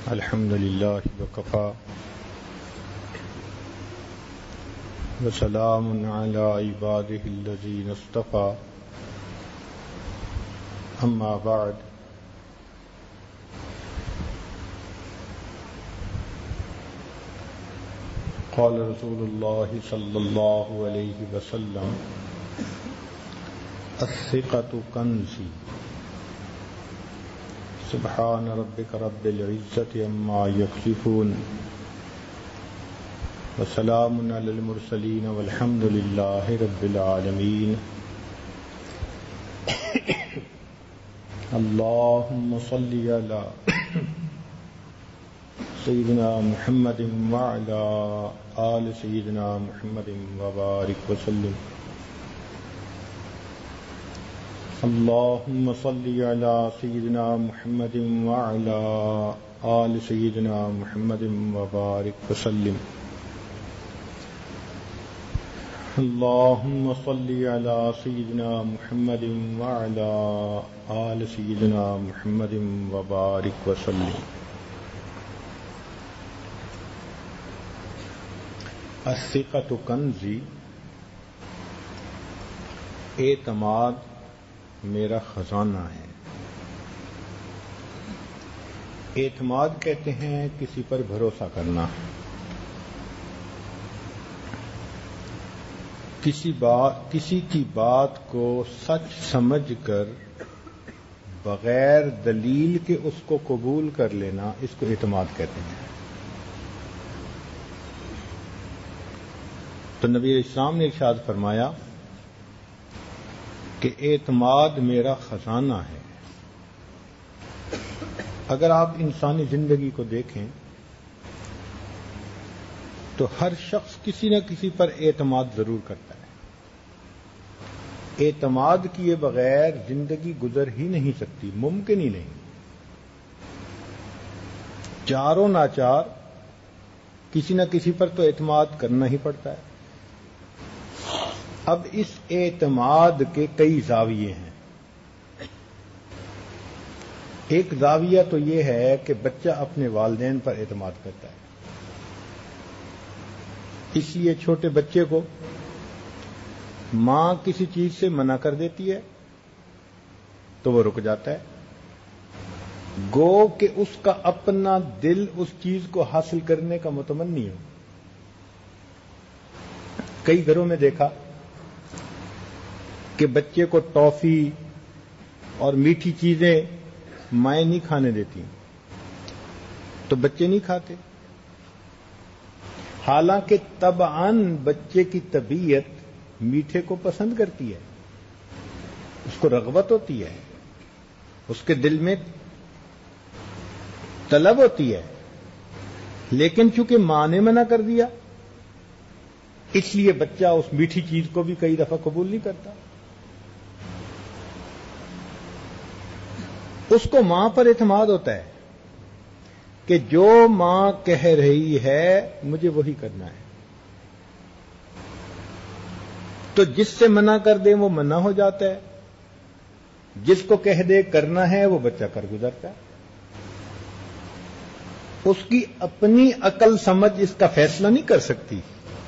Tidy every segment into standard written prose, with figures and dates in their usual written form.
الحمد لله وكفى وسلام على عباده الذين اصطفى أما بعد قال رسول الله صلى الله عليه وسلم الثقة كنزي سبحان ربك رب العزة عما يصفون وسلام على المرسلين والحمد لله رب العالمين اللهم صل على سيدنا محمد وعلى آل سيدنا محمد وبارك وسلم اللهم صل على سيدنا محمد وعلى آل سيدنا محمد وبارك وسلم اللهم صل على سيدنا محمد وعلى آل سيدنا محمد وبارك وسلم الثقة کنزی، اعتماد میرا خزانہ ہے۔ اعتماد کہتے ہیں کسی پر بھروسہ کرنا، کسی کی بات کو سچ سمجھ کر بغیر دلیل کے اس کو قبول کر لینا، اس کو اعتماد کہتے ہیں۔ تو نبی اسلام نے ارشاد فرمایا کہ اعتماد میرا خزانہ ہے۔ اگر آپ انسانی زندگی کو دیکھیں تو ہر شخص کسی نہ کسی پر اعتماد ضرور کرتا ہے۔ اعتماد کیے بغیر زندگی گزر ہی نہیں سکتی، ممکن ہی نہیں۔ چاروں ناچار کسی نہ کسی پر تو اعتماد کرنا ہی پڑتا ہے۔ اب اس اعتماد کے کئی زاویے ہیں۔ ایک زاویہ تو یہ ہے کہ بچہ اپنے والدین پر اعتماد کرتا ہے، اس لیے چھوٹے بچے کو ماں کسی چیز سے منع کر دیتی ہے تو وہ رک جاتا ہے، گو کہ اس کا اپنا دل اس چیز کو حاصل کرنے کا متمنی ہو۔ کئی گھروں میں دیکھا کہ بچے کو ٹافی اور میٹھی چیزیں مائیں نہیں کھانے دیتی تو بچے نہیں کھاتے، حالانکہ طبعاً بچے کی طبیعت میٹھے کو پسند کرتی ہے، اس کو رغبت ہوتی ہے، اس کے دل میں طلب ہوتی ہے، لیکن چونکہ ماں نے منع کر دیا اس لیے بچہ اس میٹھی چیز کو بھی کئی دفعہ قبول نہیں کرتا۔ اس کو ماں پر اعتماد ہوتا ہے کہ جو ماں کہہ رہی ہے مجھے وہی کرنا ہے، تو جس سے منع کر دے وہ منع ہو جاتا ہے، جس کو کہہ دے کرنا ہے وہ بچہ کر گزرتا ہے۔ اس کی اپنی عقل سمجھ اس کا فیصلہ نہیں کر سکتی،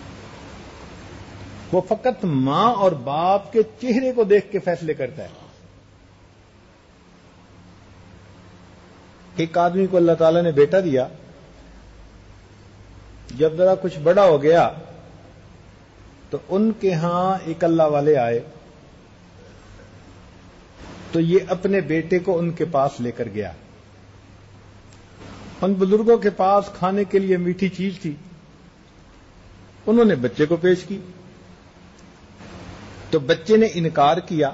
وہ فقط ماں اور باپ کے چہرے کو دیکھ کے فیصلے کرتا ہے۔ ایک آدمی کو اللہ تعالیٰ نے بیٹا دیا، جب ذرا کچھ بڑا ہو گیا تو ان کے ہاں ایک اللہ والے آئے تو یہ اپنے بیٹے کو ان کے پاس لے کر گیا۔ ان بزرگوں کے پاس کھانے کے لیے میٹھی چیز تھی، انہوں نے بچے کو پیش کی تو بچے نے انکار کیا،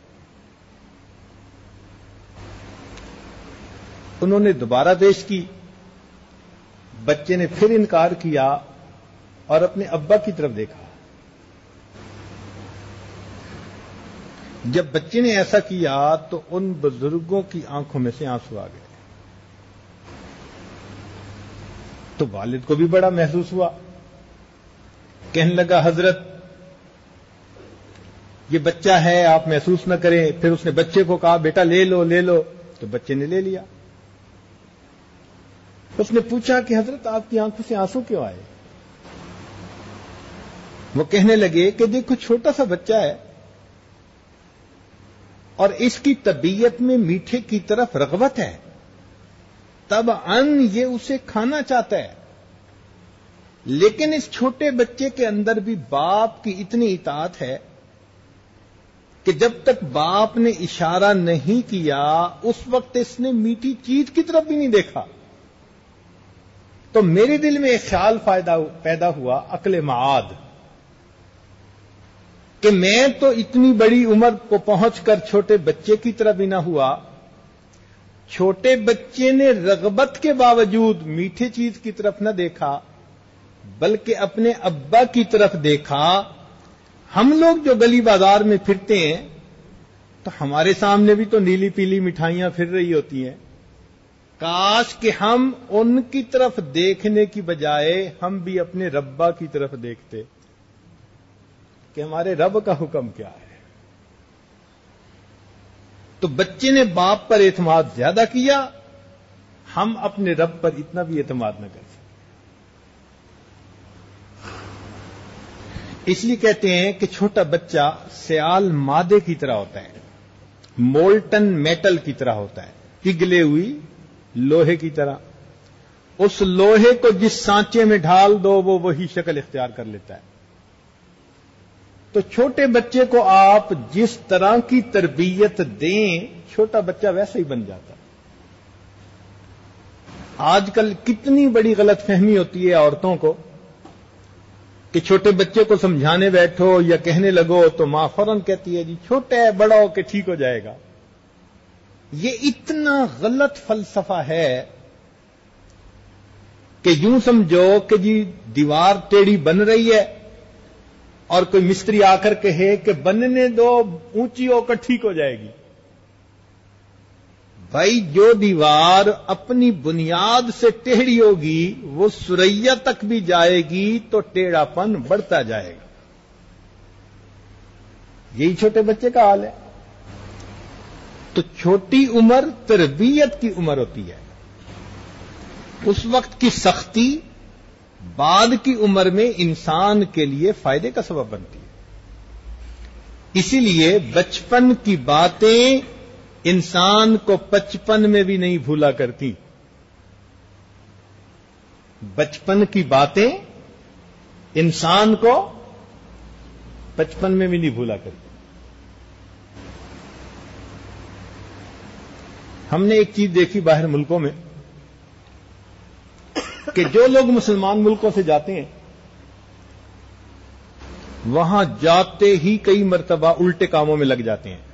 انہوں نے دوبارہ پیش کی، بچے نے پھر انکار کیا اور اپنے ابا کی طرف دیکھا۔ جب بچے نے ایسا کیا تو ان بزرگوں کی آنکھوں میں سے آنسو آ گئے، تو والد کو بھی بڑا محسوس ہوا، کہنے لگا حضرت یہ بچہ ہے آپ محسوس نہ کریں۔ پھر اس نے بچے کو کہا بیٹا لے لو لے لو، تو بچے نے لے لیا۔ اس نے پوچھا کہ حضرت آپ کی آنکھوں سے آنسو کیوں آئے؟ وہ کہنے لگے کہ دیکھو چھوٹا سا بچہ ہے اور اس کی طبیعت میں میٹھے کی طرف رغبت ہے، طبعاً یہ اسے کھانا چاہتا ہے، لیکن اس چھوٹے بچے کے اندر بھی باپ کی اتنی اطاعت ہے کہ جب تک باپ نے اشارہ نہیں کیا اس وقت اس نے میٹھی چیز کی طرف بھی نہیں دیکھا۔ تو میرے دل میں ایک خیال پیدا ہوا، عقل معاد، کہ میں تو اتنی بڑی عمر کو پہنچ کر چھوٹے بچے کی طرح بھی نہ ہوا، چھوٹے بچے نے رغبت کے باوجود میٹھے چیز کی طرف نہ دیکھا بلکہ اپنے ابا کی طرف دیکھا۔ ہم لوگ جو گلی بازار میں پھرتے ہیں تو ہمارے سامنے بھی تو نیلی پیلی مٹھائیاں پھر رہی ہوتی ہیں، کاش کہ ہم ان کی طرف دیکھنے کی بجائے ہم بھی اپنے ربا کی طرف دیکھتے کہ ہمارے رب کا حکم کیا ہے۔ تو بچے نے باپ پر اعتماد زیادہ کیا، ہم اپنے رب پر اتنا بھی اعتماد نہ کر سکتے۔ اس لیے کہتے ہیں کہ چھوٹا بچہ سیال مادے کی طرح ہوتا ہے، مولٹن میٹل کی طرح ہوتا ہے، پگھلے ہوئی لوہے کی طرح۔ اس لوہے کو جس سانچے میں ڈھال دو وہ وہی شکل اختیار کر لیتا ہے۔ تو چھوٹے بچے کو آپ جس طرح کی تربیت دیں چھوٹا بچہ ویسے ہی بن جاتا ہے۔ آج کل کتنی بڑی غلط فہمی ہوتی ہے عورتوں کو کہ چھوٹے بچے کو سمجھانے بیٹھو یا کہنے لگو تو ماں فوراً کہتی ہے جی چھوٹا ہے بڑا ہو کے ٹھیک ہو جائے گا۔ یہ اتنا غلط فلسفہ ہے کہ یوں سمجھو کہ جی دیوار ٹیڑھی بن رہی ہے اور کوئی مستری آ کر کہے کہ بننے دو اونچی ہو کر ٹھیک ہو جائے گی۔ بھائی جو دیوار اپنی بنیاد سے ٹیڑھی ہوگی وہ سریا تک بھی جائے گی تو ٹیڑھا پن بڑھتا جائے گا۔ یہی چھوٹے بچے کا حال ہے۔ تو چھوٹی عمر تربیت کی عمر ہوتی ہے، اس وقت کی سختی بعد کی عمر میں انسان کے لیے فائدے کا سبب بنتی ہے۔ اسی لیے بچپن کی باتیں انسان کو بچپن میں بھی نہیں بھولا کرتی۔ بچپن کی باتیں انسان کو بچپن میں بھی نہیں بھولا کرتی۔ ہم نے ایک چیز دیکھی باہر ملکوں میں کہ جو لوگ مسلمان ملکوں سے جاتے ہیں وہاں جاتے ہی کئی مرتبہ الٹے کاموں میں لگ جاتے ہیں،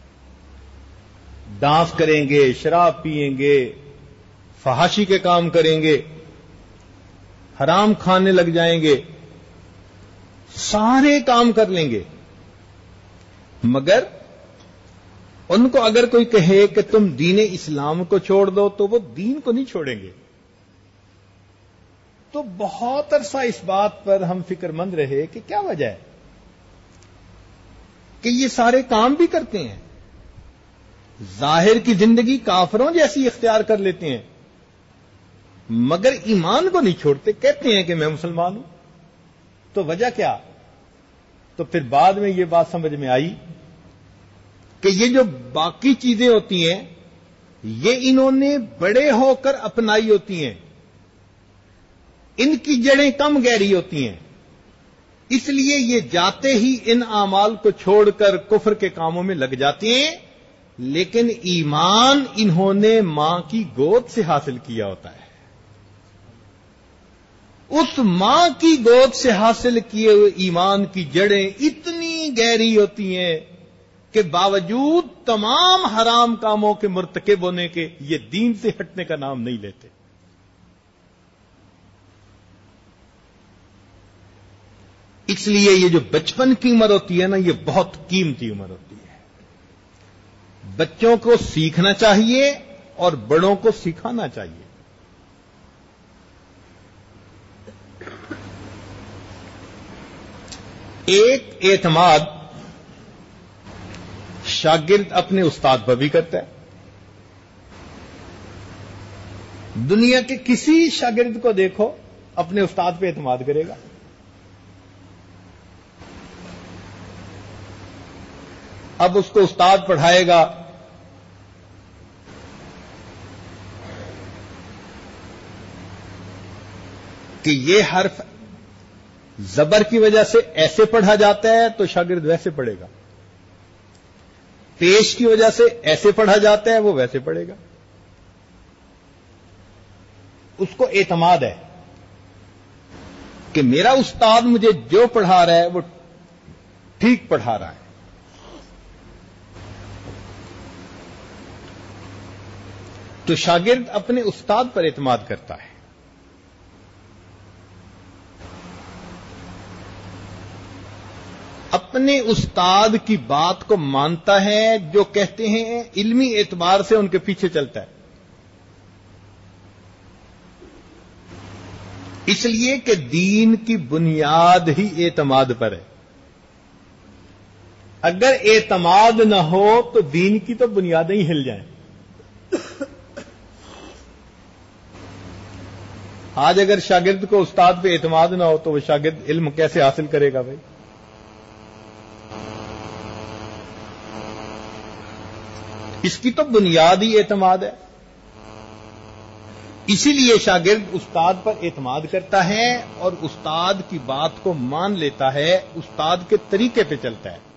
ڈانس کریں گے، شراب پیئیں گے، فحاشی کے کام کریں گے، حرام کھانے لگ جائیں گے، سارے کام کر لیں گے، مگر ان کو اگر کوئی کہے کہ تم دین اسلام کو چھوڑ دو تو وہ دین کو نہیں چھوڑیں گے۔ تو بہت عرصہ اس بات پر ہم فکر مند رہے کہ کیا وجہ ہے کہ یہ سارے کام بھی کرتے ہیں، ظاہر کی زندگی کافروں جیسی اختیار کر لیتے ہیں مگر ایمان کو نہیں چھوڑتے، کہتے ہیں کہ میں مسلمان ہوں۔ تو وجہ کیا؟ تو پھر بعد میں یہ بات سمجھ میں آئی کہ یہ جو باقی چیزیں ہوتی ہیں یہ انہوں نے بڑے ہو کر اپنائی ہوتی ہیں، ان کی جڑیں کم گہری ہوتی ہیں، اس لیے یہ جاتے ہی ان اعمال کو چھوڑ کر کفر کے کاموں میں لگ جاتے ہیں، لیکن ایمان انہوں نے ماں کی گود سے حاصل کیا ہوتا ہے۔ اس ماں کی گود سے حاصل کیے ہوئے ایمان کی جڑیں اتنی گہری ہوتی ہیں کہ باوجود تمام حرام کاموں کے مرتکب ہونے کے یہ دین سے ہٹنے کا نام نہیں لیتے۔ اس لیے یہ جو بچپن کی عمر ہوتی ہے نا یہ بہت قیمتی عمر ہوتی ہے۔ بچوں کو سیکھنا چاہیے اور بڑوں کو سکھانا چاہیے۔ ایک اعتماد شاگرد اپنے استاد پر بھی کرتا ہے، دنیا کے کسی شاگرد کو دیکھو اپنے استاد پہ اعتماد کرے گا. اب اس کو استاد پڑھائے گا کہ یہ حرف زبر کی وجہ سے ایسے پڑھا جاتا ہے تو شاگرد ویسے پڑھے گا، پیش کی وجہ سے ایسے پڑھا جاتا ہے وہ ویسے پڑھے گا. اس کو اعتماد ہے کہ میرا استاد مجھے جو پڑھا رہا ہے وہ ٹھیک پڑھا رہا ہے. تو شاگرد اپنے استاد پر اعتماد کرتا ہے. اپنے استاد کی بات کو مانتا ہے، جو کہتے ہیں علمی اعتبار سے ان کے پیچھے چلتا ہے. اس لیے کہ دین کی بنیاد ہی اعتماد پر ہے. اگر اعتماد نہ ہو تو دین کی تو بنیادیں ہی ہل جائیں. آج اگر شاگرد کو استاد پہ اعتماد نہ ہو تو وہ شاگرد علم کیسے حاصل کرے گا بھائی؟ اس کی تو بنیاد ہی اعتماد ہے. اسی لیے شاگرد استاد پر اعتماد کرتا ہے اور استاد کی بات کو مان لیتا ہے، استاد کے طریقے پہ چلتا ہے.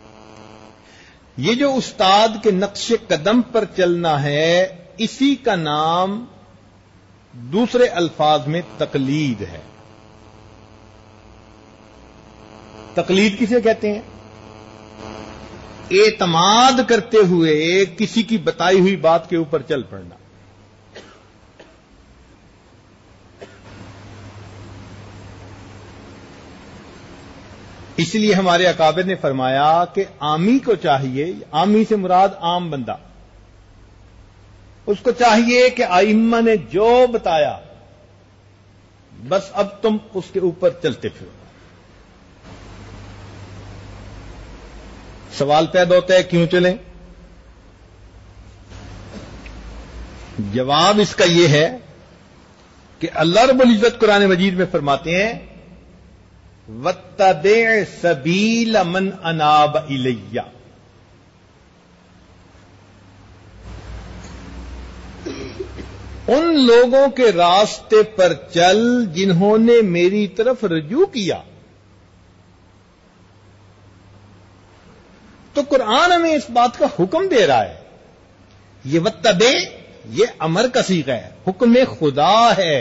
یہ جو استاد کے نقش قدم پر چلنا ہے، اسی کا نام دوسرے الفاظ میں تقلید ہے. تقلید کسے کہتے ہیں؟ اعتماد کرتے ہوئے کسی کی بتائی ہوئی بات کے اوپر چل پڑنا. اس لیے ہمارے اکابر نے فرمایا کہ عامی کو چاہیے، عامی سے مراد عام بندہ، اس کو چاہیے کہ ائمہ نے جو بتایا بس اب تم اس کے اوپر چلتے پھرو. سوال پیدا ہوتا ہے کیوں چلیں؟ جواب اس کا یہ ہے کہ اللہ رب العزت قرآن مجید میں فرماتے ہیں وَاتَّبِعْ سَبِيلَ مَنْ أَنَابَ إِلَيَّ. ان لوگوں کے راستے پر چل جنہوں نے میری طرف رجوع کیا. تو قرآن ہمیں اس بات کا حکم دے رہا ہے. یہ وَاتَّبِعْ یہ امر کا صیغہ ہے، حکم خدا ہے.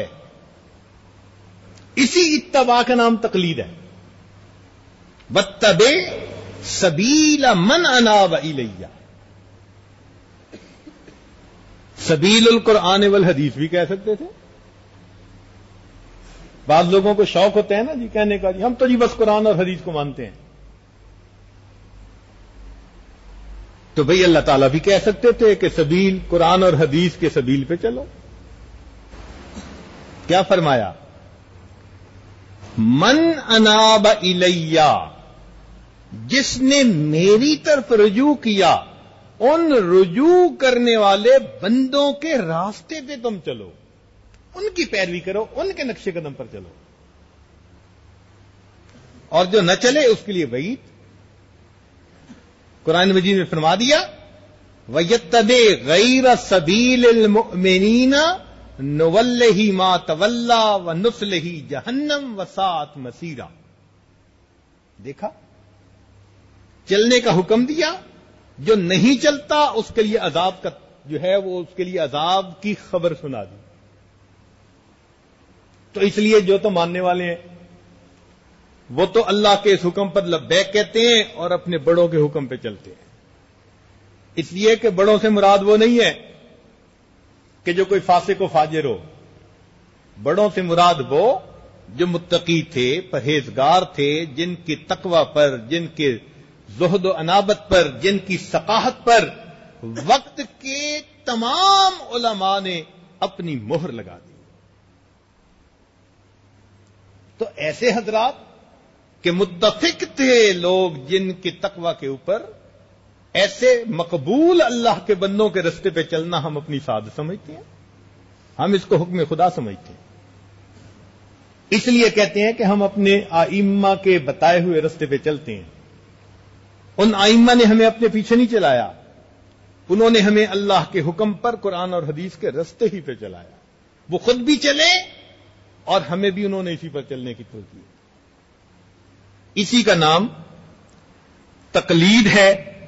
اسی اتباع کا نام تقلید ہے. وَاتَّبِعْ سَبِيلَ مَنْ أَنَابَ إِلَيَّ. سبیل القرآن والحدیث بھی کہہ سکتے تھے. بعض لوگوں کو شوق ہوتا ہے نا جی کہنے کا، جی ہم تو جی بس قرآن اور حدیث کو مانتے ہیں. تو بھئی اللہ تعالیٰ بھی کہہ سکتے تھے کہ سبیل قرآن اور حدیث کے سبیل پہ چلو. کیا فرمایا؟ من اناب الیہ، جس نے میری طرف رجوع کیا، ان رجوع کرنے والے بندوں کے راستے پہ تم چلو، ان کی پیروی کرو، ان کے نقش قدم پر چلو. اور جو نہ چلے اس کے لیے وعید. قرآن مجید میں فرما دیا وَيَتَّبِعْ غَيْرَ سَبِيلِ الْمُؤْمِنِينَ نُوَلِّهِ مَا تَوَلَّى وَنُصْلِهِ جَهَنَّمَ وَسَاءَتْ مَصِيرًا. دیکھا، چلنے کا حکم دیا، جو نہیں چلتا اس کے لیے عذاب کا جو ہے وہ اس کے لیے عذاب کی خبر سنا دی. تو اس لیے جو تو ماننے والے ہیں وہ تو اللہ کے اس حکم پر لبیک کہتے ہیں اور اپنے بڑوں کے حکم پہ چلتے ہیں. اس لیے کہ بڑوں سے مراد وہ نہیں ہے کہ جو کوئی فاسق و فاجر ہو. بڑوں سے مراد وہ جو متقی تھے، پرہیزگار تھے، جن کی تقوی پر، جن کے زہد و انابت پر، جن کی ثقافت پر وقت کے تمام علماء نے اپنی مہر لگا دی. تو ایسے حضرات کہ متفق تھے لوگ جن کی تقوی کے اوپر، ایسے مقبول اللہ کے بندوں کے رستے پہ چلنا ہم اپنی سعادت سمجھتے ہیں. ہم اس کو حکم خدا سمجھتے ہیں. اس لیے کہتے ہیں کہ ہم اپنے ائمہ کے بتائے ہوئے رستے پہ چلتے ہیں. ان ائمہ نے ہمیں اپنے پیچھے نہیں چلایا، انہوں نے ہمیں اللہ کے حکم پر قرآن اور حدیث کے رستے ہی پہ چلایا. وہ خود بھی چلے اور ہمیں بھی انہوں نے اسی پر چلنے کی توفیق دی. اسی کا نام تقلید ہے.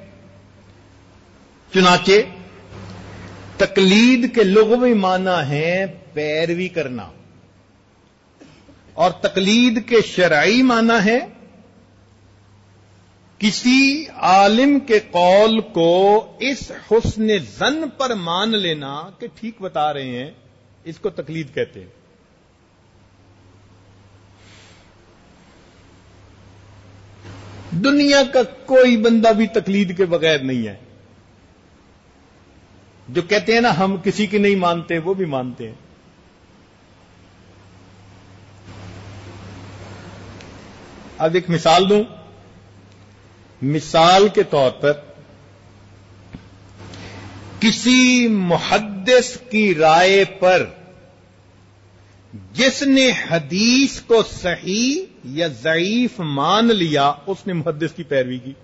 چنانچہ تقلید کے لغوی معنی ہیں پیروی کرنا، اور تقلید کے شرعی معنی ہے کسی عالم کے قول کو اس حسن ظن پر مان لینا کہ ٹھیک بتا رہے ہیں، اس کو تقلید کہتے ہیں. دنیا کا کوئی بندہ بھی تقلید کے بغیر نہیں ہے. جو کہتے ہیں نا ہم کسی کی نہیں مانتے، وہ بھی مانتے ہیں. اب ایک مثال دوں. مثال کے طور پر کسی محدث کی رائے پر جس نے حدیث کو صحیح یا ضعیف مان لیا، اس نے محدث کی پیروی کی،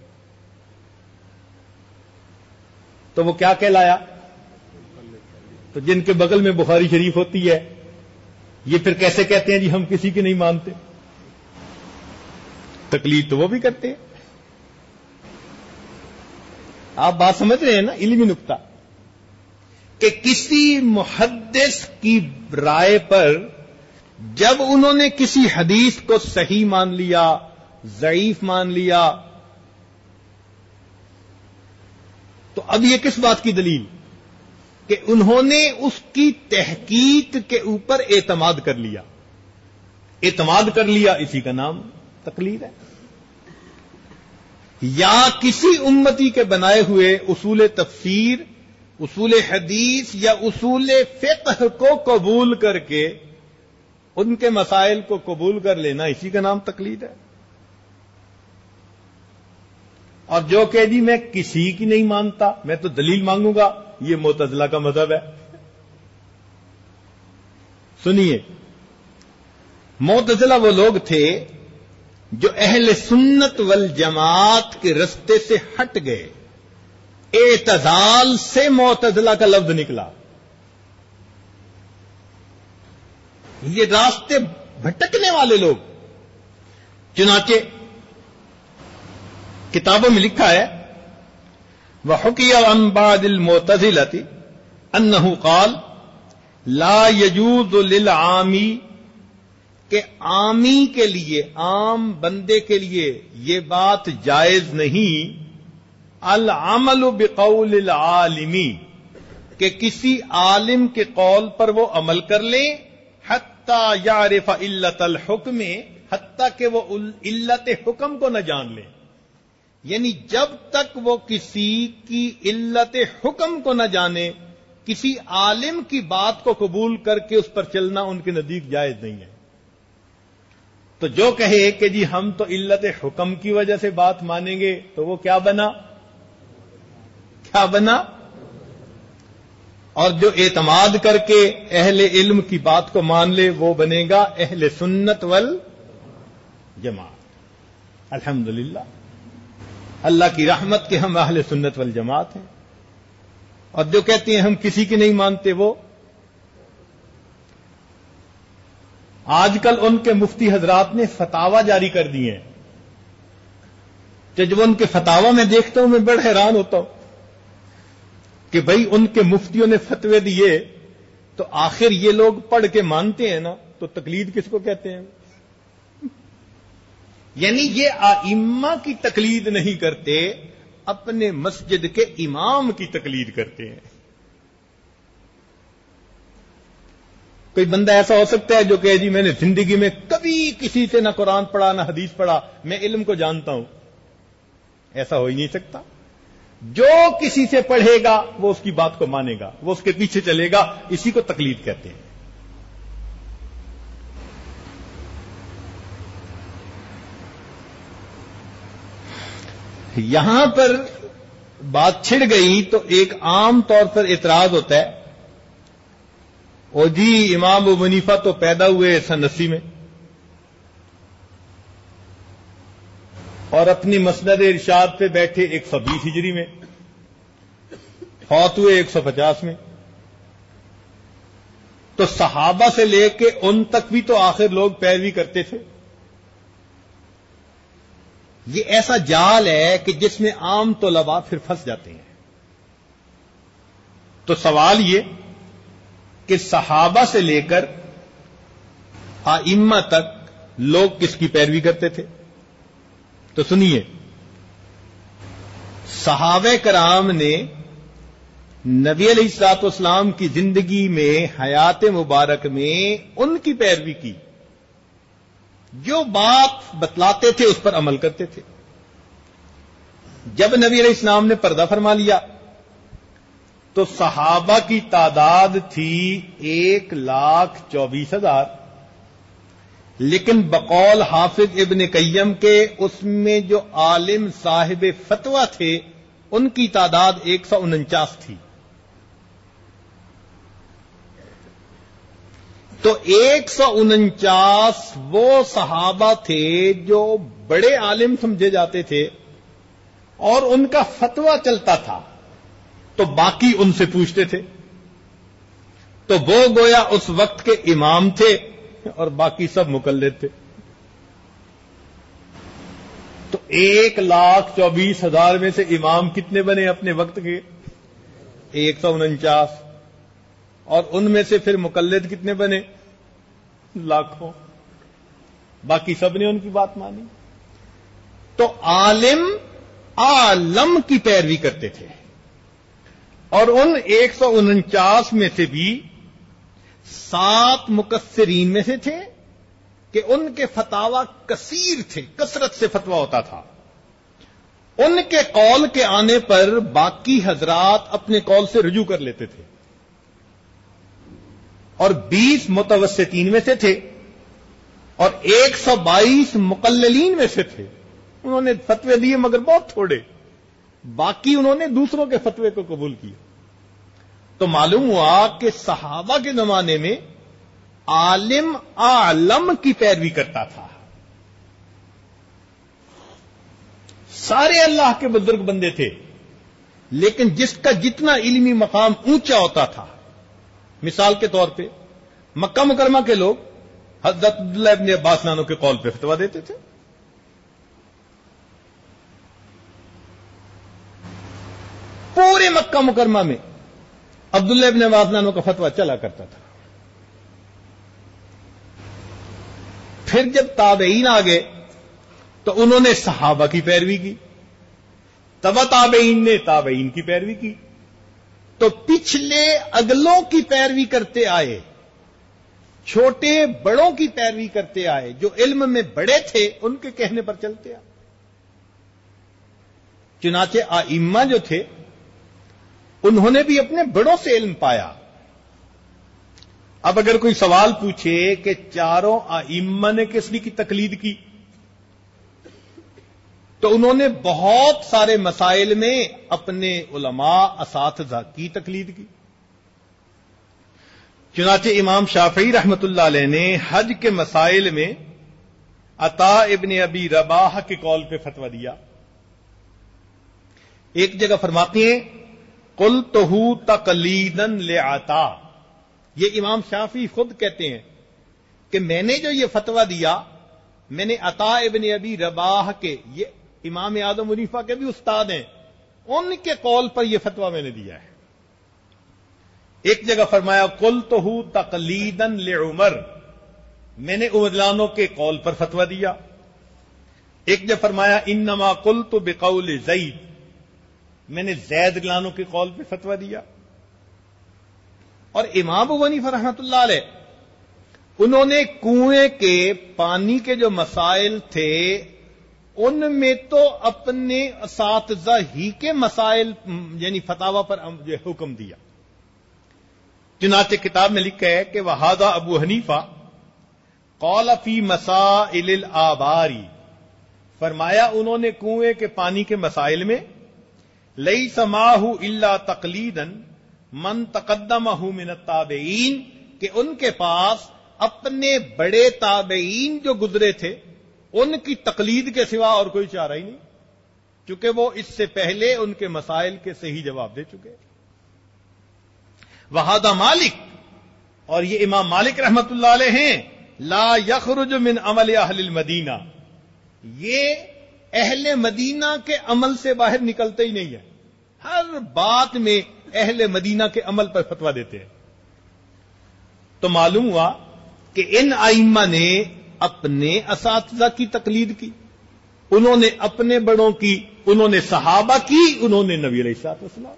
تو وہ کیا کہلایا؟ تو جن کے بغل میں بخاری شریف ہوتی ہے، یہ پھر کیسے کہتے ہیں جی ہم کسی کی نہیں مانتے؟ تقلید تو وہ بھی کرتے ہیں. آپ بات سمجھ رہے ہیں نا، علمی نکتہ، کہ کسی محدث کی رائے پر جب انہوں نے کسی حدیث کو صحیح مان لیا، ضعیف مان لیا، تو اب یہ کس بات کی دلیل؟ کہ انہوں نے اس کی تحقیق کے اوپر اعتماد کر لیا. اعتماد کر لیا، اسی کا نام تقلید ہے. یا کسی امتی کے بنائے ہوئے اصول تفسیر، اصول حدیث یا اصول فقہ کو قبول کر کے ان کے مسائل کو قبول کر لینا، اسی کا نام تقلید ہے. اور جو کہ جی میں کسی کی نہیں مانتا، میں تو دلیل مانگوں گا، یہ معتزلہ کا مذہب ہے. سنیے، معتزلہ وہ لوگ تھے جو اہل سنت والجماعت کے رستے سے ہٹ گئے. اعتزال سے معتزلہ کا لفظ نکلا. یہ راستے بھٹکنے والے لوگ. چنانچہ کتابوں میں لکھا ہے وَحُكِيَ عَنْ بَعْضِ الْمُعْتَزِلَةِ أَنَّهُ قَالَ لَا يَجُوزُ لِلْعَامِ، کہ عامی کے لیے، عام بندے کے لیے یہ بات جائز نہیں، العمل بقول العالم، کہ کسی عالم کے قول پر وہ عمل کر لیں، حتی یعرف علت الحکم، حتی کہ وہ علت حکم کو نہ جان لیں. یعنی جب تک وہ کسی کی علت حکم کو نہ جانے، کسی عالم کی بات کو قبول کر کے اس پر چلنا ان کے نزدیک جائز نہیں ہے. تو جو کہے کہ جی ہم تو علت حکم کی وجہ سے بات مانیں گے، تو وہ کیا بنا؟ کیا بنا؟ اور جو اعتماد کر کے اہل علم کی بات کو مان لے، وہ بنے گا اہل سنت والجماعت. الحمدللہ، اللہ کی رحمت کے ہم اہل سنت والجماعت ہیں. اور جو کہتے ہیں ہم کسی کی نہیں مانتے، وہ آج کل ان کے مفتی حضرات نے فتاوی جاری کر دیے ہیں. کہ جب ان کے فتاوی میں دیکھتا ہوں میں بڑا حیران ہوتا ہوں کہ بھئی ان کے مفتیوں نے فتوے دیے، تو آخر یہ لوگ پڑھ کے مانتے ہیں نا، تو تقلید کس کو کہتے ہیں؟ یعنی یہ ائمہ کی تقلید نہیں کرتے، اپنے مسجد کے امام کی تقلید کرتے ہیں. کوئی بندہ ایسا ہو سکتا ہے جو کہ جی میں نے زندگی میں کبھی کسی سے نہ قرآن پڑھا نہ حدیث پڑھا، میں علم کو جانتا ہوں؟ ایسا ہو ہی نہیں سکتا. جو کسی سے پڑھے گا وہ اس کی بات کو مانے گا، وہ اس کے پیچھے چلے گا، اسی کو تقلید کہتے ہیں. یہاں پر بات چھڑ گئی تو ایک عام طور پر اعتراض ہوتا ہے او جی امام ابو حنیفہ تو پیدا ہوئے سن 80 میں اور اپنی مسند ارشاد پہ بیٹھے 120 ہجری میں، فوت ہوئے 150 میں. تو صحابہ سے لے کے ان تک بھی تو آخر لوگ پیروی کرتے تھے. یہ ایسا جال ہے کہ جس میں عام طلباء پھر پھنس جاتے ہیں. تو سوال یہ کہ صحابہ سے لے کر ائمہ تک لوگ کس کی پیروی کرتے تھے؟ تو سنیے، صحابہ کرام نے نبی علیہ الصلوۃ والسلام کی زندگی میں، حیات مبارک میں ان کی پیروی کی، جو بات بتلاتے تھے اس پر عمل کرتے تھے. جب نبی علیہ السلام نے پردہ فرما لیا تو صحابہ کی تعداد تھی 1,24,000، لیکن بقول حافظ ابن قیم کے اس میں جو عالم صاحب فتویٰ تھے ان کی تعداد 149 تھی. تو 149 وہ صحابہ تھے جو بڑے عالم سمجھے جاتے تھے اور ان کا فتویٰ چلتا تھا، تو باقی ان سے پوچھتے تھے. تو وہ گویا اس وقت کے امام تھے اور باقی سب مقلد تھے. تو 1,24,000 میں سے امام کتنے بنے اپنے وقت کے؟ 149. اور ان میں سے پھر مقلد کتنے بنے؟ لاکھوں. باقی سب نے ان کی بات مانی. تو عالم کی پیروی کرتے تھے، اور ان 149 میں سے بھی 7 مکثرین میں سے تھے کہ ان کے فتاوی کثیر تھے، کثرت سے فتویٰ ہوتا تھا. ان کے قول کے آنے پر باقی حضرات اپنے قول سے رجوع کر لیتے تھے. اور 20 متوسطین میں سے تھے اور 122 مقللین میں سے تھے. انہوں نے فتوے دیے مگر بہت تھوڑے، باقی انہوں نے دوسروں کے فتوے کو قبول کیا. تو معلوم ہوا کہ صحابہ کے زمانے میں عالم عالم کی پیروی کرتا تھا. سارے اللہ کے بزرگ بندے تھے، لیکن جس کا جتنا علمی مقام اونچا ہوتا تھا، مثال کے طور پہ مکہ مکرمہ کے لوگ حضرت عبداللہ ابن عباس نانو کے قول پہ فتویٰ دیتے تھے. پورے مکہ مکرمہ میں عبداللہ ابن عباس نانو کا فتویٰ چلا کرتا تھا. پھر جب تابعین آ گئے تو انہوں نے صحابہ کی پیروی کی، تبع تابعین نے تابعین کی پیروی کی. تو پچھلے اگلوں کی پیروی کرتے آئے، چھوٹے بڑوں کی پیروی کرتے آئے، جو علم میں بڑے تھے ان کے کہنے پر چلتے آئے. چنانچہ ائمہ جو تھے انہوں نے بھی اپنے بڑوں سے علم پایا. اب اگر کوئی سوال پوچھے کہ چاروں ائمہ نے کس کی تقلید کی، تو انہوں نے بہت سارے مسائل میں اپنے علماء اساتذہ کی تقلید کی. چنانچہ امام شافعی رحمت اللہ علیہ نے حج کے مسائل میں عطا ابن ابی رباح کے قول پہ فتویٰ دیا. ایک جگہ فرماتے ہیں قلتہ تقلیدا لعطا. یہ امام شافعی خود کہتے ہیں کہ میں نے جو یہ فتویٰ دیا، میں نے عطا ابن ابی رباح کے، یہ امام اعظم حنیفہ کے بھی استاد ہیں، ان کے قول پر یہ فتویٰ میں نے دیا ہے. ایک جگہ فرمایا قلتہ تقلیدا لعمر، میں نے عمرانوں کے قول پر فتویٰ دیا. ایک جگہ فرمایا انما قلت بقول زید، میں نے زید لانوں کے قول پہ فتویٰ دیا. اور امام ابو حنیفہ رحمۃ اللہ علیہ انہوں نے کنویں کے پانی کے جو مسائل تھے ان میں تو اپنے اساتذہ ہی کے مسائل یعنی فتاوی پر جو حکم دیا. چنانچہ کتاب میں لکھا ہے کہ وہذا ابو حنیفہ قال فی مسائل الآباری، فرمایا انہوں نے کنویں کے پانی کے مسائل میں لیس معہ الا تقلیدا من تقدمہ من التابعین کہ ان کے پاس اپنے بڑے تابعین جو گزرے تھے ان کی تقلید کے سوا اور کوئی چارہ ہی نہیں، چونکہ وہ اس سے پہلے ان کے مسائل کے صحیح جواب دے چکے. وہذا مالک، اور یہ امام مالک رحمت اللہ علیہ ہیں، لا یخرج من عمل اہل المدینہ، یہ اہل مدینہ کے عمل سے باہر نکلتے ہی نہیں ہے، ہر بات میں اہل مدینہ کے عمل پر فتویٰ دیتے ہیں. تو معلوم ہوا کہ ان ائمہ نے اپنے اساتذہ کی تقلید کی، انہوں نے اپنے بڑوں کی، انہوں نے صحابہ کی، انہوں نے نبی علیہ الصلوۃ والسلام.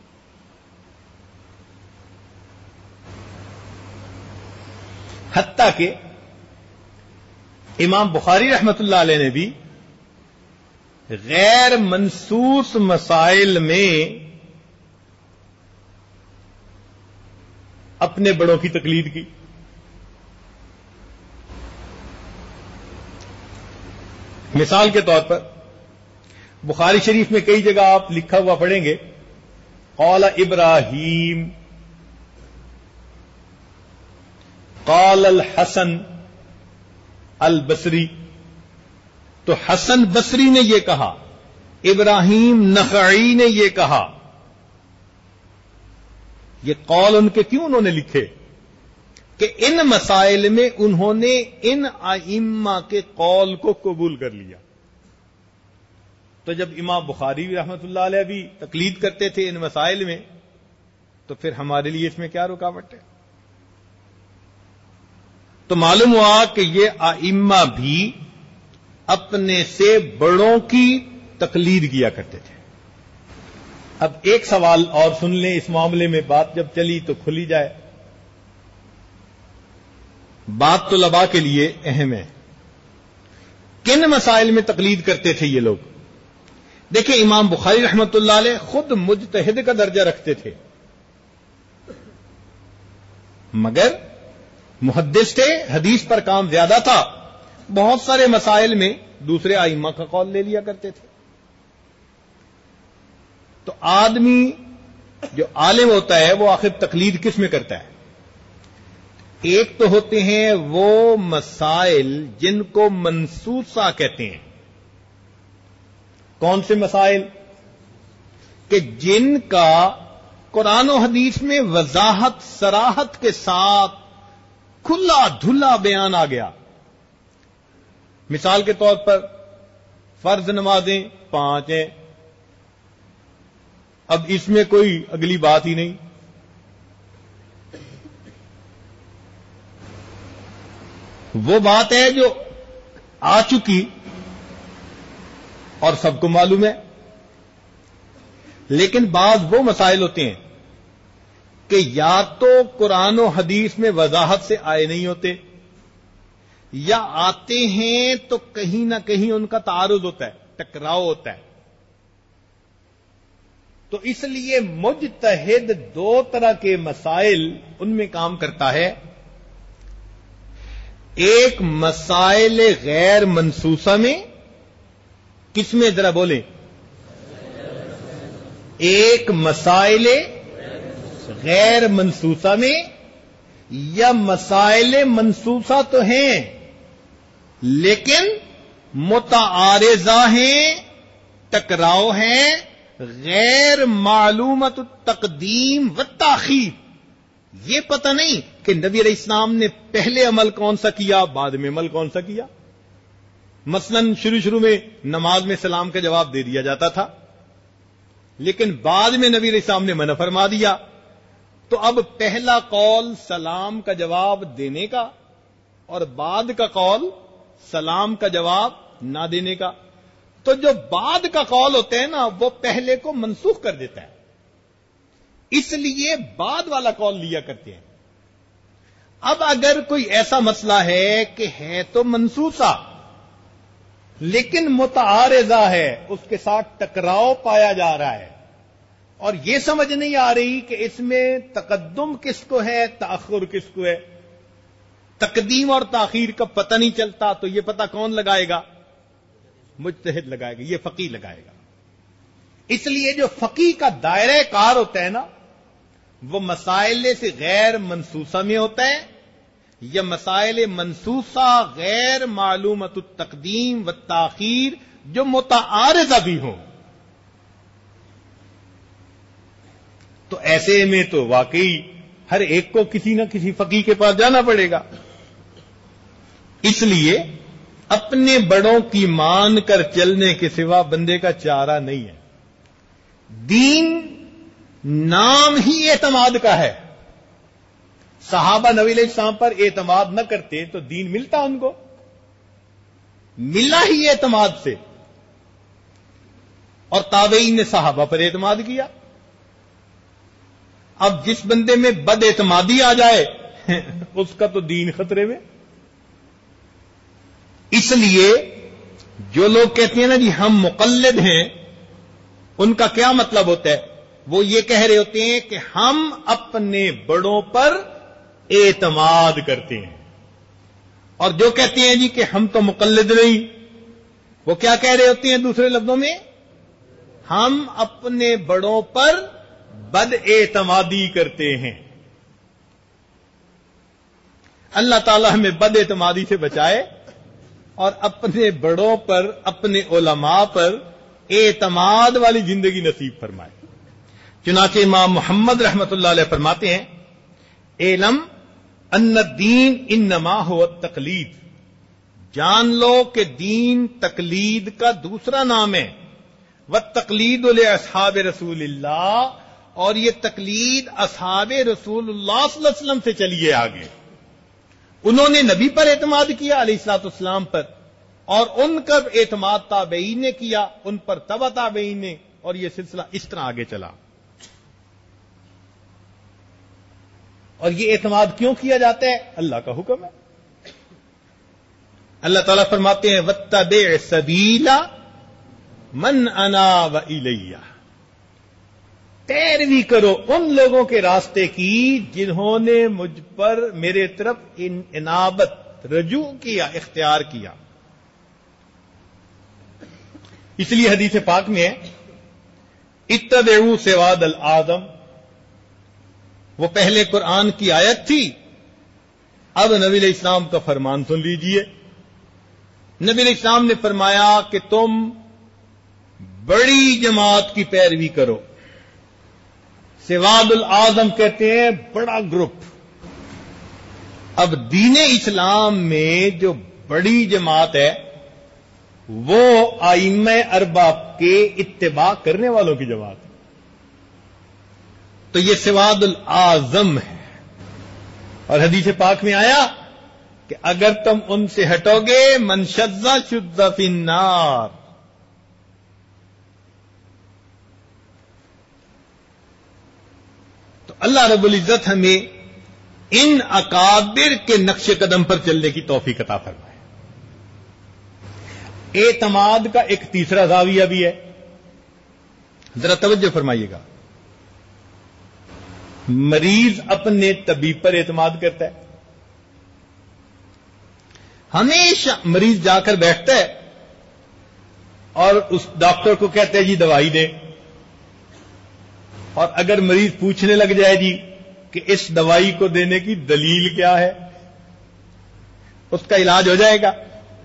حتیٰ کہ امام بخاری رحمت اللہ علیہ نے بھی غیر منصوص مسائل میں اپنے بڑوں کی تقلید کی. مثال کے طور پر بخاری شریف میں کئی جگہ آپ لکھا ہوا پڑھیں گے، قال ابراہیم، قال الحسن البصری. تو حسن بصری نے یہ کہا، ابراہیم نخعی نے یہ کہا. یہ قول ان کے کیوں انہوں نے لکھے؟ کہ ان مسائل میں انہوں نے ان ائمہ کے قول کو قبول کر لیا. تو جب امام بخاری رحمت اللہ علیہ بھی تقلید کرتے تھے ان مسائل میں، تو پھر ہمارے لیے اس میں کیا رکاوٹ ہے؟ تو معلوم ہوا کہ یہ ائمہ بھی اپنے سے بڑوں کی تقلید کیا کرتے تھے. اب ایک سوال اور سن لیں، اس معاملے میں بات جب چلی تو کھلی جائے. بات طلباء کے لیے اہم ہے. کن مسائل میں تقلید کرتے تھے یہ لوگ؟ دیکھیں، امام بخاری رحمت اللہ علیہ خود مجتہد کا درجہ رکھتے تھے، مگر محدث تھے، حدیث پر کام زیادہ تھا، بہت سارے مسائل میں دوسرے ائمہ کا قول لے لیا کرتے تھے. تو آدمی جو عالم ہوتا ہے وہ آخر تقلید کس میں کرتا ہے؟ ایک تو ہوتے ہیں وہ مسائل جن کو منصوصہ کہتے ہیں. کون سے مسائل؟ کہ جن کا قرآن و حدیث میں وضاحت صراحت کے ساتھ کھلا دھلا بیان آ گیا. مثال کے طور پر فرض نمازیں 5 ہیں، اب اس میں کوئی اگلی بات ہی نہیں. وہ بات ہے جو آ چکی اور سب کو معلوم ہے. لیکن بعض وہ مسائل ہوتے ہیں کہ یا تو قرآن و حدیث میں وضاحت سے آئے نہیں ہوتے، یا آتے ہیں تو کہیں نہ کہیں ان کا تعارض ہوتا ہے، ٹکراؤ ہوتا ہے. تو اس لیے مجتہد 2 طرح کے مسائل ان میں کام کرتا ہے. ایک مسائل غیر منصوصہ میں، کس میں ذرا بولیں؟ ایک مسائل غیر منصوصہ میں، یا مسائل منصوصہ تو ہیں لیکن متعارضہ ہیں، ٹکراؤ ہیں، غیر معلومت التقدیم و تاخیر. یہ پتہ نہیں کہ نبی علیہ السلام نے پہلے عمل کون سا کیا، بعد میں عمل کون سا کیا. مثلا شروع میں نماز میں سلام کا جواب دے دیا جاتا تھا، لیکن بعد میں نبی علیہ السلام نے منع فرما دیا. تو اب پہلا قول سلام کا جواب دینے کا، اور بعد کا قول سلام کا جواب نہ دینے کا. تو جو بعد کا قول ہوتا ہے نا، وہ پہلے کو منسوخ کر دیتا ہے، اس لیے بعد والا قول لیا کرتے ہیں. اب اگر کوئی ایسا مسئلہ ہے کہ ہے تو منسوخہ لیکن متعارضہ ہے، اس کے ساتھ ٹکراؤ پایا جا رہا ہے، اور یہ سمجھ نہیں آ رہی کہ اس میں تقدم کس کو ہے، تاخر کس کو ہے، تقدیم اور تاخیر کا پتہ نہیں چلتا، تو یہ پتہ کون لگائے گا؟ مجتہد لگائے گا، یہ فقیہ لگائے گا. اس لیے جو فقیہ کا دائرہ کار ہوتا ہے نا، وہ مسائل سے غیر منصوصہ میں ہوتا ہے یا مسائل منصوصہ غیر معلومت التقدیم و تاخیر جو متعارضہ بھی ہوں؟ تو ایسے میں تو واقعی ہر ایک کو کسی نہ کسی فقیہ کے پاس جانا پڑے گا. اس لیے اپنے بڑوں کی مان کر چلنے کے سوا بندے کا چارہ نہیں ہے. دین نام ہی اعتماد کا ہے. صحابہ نبی علیہ السلام پر اعتماد نہ کرتے تو دین ملتا ان کو؟ ملا ہی اعتماد سے. اور تابعین نے صحابہ پر اعتماد کیا. اب جس بندے میں بد اعتمادی آ جائے اس کا تو دین خطرے میں. اس لیے جو لوگ کہتے ہیں نا جی ہم مقلد ہیں، ان کا کیا مطلب ہوتا ہے؟ وہ یہ کہہ رہے ہوتے ہیں کہ ہم اپنے بڑوں پر اعتماد کرتے ہیں. اور جو کہتے ہیں جی کہ ہم تو مقلد نہیں، وہ کیا کہہ رہے ہوتے ہیں دوسرے لفظوں میں؟ ہم اپنے بڑوں پر بد اعتمادی کرتے ہیں. اللہ تعالی ہمیں بد اعتمادی سے بچائے اور اپنے بڑوں پر، اپنے علماء پر اعتماد والی زندگی نصیب فرمائے. چنانچہ امام محمد رحمت اللہ علیہ فرماتے ہیں، اعلم ان الدین انما هو التقلید، جان لو کہ دین تقلید کا دوسرا نام ہے. والتقلید لاصحاب رسول اللہ، اور یہ تقلید اصحاب رسول اللہ صلی اللہ علیہ وسلم سے چلیے آگے. انہوں نے نبی پر اعتماد کیا علیہ الصلوۃ والسلام پر، اور ان کا اعتماد تابعین نے کیا، ان پر تبع تابعین نے، اور یہ سلسلہ اس طرح آگے چلا. اور یہ اعتماد کیوں کیا جاتا ہے؟ اللہ کا حکم ہے. اللہ تعالیٰ فرماتے ہیں واتبع سبیل من اناب الی، پیروی کرو ان لوگوں کے راستے کی جنہوں نے مجھ پر، میرے طرف انابت، رجوع کیا، اختیار کیا. اس لیے حدیث پاک میں ہے اتبعوا سواد الاعظم، وہ پہلے قرآن کی آیت تھی، اب نبی علیہ السلام کا فرمان سن لیجئے. نبی علیہ السلام نے فرمایا کہ تم بڑی جماعت کی پیروی کرو. سواد الاعظم کہتے ہیں بڑا گروپ. اب دین اسلام میں جو بڑی جماعت ہے وہ ائمہ اربعہ کے اتباع کرنے والوں کی جماعت ہے. تو یہ سواد الاعظم ہے. اور حدیث پاک میں آیا کہ اگر تم ان سے ہٹو گے من شذ شذ فی النار. تو اللہ رب العزت ہمیں ان اکابر کے نقش قدم پر چلنے کی توفیق عطا فرمائے. اعتماد کا ایک تیسرا زاویہ بھی ہے، ذرا توجہ فرمائیے گا. مریض اپنے طبیب پر اعتماد کرتا ہے. ہمیشہ مریض جا کر بیٹھتا ہے اور اس ڈاکٹر کو کہتا ہے جی دوائی دے، اور اگر مریض پوچھنے لگ جائے جی کہ اس دوائی کو دینے کی دلیل کیا ہے، اس کا علاج ہو جائے گا،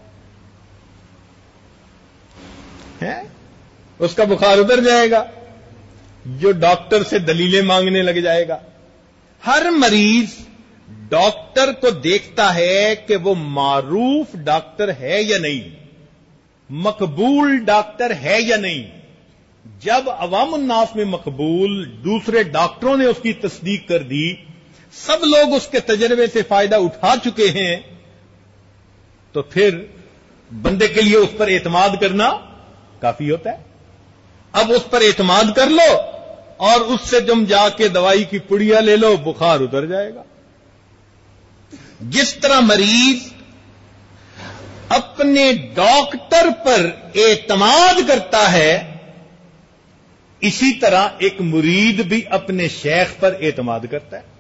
اس کا بخار اتر جائے گا جو ڈاکٹر سے دلیلیں مانگنے لگ جائے گا. ہر مریض ڈاکٹر کو دیکھتا ہے کہ وہ معروف ڈاکٹر ہے یا نہیں، مقبول ڈاکٹر ہے یا نہیں. جب عوام الناس میں مقبول، دوسرے ڈاکٹروں نے اس کی تصدیق کر دی، سب لوگ اس کے تجربے سے فائدہ اٹھا چکے ہیں، تو پھر بندے کے لیے اس پر اعتماد کرنا کافی ہوتا ہے. اب اس پر اعتماد کر لو اور اس سے تم جا کے دوائی کی پڑیاں لے لو، بخار اتر جائے گا. جس طرح مریض اپنے ڈاکٹر پر اعتماد کرتا ہے، اسی طرح ایک مرید بھی اپنے شیخ پر اعتماد کرتا ہے.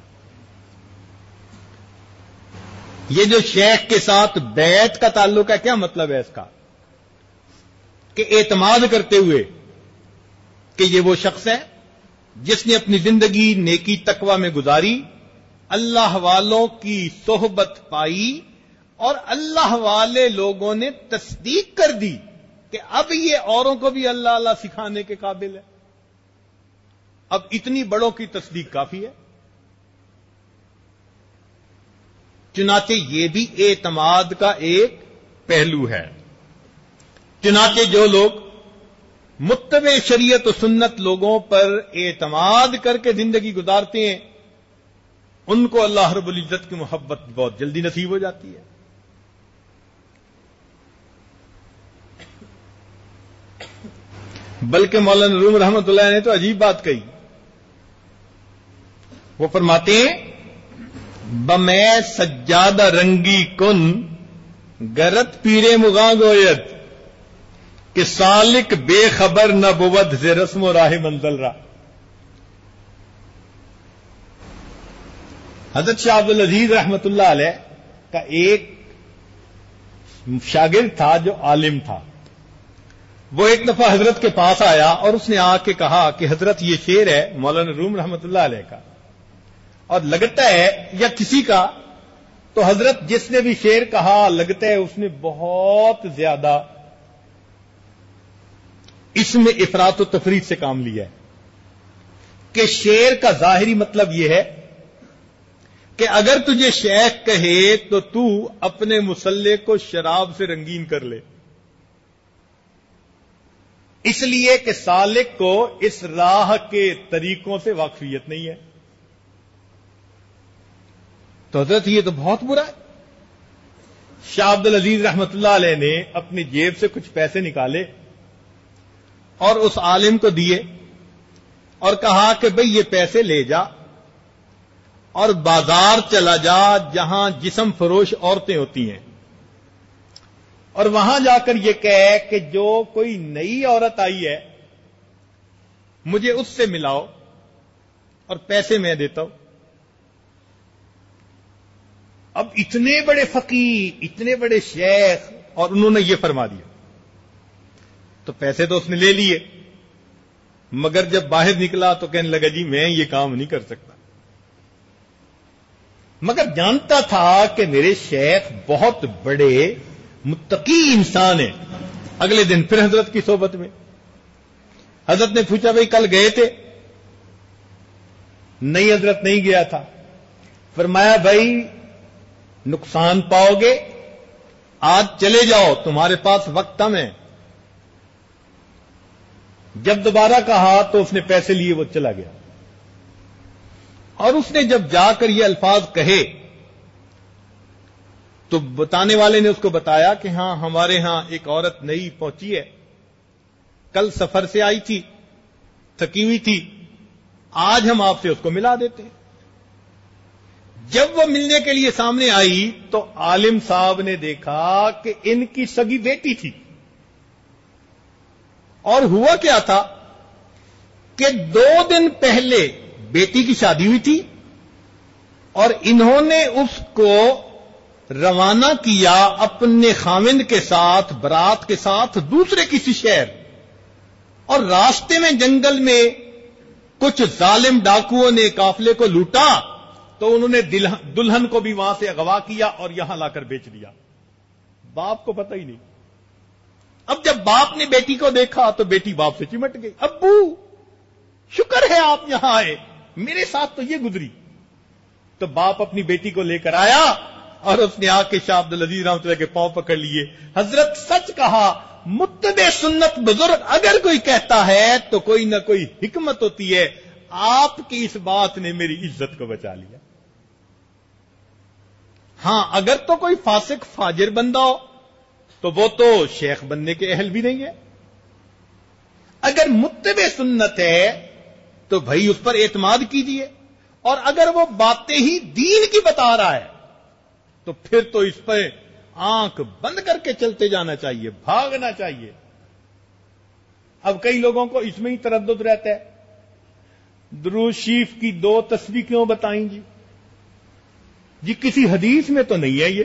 یہ جو شیخ کے ساتھ بیعت کا تعلق ہے، کیا مطلب ہے اس کا؟ کہ اعتماد کرتے ہوئے کہ یہ وہ شخص ہے جس نے اپنی زندگی نیکی تقوی میں گزاری، اللہ والوں کی صحبت پائی اور اللہ والے لوگوں نے تصدیق کر دی کہ اب یہ اوروں کو بھی اللہ اللہ سکھانے کے قابل ہے، اب اتنی بڑوں کی تصدیق کافی ہے۔ چنانچہ یہ بھی اعتماد کا ایک پہلو ہے۔ چنانچہ جو لوگ متبع شریعت و سنت لوگوں پر اعتماد کر کے زندگی گزارتے ہیں، ان کو اللہ رب العزت کی محبت بہت جلدی نصیب ہو جاتی ہے۔ بلکہ مولانا روم رحمت اللہ نے تو عجیب بات کہی، وہ فرماتے ہیں بمے سجادہ رنگی کن گرت پیرے مغاں گویت کہ سالک بے خبر نہ بود سے رسم و راہ منزل را۔ حضرت شاہ عبد العزیز رحمت اللہ علیہ کا ایک شاگرد تھا جو عالم تھا۔ وہ ایک دفعہ حضرت کے پاس آیا اور اس نے آ کے کہا کہ حضرت یہ شعر ہے مولانا روم رحمت اللہ علیہ کا، اور لگتا ہے یا کسی کا، تو حضرت جس نے بھی شعر کہا لگتا ہے اس نے بہت زیادہ اس میں افراط و تفریط سے کام لیا ہے کہ شعر کا ظاہری مطلب یہ ہے کہ اگر تجھے شیخ کہے تو تو اپنے مسلح کو شراب سے رنگین کر لے، اس لیے کہ سالک کو اس راہ کے طریقوں سے واقفیت نہیں ہے۔ تو حضرت یہ تو بہت برا ہے۔ شاہ عبد العزیز رحمت اللہ علیہ نے اپنی جیب سے کچھ پیسے نکالے اور اس عالم کو دیے اور کہا کہ بھئی یہ پیسے لے جا اور بازار چلا جا جہاں جسم فروش عورتیں ہوتی ہیں، اور وہاں جا کر یہ کہے کہ جو کوئی نئی عورت آئی ہے مجھے اس سے ملاؤ اور پیسے میں دیتا ہوں۔ اب اتنے بڑے فقیہ، اتنے بڑے شیخ، اور انہوں نے یہ فرما دیا، تو پیسے تو اس نے لے لیے، مگر جب باہر نکلا تو کہنے لگا جی میں یہ کام نہیں کر سکتا، مگر جانتا تھا کہ میرے شیخ بہت بڑے متقی انسان ہیں۔ اگلے دن پھر حضرت کی صحبت میں حضرت نے پوچھا بھائی کل گئے تھے؟ نہیں حضرت نہیں گیا تھا۔ فرمایا بھائی نقصان پاؤ گے، آج چلے جاؤ، تمہارے پاس وقت کم ہے۔ جب دوبارہ کہا تو اس نے پیسے لیے، وہ چلا گیا، اور اس نے جب جا کر یہ الفاظ کہے تو بتانے والے نے اس کو بتایا کہ ہاں ہمارے ہاں ایک عورت نئی پہنچی ہے، کل سفر سے آئی تھی، تھکی ہوئی تھی، آج ہم آپ سے اس کو ملا دیتے ہیں۔ جب وہ ملنے کے لیے سامنے آئی تو عالم صاحب نے دیکھا کہ ان کی سگی بیٹی تھی، اور ہوا کیا تھا کہ 2 دن پہلے بیٹی کی شادی ہوئی تھی اور انہوں نے اس کو روانہ کیا اپنے خاوند کے ساتھ، برات کے ساتھ، دوسرے کسی شہر، اور راستے میں جنگل میں کچھ ظالم ڈاکوؤں نے قافلے کو لوٹا تو انہوں نے دلہن کو بھی وہاں سے اغوا کیا اور یہاں لا کر بیچ دیا۔ باپ کو پتہ ہی نہیں۔ اب جب باپ نے بیٹی کو دیکھا تو بیٹی باپ سے چمٹ گئی، ابو شکر ہے آپ یہاں آئے، میرے ساتھ تو یہ گزری۔ تو باپ اپنی بیٹی کو لے کر آیا اور اس نے آ کے شاہ عبد العزیز رحمۃ اللہ کے پاؤں پکڑ لیے۔ حضرت سچ کہا، متبع سنت بزرگ اگر کوئی کہتا ہے تو کوئی نہ کوئی حکمت ہوتی ہے، آپ کی اس بات نے میری عزت کو بچا لیا۔ ہاں اگر تو کوئی فاسق فاجر بندہ ہو تو وہ تو شیخ بننے کے اہل بھی نہیں ہے۔ اگر متبع سنت ہے تو بھائی اس پر اعتماد کیجیے، اور اگر وہ باتیں ہی دین کی بتا رہا ہے تو پھر تو اس پہ آنکھ بند کر کے چلتے جانا چاہیے، بھاگنا چاہیے۔ اب کئی لوگوں کو اس میں ہی تردد رہتا ہے، درود شریف کی 2 تسبیح کیوں بتائیں جی کسی حدیث میں تو نہیں ہے یہ۔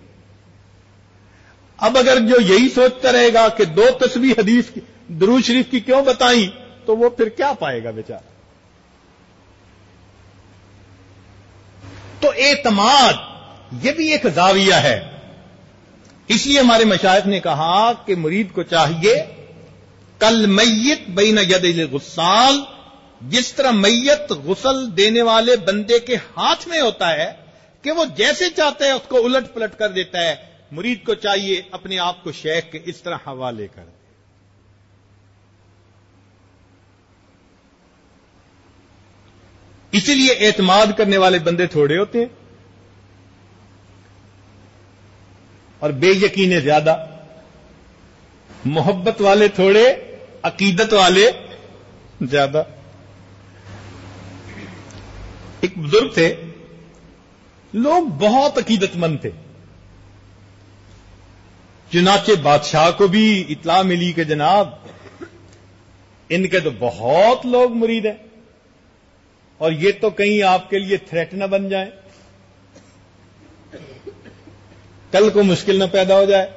اب اگر جو یہی سوچتا رہے گا کہ 2 تسبیح حدیث کی درود شریف کی کیوں بتائیں تو وہ پھر کیا پائے گا بیچارہ۔ تو اعتماد یہ بھی ایک زاویہ ہے. اس لیے ہمارے مشائخ نے کہا کہ مرید کو چاہیے کل میت بین ید الغسال، جس طرح میت غسل دینے والے بندے کے ہاتھ میں ہوتا ہے کہ وہ جیسے چاہتا ہے اس کو الٹ پلٹ کر دیتا ہے، مرید کو چاہیے اپنے آپ کو شیخ کے اس طرح حوالے کر دے. اسی لیے اعتماد کرنے والے بندے تھوڑے ہوتے ہیں اور بے یقینے زیادہ، محبت والے تھوڑے، عقیدت والے زیادہ. ایک بزرگ تھے، لوگ بہت عقیدت مند تھے، چنانچہ بادشاہ کو بھی اطلاع ملی کہ جناب ان کے تو بہت لوگ مرید ہیں اور یہ تو کہیں آپ کے لیے تھریٹ نہ بن جائیں، کل کو مشکل نہ پیدا ہو جائے.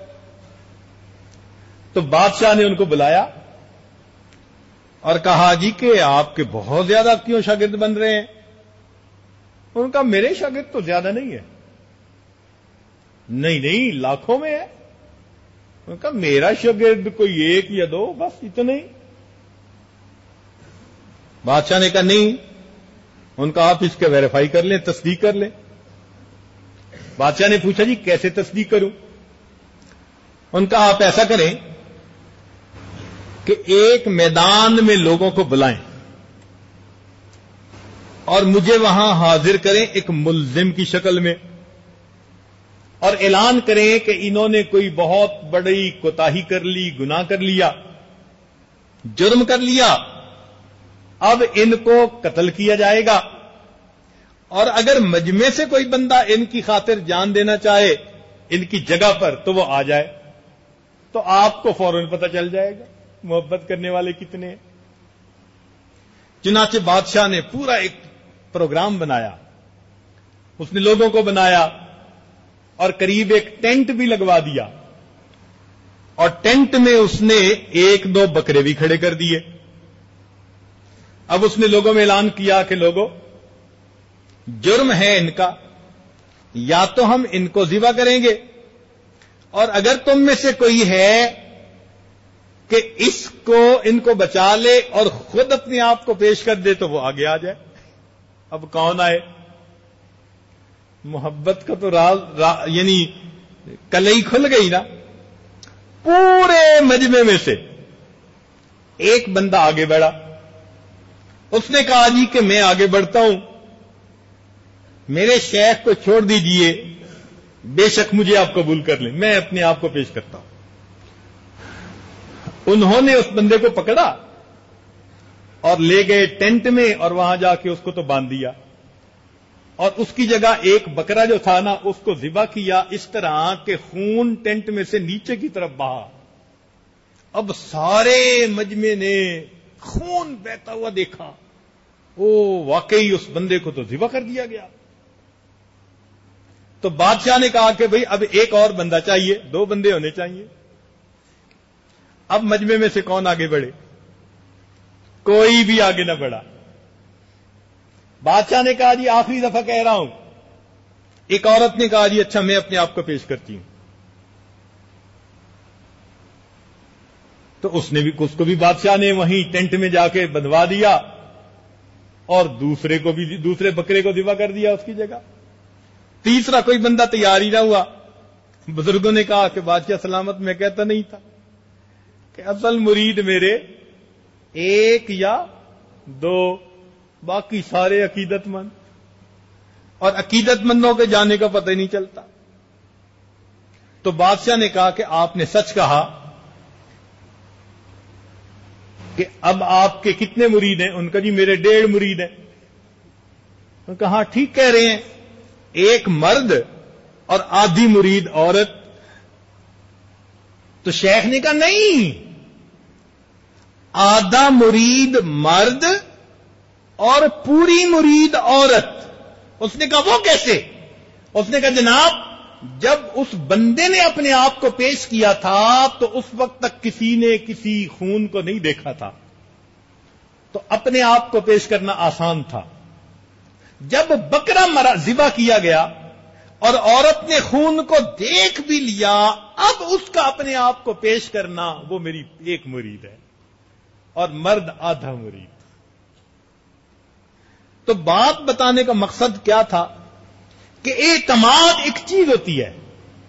تو بادشاہ نے ان کو بلایا اور کہا جی کہ آپ کے بہت زیادہ کیوں شاگرد بن رہے ہیں؟ ان کا میرے شاگرد تو زیادہ نہیں ہے. نہیں لاکھوں میں ہے. ان کا میرا شاگرد کوئی ایک یا دو، بس اتنے ہی. بادشاہ نے کہا نہیں. ان کا آپ اس کے ویریفائی کر لیں، تصدیق کر لیں. بادشاہ نے پوچھا جی کیسے تصدیق کروں؟ ان کا آپ ایسا کریں کہ ایک میدان میں لوگوں کو بلائیں اور مجھے وہاں حاضر کریں ایک ملزم کی شکل میں، اور اعلان کریں کہ انہوں نے کوئی بہت بڑی کوتاہی کر لی، گناہ کر لیا، جرم کر لیا، اب ان کو قتل کیا جائے گا، اور اگر مجمع سے کوئی بندہ ان کی خاطر جان دینا چاہے ان کی جگہ پر تو وہ آ جائے، تو آپ کو فوراً پتہ چل جائے گا محبت کرنے والے کتنے ہیں. چنانچہ بادشاہ نے پورا ایک پروگرام بنایا، اس نے لوگوں کو بنایا اور قریب ایک ٹینٹ بھی لگوا دیا، اور ٹینٹ میں اس نے ایک دو بکرے بھی کھڑے کر دیے. اب اس نے لوگوں میں اعلان کیا کہ لوگوں، جرم ہے ان کا، یا تو ہم ان کو ذبح کریں گے، اور اگر تم میں سے کوئی ہے کہ ان کو بچا لے اور خود اپنے آپ کو پیش کر دے تو وہ آگے آ جائے. اب کون آئے؟ محبت کا تو یعنی کلئی کھل گئی نا. پورے مجمع میں سے ایک بندہ آگے بڑھا. اس نے کہا جی کہ میں آگے بڑھتا ہوں، میرے شیخ کو چھوڑ دیجئے، بے شک مجھے آپ قبول کر لیں، میں اپنے آپ کو پیش کرتا ہوں. انہوں نے اس بندے کو پکڑا اور لے گئے ٹینٹ میں، اور وہاں جا کے اس کو تو باندھ دیا، اور اس کی جگہ ایک بکرا جو تھا نا اس کو ذبح کیا اس طرح کہ خون ٹینٹ میں سے نیچے کی طرف بہا. اب سارے مجمع نے خون بہتا ہوا دیکھا، او واقعی اس بندے کو تو ذبح کر دیا گیا. تو بادشاہ نے کہا کہ بھئی اب ایک اور بندہ چاہیے، دو بندے ہونے چاہیے. اب مجمع میں سے کون آگے بڑھے؟ کوئی بھی آگے نہ بڑھا. بادشاہ نے کہا جی آخری دفعہ کہہ رہا ہوں. ایک عورت نے کہا جی اچھا میں اپنے آپ کو پیش کرتی ہوں. تو اس کو بھی بادشاہ نے وہیں ٹینٹ میں جا کے بندھوا دیا اور دوسرے بکرے کو ذبح کر دیا اس کی جگہ. تیسرا کوئی بندہ تیار ہی نہ ہوا. بزرگوں نے کہا کہ بادشاہ سلامت، میں کہتا نہیں تھا کہ اصل مرید میرے ایک یا دو، باقی سارے عقیدت مند، اور عقیدت مندوں کے جانے کا پتہ ہی نہیں چلتا. تو بادشاہ نے کہا کہ آپ نے سچ کہا کہ اب آپ کے کتنے مرید ہیں؟ ان کا جی میرے 1.5 مرید ہیں. انہوں نے کہا ہاں ٹھیک کہہ رہے ہیں، ایک مرد اور آدھی مرید عورت. تو شیخ نے کہا نہیں، آدھا مرید مرد اور پوری مرید عورت. اس نے کہا وہ کیسے؟ اس نے کہا جناب جب اس بندے نے اپنے آپ کو پیش کیا تھا تو اس وقت تک کسی نے کسی خون کو نہیں دیکھا تھا، تو اپنے آپ کو پیش کرنا آسان تھا. جب بکرا ذبح کیا گیا اور عورت نے خون کو دیکھ بھی لیا، اب اس کا اپنے آپ کو پیش کرنا وہ میری ایک مرید ہے اور مرد آدھا مرید۔ تو بات بتانے کا مقصد کیا تھا کہ اعتماد ایک چیز ہوتی ہے،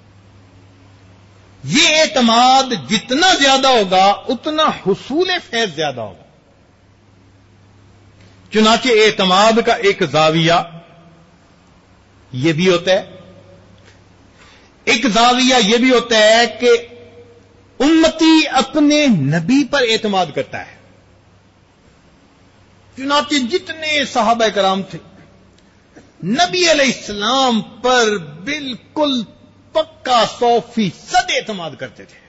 یہ اعتماد جتنا زیادہ ہوگا اتنا حصول فیض زیادہ ہوگا۔ چنانچہ اعتماد کا ایک زاویہ یہ بھی ہوتا ہے، ایک زاویہ یہ بھی ہوتا ہے کہ امتی اپنے نبی پر اعتماد کرتا ہے۔ چنانچہ جتنے صحابہ کرام تھے نبی علیہ السلام پر بالکل پکا 100% اعتماد کرتے تھے،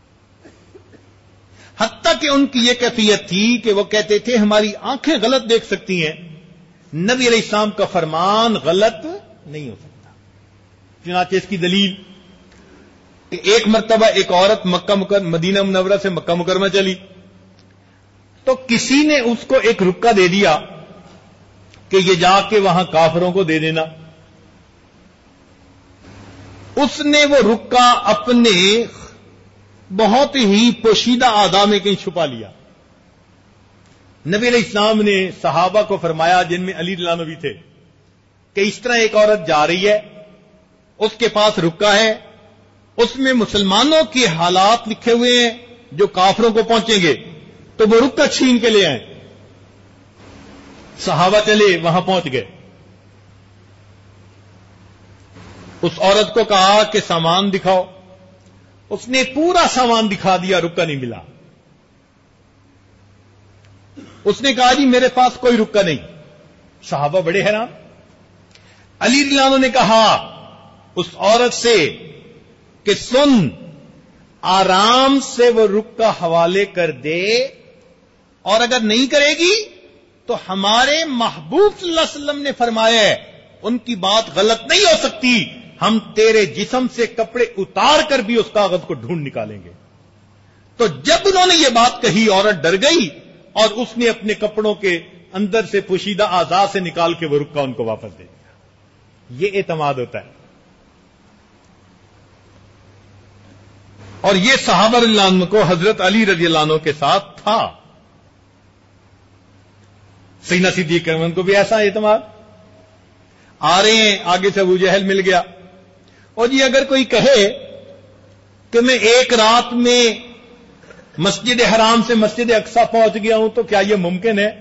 حتیٰ کہ ان کی یہ کیفیت تھی کہ وہ کہتے تھے ہماری آنکھیں غلط دیکھ سکتی ہیں، نبی علیہ السلام کا فرمان غلط نہیں ہو سکتا۔ چنانچہ اس کی دلیل کہ ایک مرتبہ ایک عورت مدینہ منورہ سے مکہ مکرمہ چلی تو کسی نے اس کو ایک رکا دے دیا کہ یہ جا کے وہاں کافروں کو دے دینا۔ اس نے وہ رکا اپنے بہت ہی پوشیدہ اعضاء میں کہیں چھپا لیا۔ نبی علیہ السلام نے صحابہ کو فرمایا، جن میں علی رضی اللہ عنہ بھی تھے، کہ اس طرح ایک عورت جا رہی ہے، اس کے پاس رکا ہے، اس میں مسلمانوں کے حالات لکھے ہوئے ہیں جو کافروں کو پہنچیں گے، تو وہ رکا چھین کے لے آئیں۔ صحابہ چلے، وہاں پہنچ گئے، اس عورت کو کہا کہ سامان دکھاؤ، اس نے پورا سامان دکھا دیا، رکا نہیں ملا۔ اس نے کہا جی میرے پاس کوئی رکا نہیں۔ صحابہ بڑے حیران۔ علی رضی اللہ عنہ نے کہا اس عورت سے کہ سن، آرام سے وہ رکا حوالے کر دے، اور اگر نہیں کرے گی تو ہمارے محبوب صلی اللہ علیہ وسلم نے فرمایا ہے ان کی بات غلط نہیں ہو سکتی، ہم تیرے جسم سے کپڑے اتار کر بھی اس کاغذ کو ڈھونڈ نکالیں گے۔ تو جب انہوں نے یہ بات کہی عورت ڈر گئی اور اس نے اپنے کپڑوں کے اندر سے پوشیدہ اعضاء سے نکال کے وہ رکا ان کو واپس دے دیا۔ یہ اعتماد ہوتا ہے، اور یہ صحابہ رضی اللہ عنہ کو حضرت علی رضی اللہ عنہ کے ساتھ تھا۔ سیدنا صدیق اکبر کو بھی ایسا اعتماد۔ آ رہے ہیں، آگے سے ابو جہل مل گیا، اور جی اگر کوئی کہے کہ میں ایک رات میں مسجد حرام سے مسجد اقصی پہنچ گیا ہوں تو کیا یہ ممکن ہے؟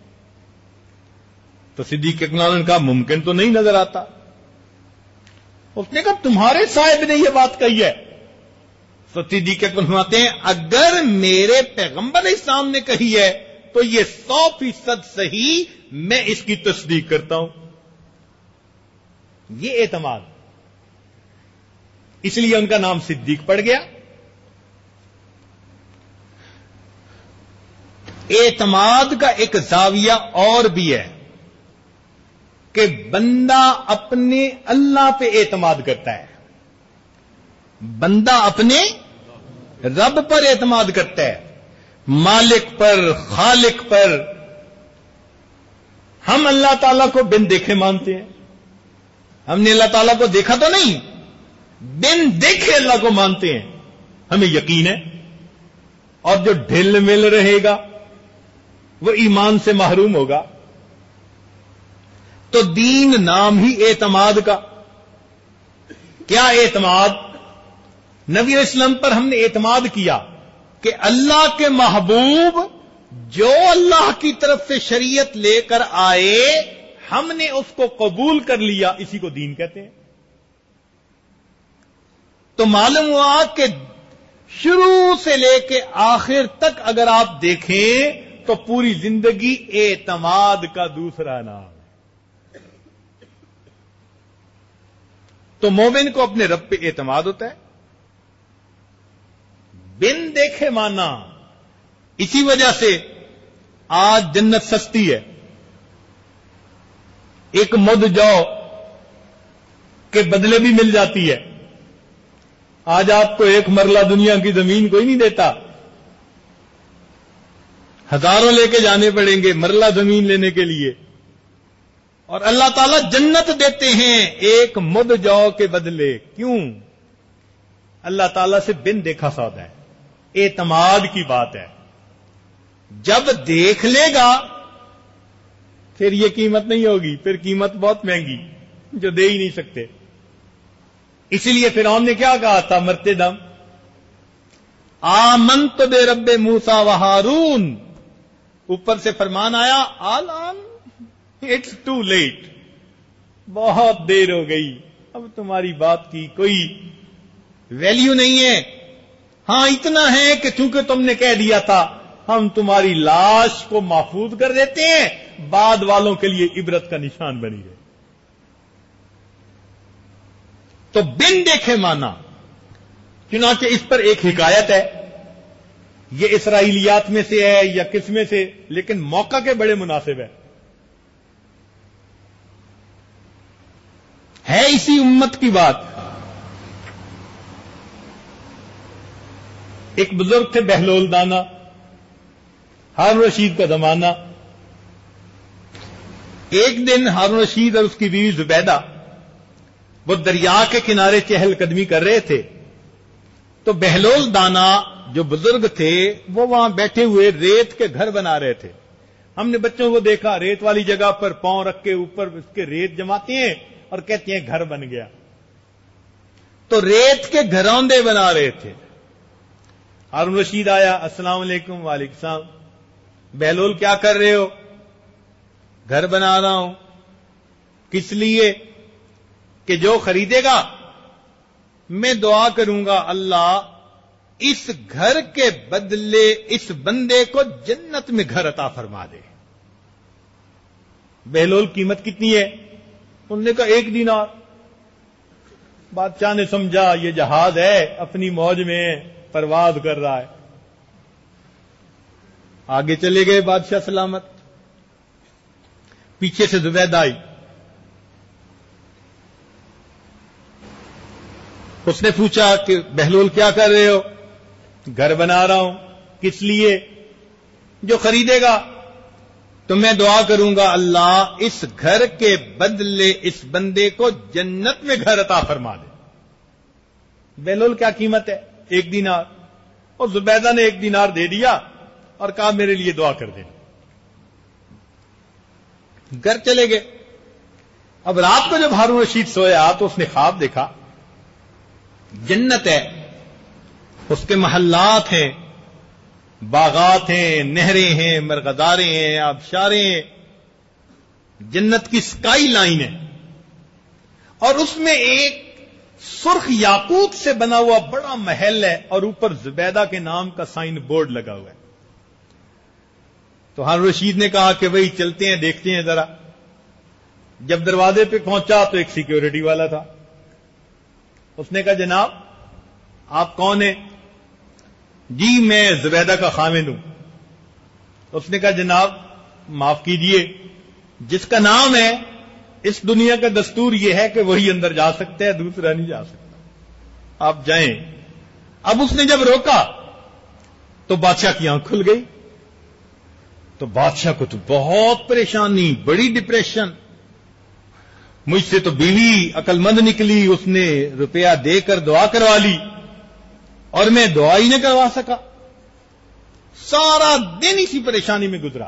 تو صدیق اکبر نے کہا ممکن تو نہیں نظر آتا۔ اس نے کہا تمہارے صاحب نے یہ بات کہی ہے؟ تو صدیق اکبر فرماتے ہیں اگر میرے پیغمبر اسلام نے کہی ہے تو یہ 100% صحیح، میں اس کی تصدیق کرتا ہوں۔ یہ اعتماد، اس لیے ان کا نام صدیق پڑ گیا۔ اعتماد کا ایک زاویہ اور بھی ہے کہ بندہ اپنے اللہ پہ اعتماد کرتا ہے، بندہ اپنے رب پر اعتماد کرتا ہے، مالک پر، خالق پر۔ ہم اللہ تعالیٰ کو بن دیکھے مانتے ہیں، ہم نے اللہ تعالیٰ کو دیکھا تو نہیں، بن دیکھے اللہ کو مانتے ہیں، ہمیں یقین ہے۔ اور جو ڈھل مل رہے گا وہ ایمان سے محروم ہوگا۔ تو دین نام ہی اعتماد کا۔ کیا اعتماد؟ نبی علیہ السلام پر ہم نے اعتماد کیا کہ اللہ کے محبوب جو اللہ کی طرف سے شریعت لے کر آئے ہم نے اس کو قبول کر لیا، اسی کو دین کہتے ہیں۔ تو معلوم ہوا کہ شروع سے لے کے آخر تک اگر آپ دیکھیں تو پوری زندگی اعتماد کا دوسرا نام ہے۔ تو مومن کو اپنے رب پہ اعتماد ہوتا ہے، بن دیکھے مانا۔ اسی وجہ سے آج جنت سستی ہے، ایک مد جاؤ کے بدلے بھی مل جاتی ہے۔ آج آپ کو ایک مرلہ دنیا کی زمین کوئی نہیں دیتا، ہزاروں لے کے جانے پڑیں گے مرلہ زمین لینے کے لیے۔ اور اللہ تعالیٰ جنت دیتے ہیں ایک مد جو کے بدلے. کیوں؟ اللہ تعالیٰ سے بن دیکھا سودا ہے, اعتماد کی بات ہے. جب دیکھ لے گا پھر یہ قیمت نہیں ہوگی, پھر قیمت بہت مہنگی جو دے ہی نہیں سکتے. اسی لیے فرعون نے کیا کہا تھا مرتے دم, آمنت برب موسیٰ و ہارون. اوپر سے فرمان آیا آلان, اٹس ٹو لیٹ, بہت دیر ہو گئی, اب تمہاری بات کی کوئی ویلیو نہیں ہے. ہاں اتنا ہے کہ چونکہ تم نے کہہ دیا تھا ہم تمہاری لاش کو محفوظ کر دیتے ہیں, بعد والوں کے لیے عبرت کا نشان بنی رہے. تو بن دیکھے مانا. چنانچہ اس پر ایک حکایت ہے, یہ اسرائیلیات میں سے ہے یا کس میں سے, لیکن موقع کے بڑے مناسب ہے اسی امت کی بات. ایک بزرگ تھے بہلول دانا, ہارون رشید کا زمانہ. ایک دن ہارون رشید اور اس کی بیوی زبیدہ وہ دریا کے کنارے چہل قدمی کر رہے تھے, تو بہلول دانا جو بزرگ تھے وہ وہاں بیٹھے ہوئے ریت کے گھر بنا رہے تھے. ہم نے بچوں کو دیکھا ریت والی جگہ پر پاؤں رکھ کے اوپر اس کے ریت جماتے ہیں اور کہتے ہیں گھر بن گیا. تو ریت کے گھروندے بنا رہے تھے. ہارون رشید آیا, السلام علیکم. وعلیکم السلام. بہلول کیا کر رہے ہو؟ گھر بنا رہا ہوں. کس لیے؟ کہ جو خریدے گا میں دعا کروں گا اللہ اس گھر کے بدلے اس بندے کو جنت میں گھر عطا فرما دے. بہلول قیمت کتنی ہے؟ انہوں نے کہا 1 دینار. بادشاہ نے سمجھا یہ جہاز ہے, اپنی موج میں پرواز کر رہا ہے. آگے چلے گئے بادشاہ سلامت. پیچھے سے زبیدہ آئی. اس نے پوچھا کہ بہلول کیا کر رہے ہو؟ گھر بنا رہا ہوں. کس لیے؟ جو خریدے گا تو میں دعا کروں گا اللہ اس گھر کے بدلے اس بندے کو جنت میں گھر عطا فرما دے. بہلول کیا قیمت ہے؟ 1 دینار. اور زبیدہ نے 1 دینار دے دیا اور کہا میرے لیے دعا کر دینا. گھر چلے گئے. اب رات کو جب ہارون رشید سویا تو اس نے خواب دیکھا جنت ہے, اس کے محلات ہیں, باغات ہیں, نہریں ہیں, مرغداریں ہیں, آبشاریں ہیں, جنت کی سکائی لائن ہے. اور اس میں ایک سرخ یاقوت سے بنا ہوا بڑا محل ہے اور اوپر زبیدہ کے نام کا سائن بورڈ لگا ہوا ہے. تو ہارون رشید نے کہا کہ بھئی چلتے ہیں دیکھتے ہیں ذرا. جب دروازے پہ پہنچا تو ایک سیکیورٹی والا تھا. اس نے کہا جناب آپ کون ہیں؟ جی میں زبیدہ کا خاوند ہوں. اس نے کہا جناب معاف کیجئے, جس کا نام ہے اس دنیا کا دستور یہ ہے کہ وہی اندر جا سکتا ہے, دوسرا نہیں جا سکتا, آپ جائیں. اب اس نے جب روکا تو بادشاہ کی آنکھ کھل گئی. تو بادشاہ کو تو بہت پریشانی, بڑی ڈپریشن. مجھ سے تو بیوی عقل مند نکلی, اس نے روپیہ دے کر دعا کروا لی اور میں دعا ہی نہ کروا سکا. سارا دن اسی پریشانی میں گزرا.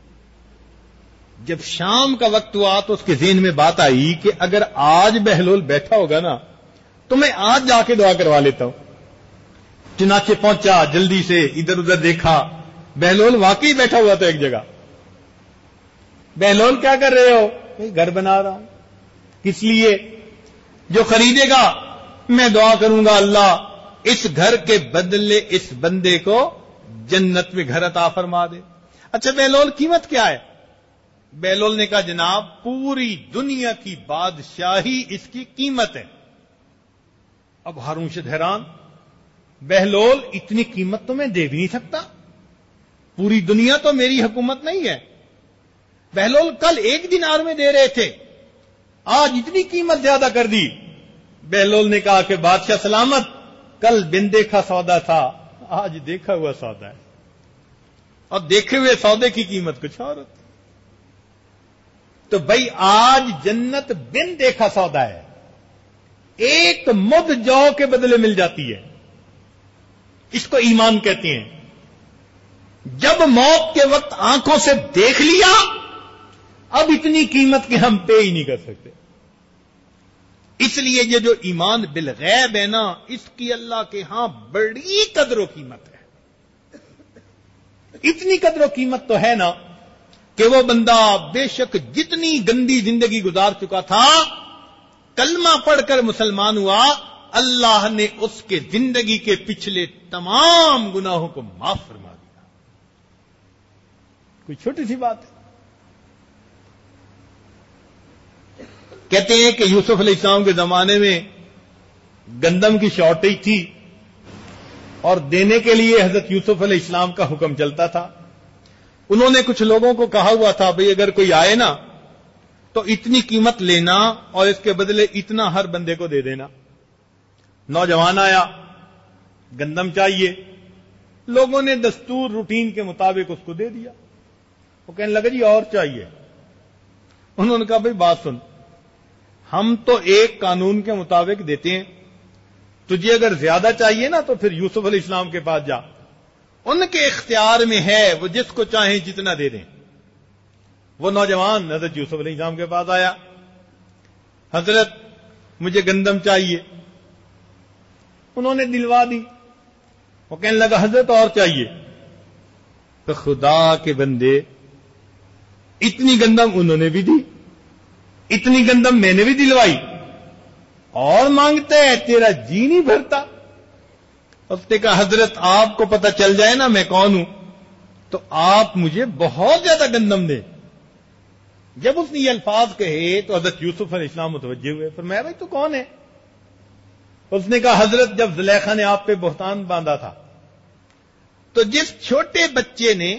جب شام کا وقت ہوا تو اس کے ذہن میں بات آئی کہ اگر آج بہلول بیٹھا ہوگا نا تو میں آج جا کے دعا کروا لیتا ہوں. چنانچہ پہنچا, جلدی سے ادھر ادھر دیکھا, بہلول واقعی بیٹھا ہوا تھا ایک جگہ. بہلول کیا کر رہے ہو؟ گھر بنا رہا ہوں. کس لیے؟ جو خریدے گا میں دعا کروں گا اللہ اس گھر کے بدلے اس بندے کو جنت میں گھر عطا فرما دے. اچھا بہلول قیمت کیا ہے؟ بہلول نے کہا جناب پوری دنیا کی بادشاہی اس کی قیمت ہے. اب ہارون رشید حیران, بہلول اتنی قیمت تو میں دے بھی نہیں سکتا, پوری دنیا تو میری حکومت نہیں ہے. بہلول کل 1 دینار میں دے رہے تھے, آج اتنی قیمت زیادہ کر دی. بہلول نے کہا کہ بادشاہ سلامت, کل بن دیکھا سودا تھا, آج دیکھا ہوا سودا ہے, اور دیکھے ہوئے سودے کی قیمت کچھ اور ہوتی. تو بھائی آج جنت بن دیکھا سودا ہے، ایک مد جو کے بدلے مل جاتی ہے، اس کو ایمان کہتے ہیں۔ جب موت کے وقت آنکھوں سے دیکھ لیا، اب اتنی قیمت کہ ہم پے ہی نہیں کر سکتے۔ اس لیے یہ جو ایمان بالغیب ہے نا، اس کی اللہ کے ہاں بڑی قدر و قیمت ہے۔ اتنی قدر و قیمت تو ہے نا کہ وہ بندہ بے شک جتنی گندی زندگی گزار چکا تھا، کلمہ پڑھ کر مسلمان ہوا، اللہ نے اس کے زندگی کے پچھلے تمام گناہوں کو معاف فرما دیا۔ کوئی چھوٹی سی بات ہے؟ کہتے ہیں کہ یوسف علیہ السلام کے زمانے میں گندم کی شارٹیج تھی اور دینے کے لیے حضرت یوسف علیہ السلام کا حکم چلتا تھا۔ انہوں نے کچھ لوگوں کو کہا ہوا تھا بھئی اگر کوئی آئے نا تو اتنی قیمت لینا اور اس کے بدلے اتنا ہر بندے کو دے دینا۔ نوجوان آیا، گندم چاہیے، لوگوں نے دستور روٹین کے مطابق اس کو دے دیا۔ وہ کہنے لگا جی اور چاہیے۔ انہوں نے کہا بھئی بات سن، ہم تو ایک قانون کے مطابق دیتے ہیں، تجھے اگر زیادہ چاہیے نا تو پھر یوسف علیہ السلام کے پاس جا، ان کے اختیار میں ہے، وہ جس کو چاہیں جتنا دے دیں۔ وہ نوجوان حضرت یوسف علیہ السلام کے پاس آیا، حضرت مجھے گندم چاہیے۔ انہوں نے دلوا دی۔ وہ کہنے لگا حضرت اور چاہیے۔ تو خدا کے بندے، اتنی گندم انہوں نے بھی دی، اتنی گندم میں نے بھی دلوائی، اور مانگتا ہے، تیرا جی نہیں بھرتا؟ اس نے کہا حضرت آپ کو پتہ چل جائے نا میں کون ہوں تو آپ مجھے بہت زیادہ گندم دیں۔ جب اس نے یہ الفاظ کہے تو حضرت یوسف علیہ السلام متوجہ ہوئے، فرمایا بھائی تو کون ہے؟ اس نے کہا حضرت جب زلیخا نے آپ پہ بہتان باندھا تھا تو جس چھوٹے بچے نے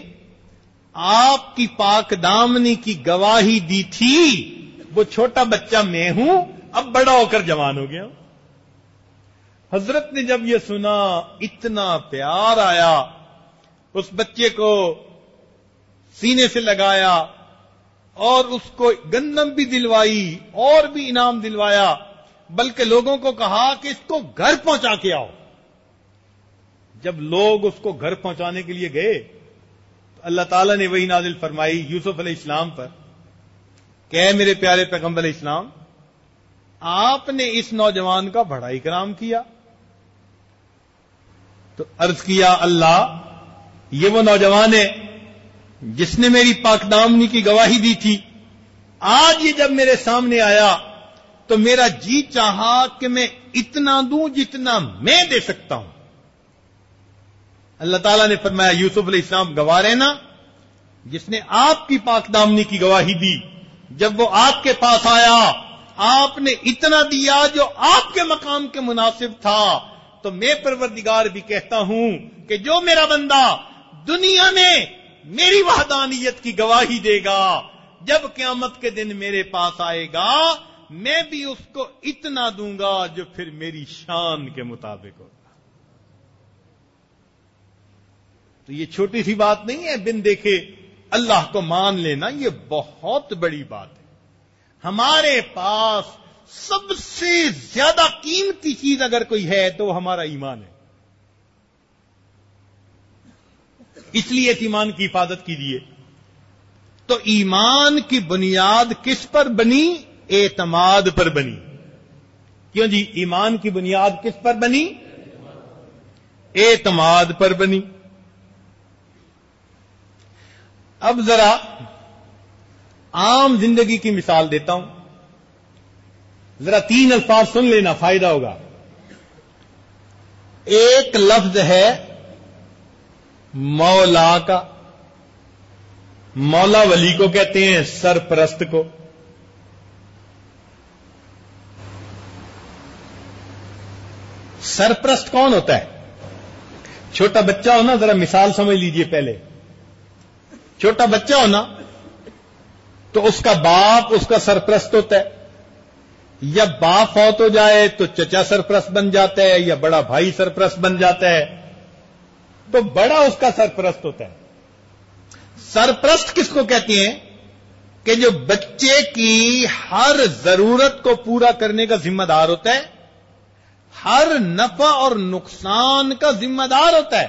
آپ کی پاک دامنی کی گواہی دی تھی، وہ چھوٹا بچہ میں ہوں، اب بڑا ہو کر جوان ہو گیا ہوں۔ حضرت نے جب یہ سنا اتنا پیار آیا، اس بچے کو سینے سے لگایا اور اس کو گندم بھی دلوائی اور بھی انعام دلوایا، بلکہ لوگوں کو کہا کہ اس کو گھر پہنچا کے آؤ۔ جب لوگ اس کو گھر پہنچانے کے لیے گئے تو اللہ تعالیٰ نے وہی نازل فرمائی یوسف علیہ السلام پر کہ اے میرے پیارے پیغمبر علیہ السلام، آپ نے اس نوجوان کا بڑا اکرام کیا۔ تو عرض کیا اللہ، یہ وہ نوجوان ہے جس نے میری پاک دامنی کی گواہی دی تھی، آج یہ جب میرے سامنے آیا تو میرا جی چاہا کہ میں اتنا دوں جتنا میں دے سکتا ہوں۔ اللہ تعالیٰ نے فرمایا یوسف علیہ السلام گواہ رہنا، جس نے آپ کی پاک دامنی کی گواہی دی، جب وہ آپ کے پاس آیا آپ نے اتنا دیا جو آپ کے مقام کے مناسب تھا، تو میں پروردگار بھی کہتا ہوں کہ جو میرا بندہ دنیا میں میری وحدانیت کی گواہی دے گا، جب قیامت کے دن میرے پاس آئے گا میں بھی اس کو اتنا دوں گا جو پھر میری شان کے مطابق ہوگا۔ تو یہ چھوٹی سی بات نہیں ہے، بن دیکھے اللہ کو مان لینا، یہ بہت بڑی بات ہے۔ ہمارے پاس سب سے زیادہ قیمتی چیز اگر کوئی ہے تو وہ ہمارا ایمان ہے۔ اس لیے اس ایمان کی حفاظت کیجیے۔ تو ایمان کی بنیاد کس پر بنی؟ اعتماد پر بنی۔ کیوں جی؟ ایمان کی بنیاد کس پر بنی؟ اعتماد پر بنی۔ اب ذرا عام زندگی کی مثال دیتا ہوں، ذرا 3 الفاظ سن لینا، فائدہ ہوگا۔ ایک لفظ ہے مولا کا، مولا ولی کو کہتے ہیں، سرپرست کو۔ سرپرست کون ہوتا ہے؟ چھوٹا بچہ ہو نا، ذرا مثال سمجھ لیجئے پہلے۔ چھوٹا بچہ ہو نا تو اس کا باپ اس کا سرپرست ہوتا ہے، یا باپ فوت ہو جائے تو چچا سرپرست بن جاتا ہے، یا بڑا بھائی سرپرست بن جاتا ہے، تو بڑا اس کا سرپرست ہوتا ہے۔ سرپرست کس کو کہتے ہیں؟ کہ جو بچے کی ہر ضرورت کو پورا کرنے کا ذمہ دار ہوتا ہے، ہر نفع اور نقصان کا ذمہ دار ہوتا ہے.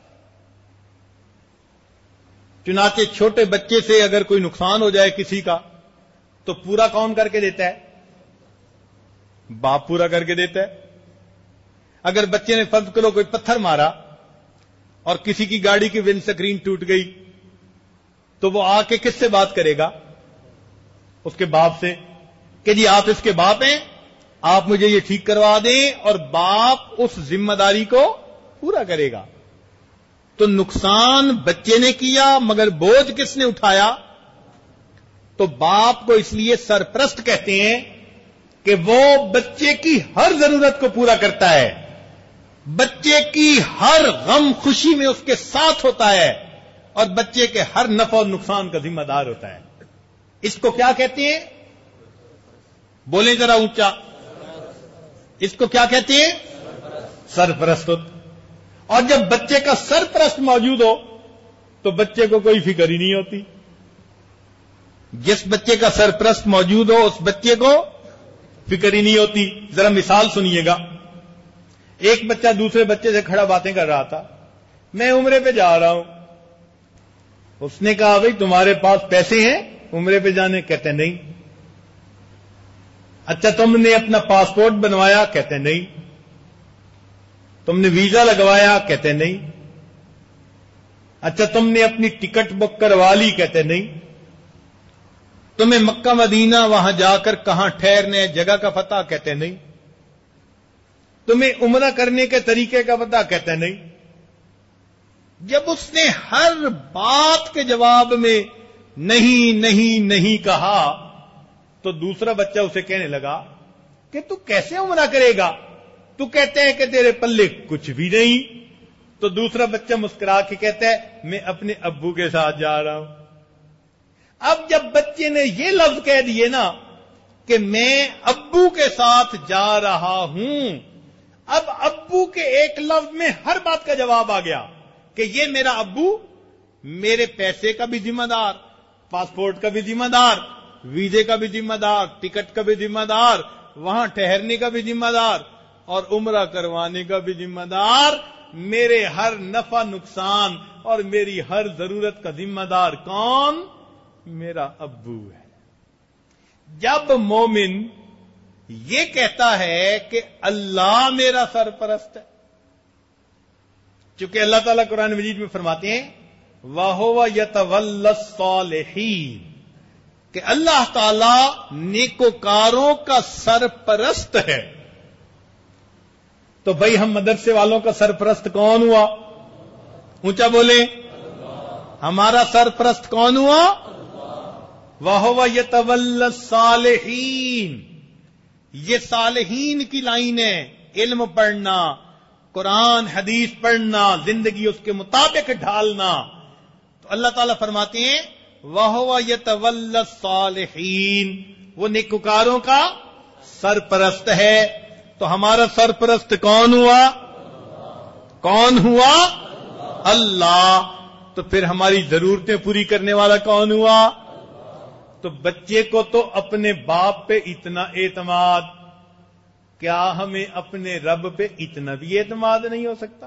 چنانچہ چھوٹے بچے سے اگر کوئی نقصان ہو جائے کسی کا تو پورا کون کر کے دیتا ہے؟ باپ پورا کر کے دیتا ہے. اگر بچے نے فرض کرو کوئی پتھر مارا اور کسی کی گاڑی کی ونڈ سکرین ٹوٹ گئی تو وہ آ کے کس سے بات کرے گا؟ اس کے باپ سے، کہ جی آپ اس کے باپ ہیں، آپ مجھے یہ ٹھیک کروا دیں، اور باپ اس ذمہ داری کو پورا کرے گا. تو نقصان بچے نے کیا مگر بوجھ کس نے اٹھایا؟ تو باپ کو اس لیے سرپرست کہتے ہیں کہ وہ بچے کی ہر ضرورت کو پورا کرتا ہے، بچے کی ہر غم خوشی میں اس کے ساتھ ہوتا ہے، اور بچے کے ہر نفع اور نقصان کا ذمہ دار ہوتا ہے. اس کو کیا کہتے ہیں؟ بولیں ذرا اونچا. اس کو کیا کہتے ہیں؟ سرپرست. اور جب بچے کا سرپرست موجود ہو تو بچے کو کوئی فکر ہی نہیں ہوتی. جس بچے کا سرپرست موجود ہو اس بچے کو فکر ہی نہیں ہوتی. ذرا مثال سنیے گا. ایک بچہ دوسرے بچے سے کھڑا باتیں کر رہا تھا، میں عمرے پہ جا رہا ہوں. اس نے کہا بھائی تمہارے پاس پیسے ہیں عمرے پہ جانے؟ کہتے نہیں. اچھا تم نے اپنا پاسپورٹ بنوایا؟ کہتے نہیں. تم نے ویزا لگوایا؟ کہتے نہیں. اچھا تم نے اپنی ٹکٹ بک کروا لی؟ کہتے نہیں. تمہیں مکہ مدینہ وہاں جا کر کہاں ٹھہرنے جگہ کا پتہ؟ کہتے نہیں. تمہیں عمرہ کرنے کے طریقے کا پتہ؟ کہتے نہیں. جب اس نے ہر بات کے جواب میں نہیں نہیں نہیں کہا تو دوسرا بچہ اسے کہنے لگا کہ تو کیسے عمرہ کرے گا؟ تو کہتے ہیں کہ تیرے پلے کچھ بھی نہیں. تو دوسرا بچہ مسکرا کے کہتا ہے میں اپنے ابو کے ساتھ جا رہا ہوں. اب جب بچے نے یہ لفظ کہہ دیے نا کہ میں ابو کے ساتھ جا رہا ہوں، اب ابو کے ایک لفظ میں ہر بات کا جواب آ گیا کہ یہ میرا ابو میرے پیسے کا بھی ذمہ دار، پاسپورٹ کا بھی ذمہ دار، ویزے کا بھی ذمہ دار، ٹکٹ کا بھی ذمہ دار، وہاں ٹھہرنے کا بھی ذمہ دار، اور عمرہ کروانے کا بھی ذمہ دار. میرے ہر نفع نقصان اور میری ہر ضرورت کا ذمہ دار کون؟ میرا ابو ہے. جب مومن یہ کہتا ہے کہ اللہ میرا سرپرست ہے، چونکہ اللہ تعالیٰ قرآن مجید میں فرماتے ہیں وَهُوَ يَتَوَلَّى الصَّالِحِينَ، کہ اللہ تعالی نیکوکاروں کا سرپرست ہے. تو بھائی ہم مدرسے والوں کا سرپرست کون ہوا؟ اونچا بولیں. ہمارا سرپرست کون ہوا؟ وَهُوَ يَتَوَلَّى الصَّالِحِينَ. یہ صالحین کی لائن ہے. علم پڑھنا، قرآن حدیث پڑھنا، زندگی اس کے مطابق ڈھالنا. تو اللہ تعالیٰ فرماتے ہیں وَهُوَ يَتَوَلَّى الصَّالِحِينَ، وہ نیکوکاروں کا سرپرست ہے. تو ہمارا سرپرست کون ہوا؟ کون ہوا؟ اللہ. تو پھر ہماری ضرورتیں پوری کرنے والا کون ہوا؟ تو بچے کو تو اپنے باپ پہ اتنا اعتماد، کیا ہمیں اپنے رب پہ اتنا بھی اعتماد نہیں ہو سکتا؟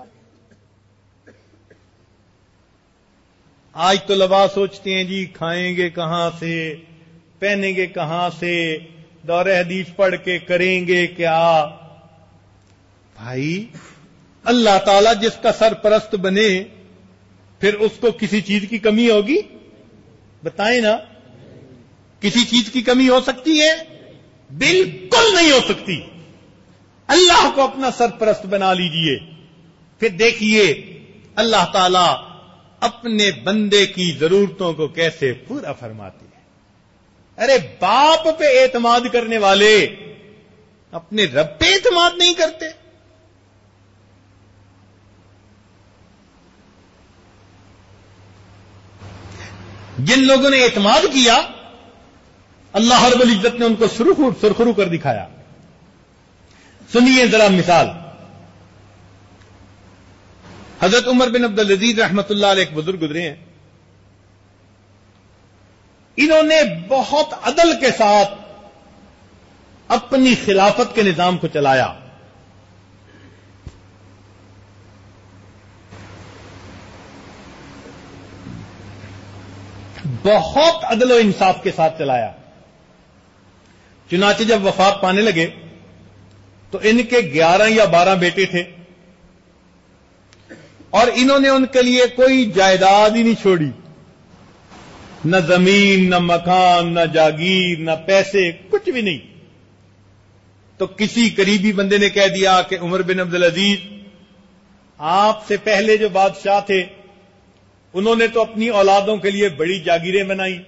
آج تو طلباء سوچتے ہیں جی کھائیں گے کہاں سے، پہنیں گے کہاں سے، دور حدیث پڑھ کے کریں گے کیا؟ بھائی اللہ تعالیٰ جس کا سرپرست بنے پھر اس کو کسی چیز کی کمی ہوگی؟ بتائیں نا. کسی چیز کی کمی ہو سکتی ہے؟ بالکل نہیں ہو سکتی. اللہ کو اپنا سرپرست بنا لیجئے، پھر دیکھیے اللہ تعالیٰ اپنے بندے کی ضرورتوں کو کیسے پورا فرماتے ہیں. ارے باپ پہ اعتماد کرنے والے اپنے رب پہ اعتماد نہیں کرتے. جن لوگوں نے اعتماد کیا اللہ رب العزت نے ان کو سرخرو کر دکھایا. سنیے ذرا مثال. حضرت عمر بن عبد العزیز رحمۃ اللہ علیہ ایک بزرگ گزرے ہیں. انہوں نے بہت عدل کے ساتھ اپنی خلافت کے نظام کو چلایا. بہت عدل و انصاف کے ساتھ چلایا. چنانچہ جب وفات پانے لگے تو ان کے 11 یا 12 بیٹے تھے اور انہوں نے ان کے لیے کوئی جائیداد ہی نہیں چھوڑی، نہ زمین، نہ مکان، نہ جاگیر، نہ پیسے، کچھ بھی نہیں. تو کسی قریبی بندے نے کہہ دیا کہ عمر بن عبدالعزیز، آپ سے پہلے جو بادشاہ تھے انہوں نے تو اپنی اولادوں کے لیے بڑی جاگیریں بنائی،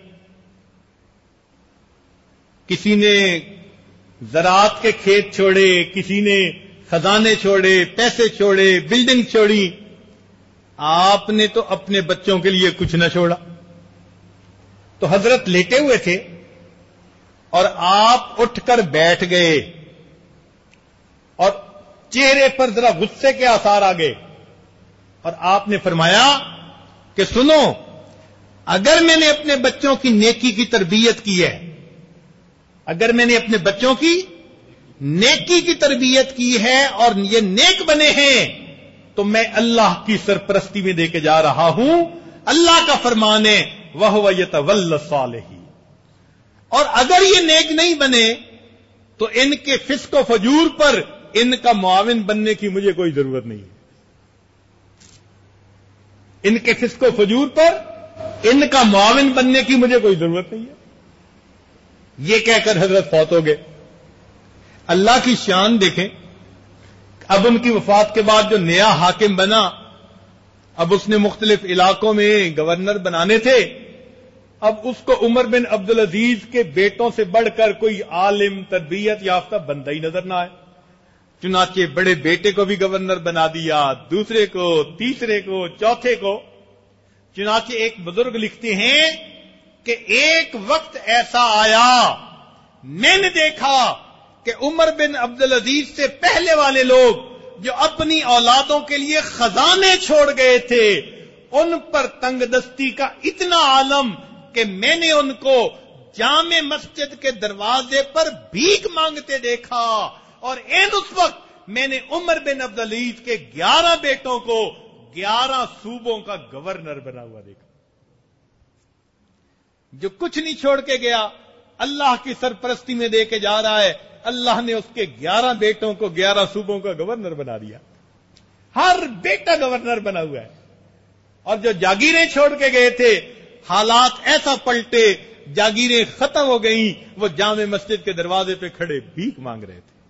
کسی نے زراعت کے کھیت چھوڑے، کسی نے خزانے چھوڑے، پیسے چھوڑے، بلڈنگ چھوڑی، آپ نے تو اپنے بچوں کے لیے کچھ نہ چھوڑا. تو حضرت لیٹے ہوئے تھے اور آپ اٹھ کر بیٹھ گئے اور چہرے پر ذرا غصے کے آثار آ گئے اور آپ نے فرمایا کہ سنو، اگر میں نے اپنے بچوں کی نیکی کی تربیت کی ہے، اگر میں نے اپنے بچوں کی نیکی کی تربیت کی ہے اور یہ نیک بنے ہیں تو میں اللہ کی سرپرستی میں دے کے جا رہا ہوں. اللہ کا فرمان ہے وَهُوَ يَتَوَلَّى الصَّالِحِينَ. اور اگر یہ نیک نہیں بنے تو ان کے فسق و فجور پر ان کا معاون بننے کی مجھے کوئی ضرورت نہیں ہے. ان کے فسق و فجور پر ان کا معاون بننے کی مجھے کوئی ضرورت نہیں ہے. یہ کہہ کر حضرت فوت ہو گئے. اللہ کی شان دیکھیں، اب ان کی وفات کے بعد جو نیا حاکم بنا، اب اس نے مختلف علاقوں میں گورنر بنانے تھے. اب اس کو عمر بن عبدالعزیز کے بیٹوں سے بڑھ کر کوئی عالم تربیت یافتہ بندہ ہی نظر نہ آئے. چنانچہ بڑے بیٹے کو بھی گورنر بنا دیا، دوسرے کو، تیسرے کو، چوتھے کو. چنانچہ ایک بزرگ لکھتے ہیں کہ ایک وقت ایسا آیا، میں نے دیکھا کہ عمر بن عبدالعزیز سے پہلے والے لوگ جو اپنی اولادوں کے لیے خزانے چھوڑ گئے تھے، ان پر تنگ دستی کا اتنا عالم کہ میں نے ان کو جامع مسجد کے دروازے پر بھیک مانگتے دیکھا. اور اس وقت میں نے عمر بن عبدالعزیز کے 11 بیٹوں کو 11 صوبوں کا گورنر بنا ہوا دیکھا. جو کچھ نہیں چھوڑ کے گیا، اللہ کی سرپرستی میں دے کے جا رہا ہے. اللہ نے اس کے 11 بیٹوں کو 11 صوبوں کا گورنر بنا دیا. ہر بیٹا گورنر بنا ہوا ہے. اور جو جاگیریں چھوڑ کے گئے تھے، حالات ایسا پلٹے، جاگیریں ختم ہو گئیں، وہ جامع مسجد کے دروازے پہ کھڑے بھیک مانگ رہے تھے.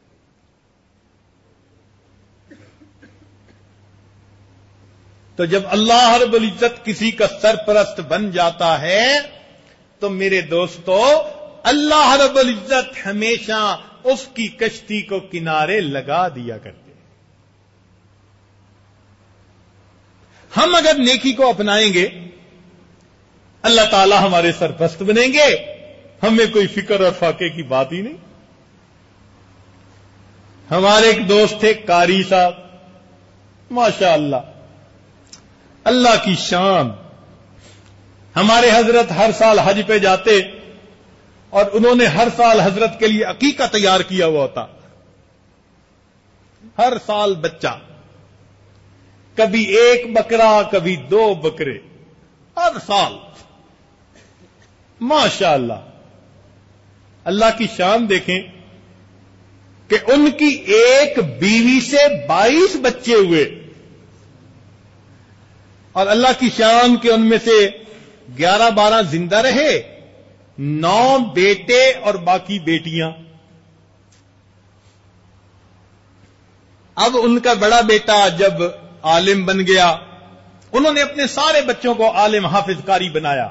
تو جب اللہ رب العزت کسی کا سرپرست بن جاتا ہے تو میرے دوستو، اللہ رب العزت ہمیشہ اس کی کشتی کو کنارے لگا دیا کرتے ہیں. ہم اگر نیکی کو اپنائیں گے، اللہ تعالی ہمارے سرپرست بنیں گے. ہمیں کوئی فکر اور فاقے کی بات ہی نہیں. ہمارے ایک دوست تھے قاری صاحب، ماشاء اللہ، اللہ کی شان. ہمارے حضرت ہر سال حج پہ جاتے اور انہوں نے ہر سال حضرت کے لیے عقیقہ تیار کیا ہوا ہوتا. ہر سال بچہ، کبھی 1 بکرا، کبھی 2 بکرے، ہر سال. ماشاء اللہ، اللہ کی شان دیکھیں کہ ان کی ایک بیوی سے 22 بچے ہوئے. اور اللہ کی شان کہ ان میں سے 11-12 زندہ رہے، 9 بیٹے اور باقی بیٹیاں. اب ان کا بڑا بیٹا جب عالم بن گیا، انہوں نے اپنے سارے بچوں کو عالم حافظ قاری بنایا.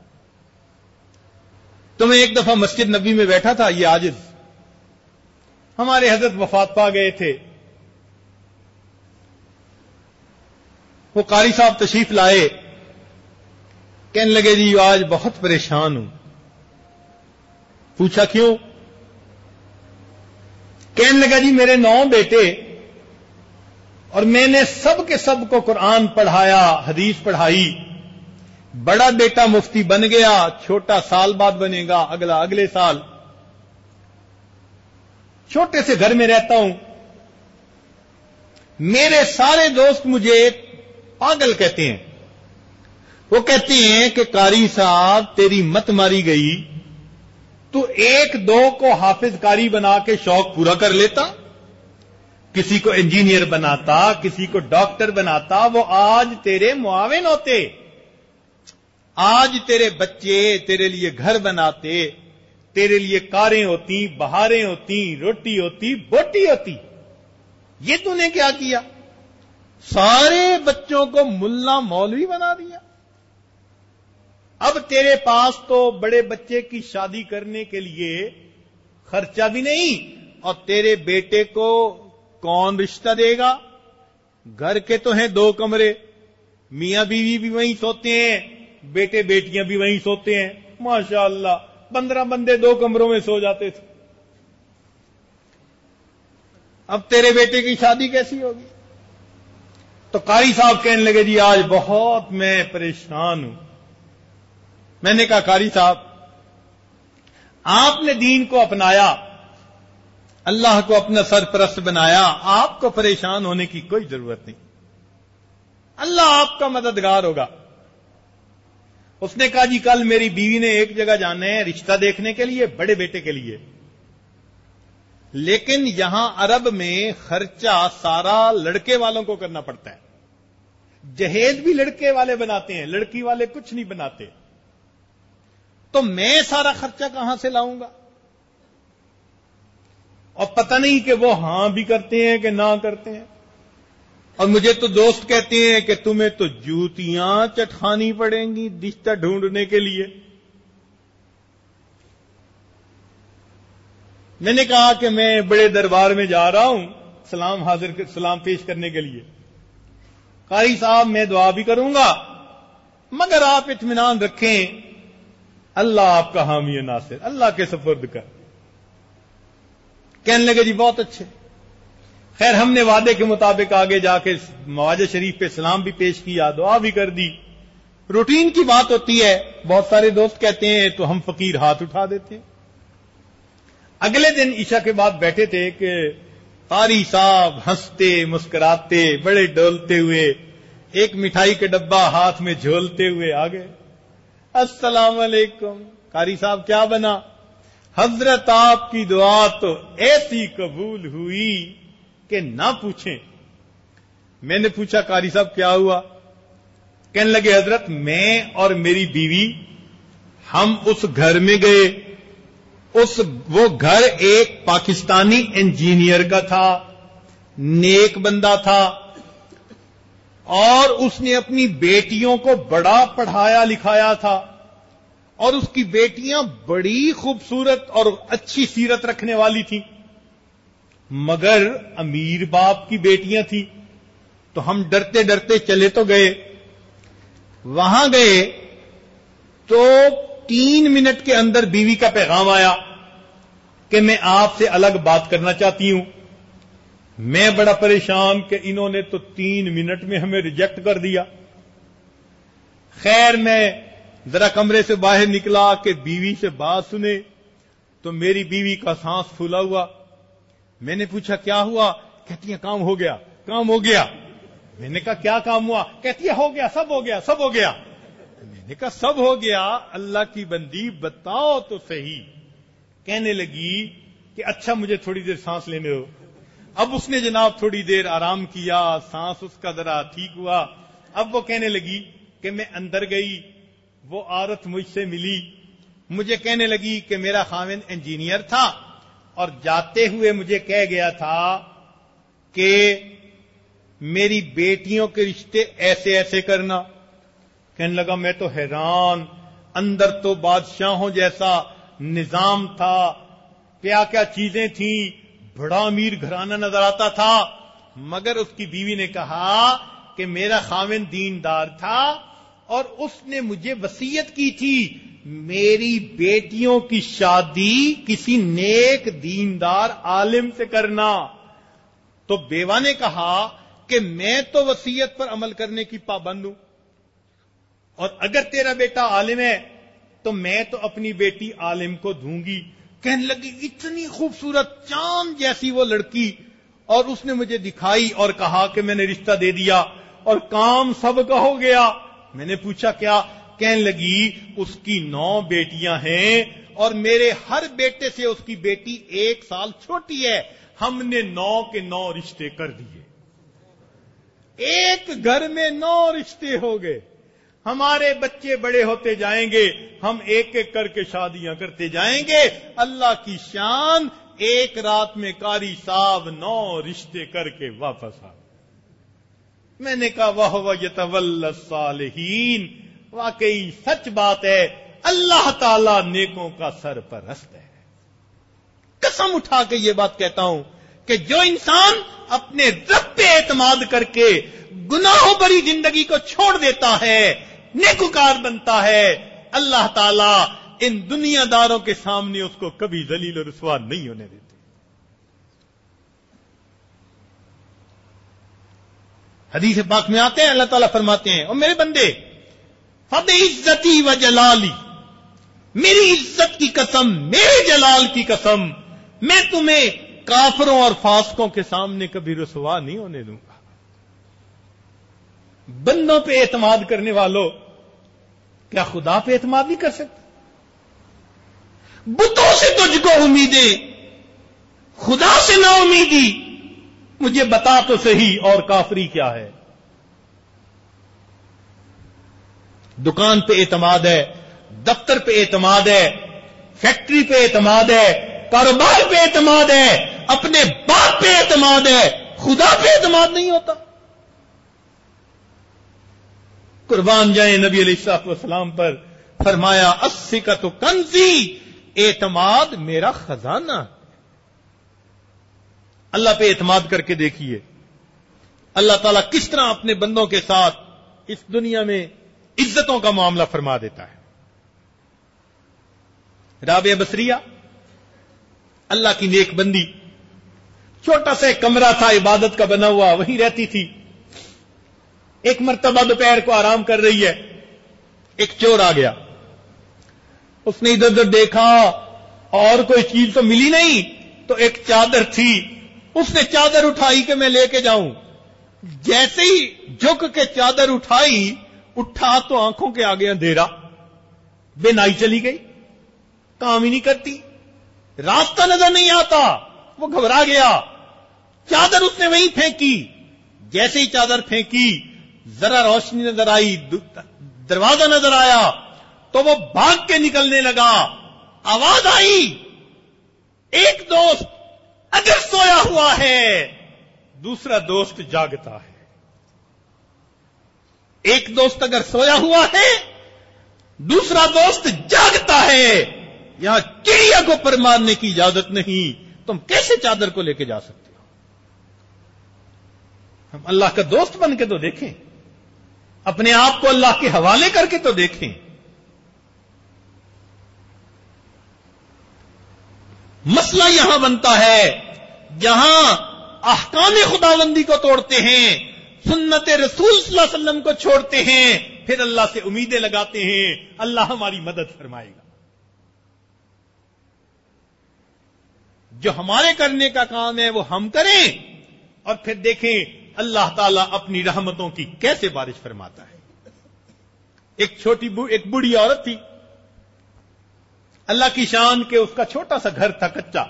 تو میں ایک دفعہ مسجد نبی میں بیٹھا تھا، یہ عاجز، ہمارے حضرت وفات پا گئے تھے. وہ قاری صاحب تشریف لائے، کہنے لگے جی آج بہت پریشان ہوں. پوچھا کیوں؟ کہنے لگا جی میرے 9 بیٹے اور میں نے سب کے سب کو قرآن پڑھایا، حدیث پڑھائی، بڑا بیٹا مفتی بن گیا، چھوٹا سال بعد بنے گا، اگلے سال۔ چھوٹے سے گھر میں رہتا ہوں، میرے سارے دوست مجھے پاگل کہتے ہیں۔ وہ کہتے ہیں کہ قاری صاحب تیری مت ماری گئی، تو ایک دو کو حافظ قاری بنا کے شوق پورا کر لیتا، کسی کو انجینئر بناتا، کسی کو ڈاکٹر بناتا، وہ آج تیرے معاون ہوتے، آج تیرے بچے تیرے لیے گھر بناتے، تیرے لیے کاریں ہوتی، بہاریں ہوتی، روٹی ہوتی، بوٹی ہوتی۔ یہ تو نے کیا کیا؟ سارے بچوں کو ملا مولوی بنا دیا۔ اب تیرے پاس تو بڑے بچے کی شادی کرنے کے لیے خرچہ بھی نہیں، اور تیرے بیٹے کو کون رشتہ دے گا؟ گھر کے تو ہیں 2 کمرے، میاں بیوی بھی وہیں سوتے ہیں، بیٹے بیٹیاں بھی وہیں سوتے ہیں، ماشاءاللہ 15 بندے 2 کمروں میں سو جاتے تھے۔ اب تیرے بیٹے کی شادی کیسی ہوگی؟ تو قاری صاحب کہنے لگے جی آج بہت میں پریشان ہوں۔ میں نے کہا قاری صاحب آپ نے دین کو اپنایا، اللہ کو اپنا سرپرست بنایا، آپ کو پریشان ہونے کی کوئی ضرورت نہیں، اللہ آپ کا مددگار ہوگا۔ اس نے کہا جی کل میری بیوی نے ایک جگہ جانا ہے رشتہ دیکھنے کے لیے، بڑے بیٹے کے لیے، لیکن یہاں عرب میں خرچہ سارا لڑکے والوں کو کرنا پڑتا ہے، جہیز بھی لڑکے والے بناتے ہیں، لڑکی والے کچھ نہیں بناتے، تو میں سارا خرچہ کہاں سے لاؤں گا؟ اور پتہ نہیں کہ وہ ہاں بھی کرتے ہیں کہ نہ کرتے ہیں۔ اور مجھے تو دوست کہتے ہیں کہ تمہیں تو جوتیاں چٹخانی پڑیں گی رشتہ ڈھونڈنے کے لیے۔ میں نے کہا کہ میں بڑے دربار میں جا رہا ہوں سلام پیش کرنے کے لیے، قاری صاحب میں دعا بھی کروں گا، مگر آپ اطمینان رکھیں اللہ آپ کا حامی و ناصر، اللہ کے سپرد کر۔ کہنے لگے جی بہت اچھے۔ خیر ہم نے وعدے کے مطابق آگے جا کے مواجہ شریف پہ سلام بھی پیش کیا، دعا بھی کر دی۔ روٹین کی بات ہوتی ہے، بہت سارے دوست کہتے ہیں تو ہم فقیر ہاتھ اٹھا دیتے ہیں۔ اگلے دن عشاء کے بعد بیٹھے تھے کہ قاری صاحب ہنستے مسکراتے بڑے ڈولتے ہوئے ایک مٹھائی کے ڈبہ ہاتھ میں جھولتے ہوئے آ گئے۔ السلام علیکم۔ قاری صاحب کیا بنا؟ حضرت آپ کی دعا تو ایسی قبول ہوئی کہ نہ پوچھیں۔ میں نے پوچھا قاری صاحب کیا ہوا؟ کہنے لگے حضرت میں اور میری بیوی ہم اس گھر میں گئے، وہ گھر ایک پاکستانی انجینئر کا تھا، نیک بندہ تھا، اور اس نے اپنی بیٹیوں کو بڑا پڑھایا لکھایا تھا، اور اس کی بیٹیاں بڑی خوبصورت اور اچھی سیرت رکھنے والی تھیں، مگر امیر باپ کی بیٹیاں تھیں۔ تو ہم ڈرتے ڈرتے چلے تو گئے، وہاں گئے تو 3 منٹ کے اندر بیوی کا پیغام آیا کہ میں آپ سے الگ بات کرنا چاہتی ہوں۔ میں بڑا پریشان کہ انہوں نے تو 3 منٹ میں ہمیں ریجیکٹ کر دیا۔ خیر میں ذرا کمرے سے باہر نکلا کہ بیوی سے بات سنے، تو میری بیوی کا سانس پھولا ہوا۔ میں نے پوچھا کیا ہوا؟ کہتی ہے کام ہو گیا، کام ہو گیا۔ میں نے کہا کیا کام ہوا؟ کہتی ہے ہو گیا، سب ہو گیا، سب ہو گیا۔ میں نے کہا سب ہو گیا؟ اللہ کی بندی بتاؤ تو صحیح۔ کہنے لگی کہ اچھا مجھے تھوڑی دیر سانس لینے دو۔ اب اس نے جناب تھوڑی دیر آرام کیا، سانس اس کا ذرا ٹھیک ہوا۔ اب وہ کہنے لگی کہ میں اندر گئی، وہ عورت مجھ سے ملی، مجھے کہنے لگی کہ میرا خاوند انجینئر تھا اور جاتے ہوئے مجھے کہہ گیا تھا کہ میری بیٹیوں کے رشتے ایسے ایسے کرنا۔ کہنے لگا میں تو حیران، اندر تو بادشاہوں جیسا نظام تھا، کیا کیا چیزیں تھیں، بڑا امیر گھرانہ نظر آتا تھا، مگر اس کی بیوی نے کہا کہ میرا خاوند دیندار تھا اور اس نے مجھے وصیت کی تھی میری بیٹیوں کی شادی کسی نیک دیندار عالم سے کرنا۔ تو بیوہ نے کہا کہ میں تو وصیت پر عمل کرنے کی پابند ہوں، اور اگر تیرا بیٹا عالم ہے تو میں تو اپنی بیٹی عالم کو دوں گی. کہنے لگی اتنی خوبصورت چاند جیسی وہ لڑکی, اور اس نے مجھے دکھائی اور کہا کہ میں نے رشتہ دے دیا اور کام سب کا ہو گیا. میں نے پوچھا کیا؟ کہنے لگی اس کی 9 بیٹیاں ہیں اور میرے ہر بیٹے سے اس کی بیٹی 1 سال چھوٹی ہے. ہم نے 9 کے 9 رشتے کر دیے. ایک گھر میں 9 رشتے ہو گئے. ہمارے بچے بڑے ہوتے جائیں گے, ہم ایک ایک کر کے شادیاں کرتے جائیں گے. اللہ کی شان, ایک رات میں قاری صاحب 9 رشتے کر کے واپس آ. میں نے کہا وَهُوَ يَتَوَلَّى الصَّالِحِينَ, واقعی سچ بات ہے, اللہ تعالی نیکوں کا سرپرست ہے. قسم اٹھا کے یہ بات کہتا ہوں کہ جو انسان اپنے رب پہ اعتماد کر کے گناہوں بھری زندگی کو چھوڑ دیتا ہے, نیکوکار بنتا ہے, اللہ تعالی ان دنیا داروں کے سامنے اس کو کبھی ذلیل و رسوا نہیں ہونے دیتے. حدیث پاک میں آتے ہیں, اللہ تعالیٰ فرماتے ہیں, اور میرے بندے فَبِعِزَّتِي وَجَلَالِي, میری عزت کی قسم, میرے جلال کی قسم, میں تمہیں کافروں اور فاسقوں کے سامنے کبھی رسوا نہیں ہونے دوں گا. بندوں پہ اعتماد کرنے والوں, کیا خدا پہ اعتماد نہیں کر سکتے؟ بتوں سے تجھ کو امیدیں, خدا سے نا امیدی, مجھے بتا تو صحیح اور کافری کیا ہے؟ دکان پہ اعتماد ہے, دفتر پہ اعتماد ہے, فیکٹری پہ اعتماد ہے, کاروبار پہ اعتماد ہے, اپنے باپ پہ اعتماد ہے, خدا پہ اعتماد نہیں ہوتا. قربان جائیں نبی علیہ الصلوۃ والسلام پر, فرمایا الثقۃ کنزی, اعتماد میرا خزانہ. اللہ پہ اعتماد کر کے دیکھیے اللہ تعالیٰ کس طرح اپنے بندوں کے ساتھ اس دنیا میں عزتوں کا معاملہ فرما دیتا ہے. رابعہ بصریہ اللہ کی نیک بندی, چھوٹا سا ایک کمرہ تھا عبادت کا بنا ہوا, وہیں رہتی تھی. ایک مرتبہ دوپہر کو آرام کر رہی ہے, ایک چور آ گیا. اس نے ادھر ادھر دیکھا اور کوئی چیز تو ملی نہیں, تو ایک چادر تھی. اس نے چادر اٹھائی کہ میں لے کے جاؤں. جیسے ہی جھک کے چادر اٹھائی, اٹھا تو آنکھوں کے آگے اندھیرا, بے نائی چلی گئی, کام ہی نہیں کرتی, راستہ نظر نہیں آتا. وہ گھبرا گیا, چادر اس نے وہیں پھینکی. جیسے ہی چادر پھینکی, ذرا روشنی نظر آئی, دروازہ نظر آیا, تو وہ بھاگ کے نکلنے لگا. آواز آئی, ایک دوست اگر سویا ہوا ہے, دوسرا دوست جاگتا ہے. ایک دوست اگر سویا ہوا ہے, دوسرا دوست جاگتا ہے. یہاں چڑیا کو پر مارنے کی اجازت نہیں. تم کیسے چادر کو لے کے جا سکتے ہو؟ ہم اللہ کا دوست بن کے تو دیکھیں, اپنے آپ کو اللہ کے حوالے کر کے تو دیکھیں. مسئلہ یہاں بنتا ہے جہاں احکام خداوندی کو توڑتے ہیں, سنت رسول صلی اللہ علیہ وسلم کو چھوڑتے ہیں, پھر اللہ سے امیدیں لگاتے ہیں اللہ ہماری مدد فرمائے گا. جو ہمارے کرنے کا کام ہے وہ ہم کریں, اور پھر دیکھیں اللہ تعالیٰ اپنی رحمتوں کی کیسے بارش فرماتا ہے. ایک بوڑھی عورت تھی, اللہ کی شان کہ اس کا چھوٹا سا گھر تھا کچا.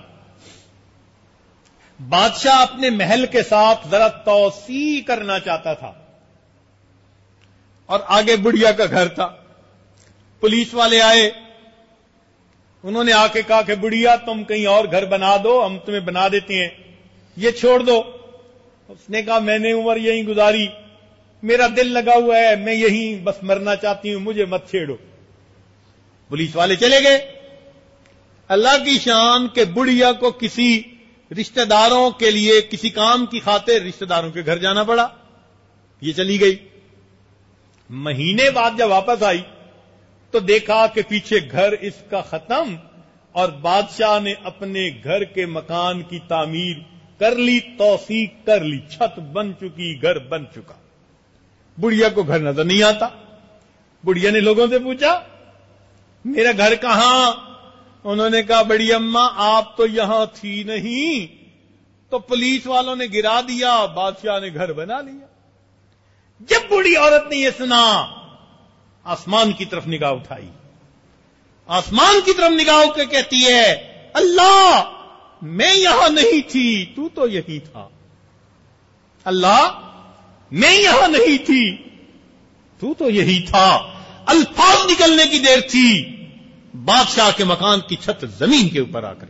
بادشاہ اپنے محل کے ساتھ ذرا توسیع کرنا چاہتا تھا, اور آگے بڑھیا کا گھر تھا. پولیس والے آئے, انہوں نے آ کے کہا کہ بڑھیا تم کہیں اور گھر بنا دو, ہم تمہیں بنا دیتے ہیں, یہ چھوڑ دو. اس نے کہا میں نے عمر یہیں گزاری, میرا دل لگا ہوا ہے, میں یہیں بس مرنا چاہتی ہوں, مجھے مت چھیڑو. پولیس والے چلے گئے. اللہ کی شان کہ بڑھیا کو کسی رشتہ داروں کے لیے کسی کام کی خاطر رشتہ داروں کے گھر جانا پڑا. یہ چلی گئی. مہینے بعد جب واپس آئی تو دیکھا کہ پیچھے گھر اس کا ختم, اور بادشاہ نے اپنے گھر کے مکان کی تعمیر کر لی, توسیع کر لی, چھت بن چکی, گھر بن چکا. بڑھیا کو گھر نظر نہیں آتا. بڑھیا نے لوگوں سے پوچھا میرا گھر کہاں؟ انہوں نے کہا بڑی اماں آپ تو یہاں تھی نہیں، تو پولیس والوں نے گرا دیا، بادشاہ نے گھر بنا لیا۔ جب بوڑھی عورت نے یہ سنا، آسمان کی طرف نگاہ اٹھائی، آسمان کی طرف نگاہ اٹھ کے کہتی ہے اللہ میں یہاں نہیں تھی، تو تو یہی تھا۔ اللہ میں یہاں نہیں تھی، تو تو یہی تھا۔ الفاظ نکلنے کی دیر تھی، بادشاہ کے مکان کی چھت زمین کے اوپر آ کر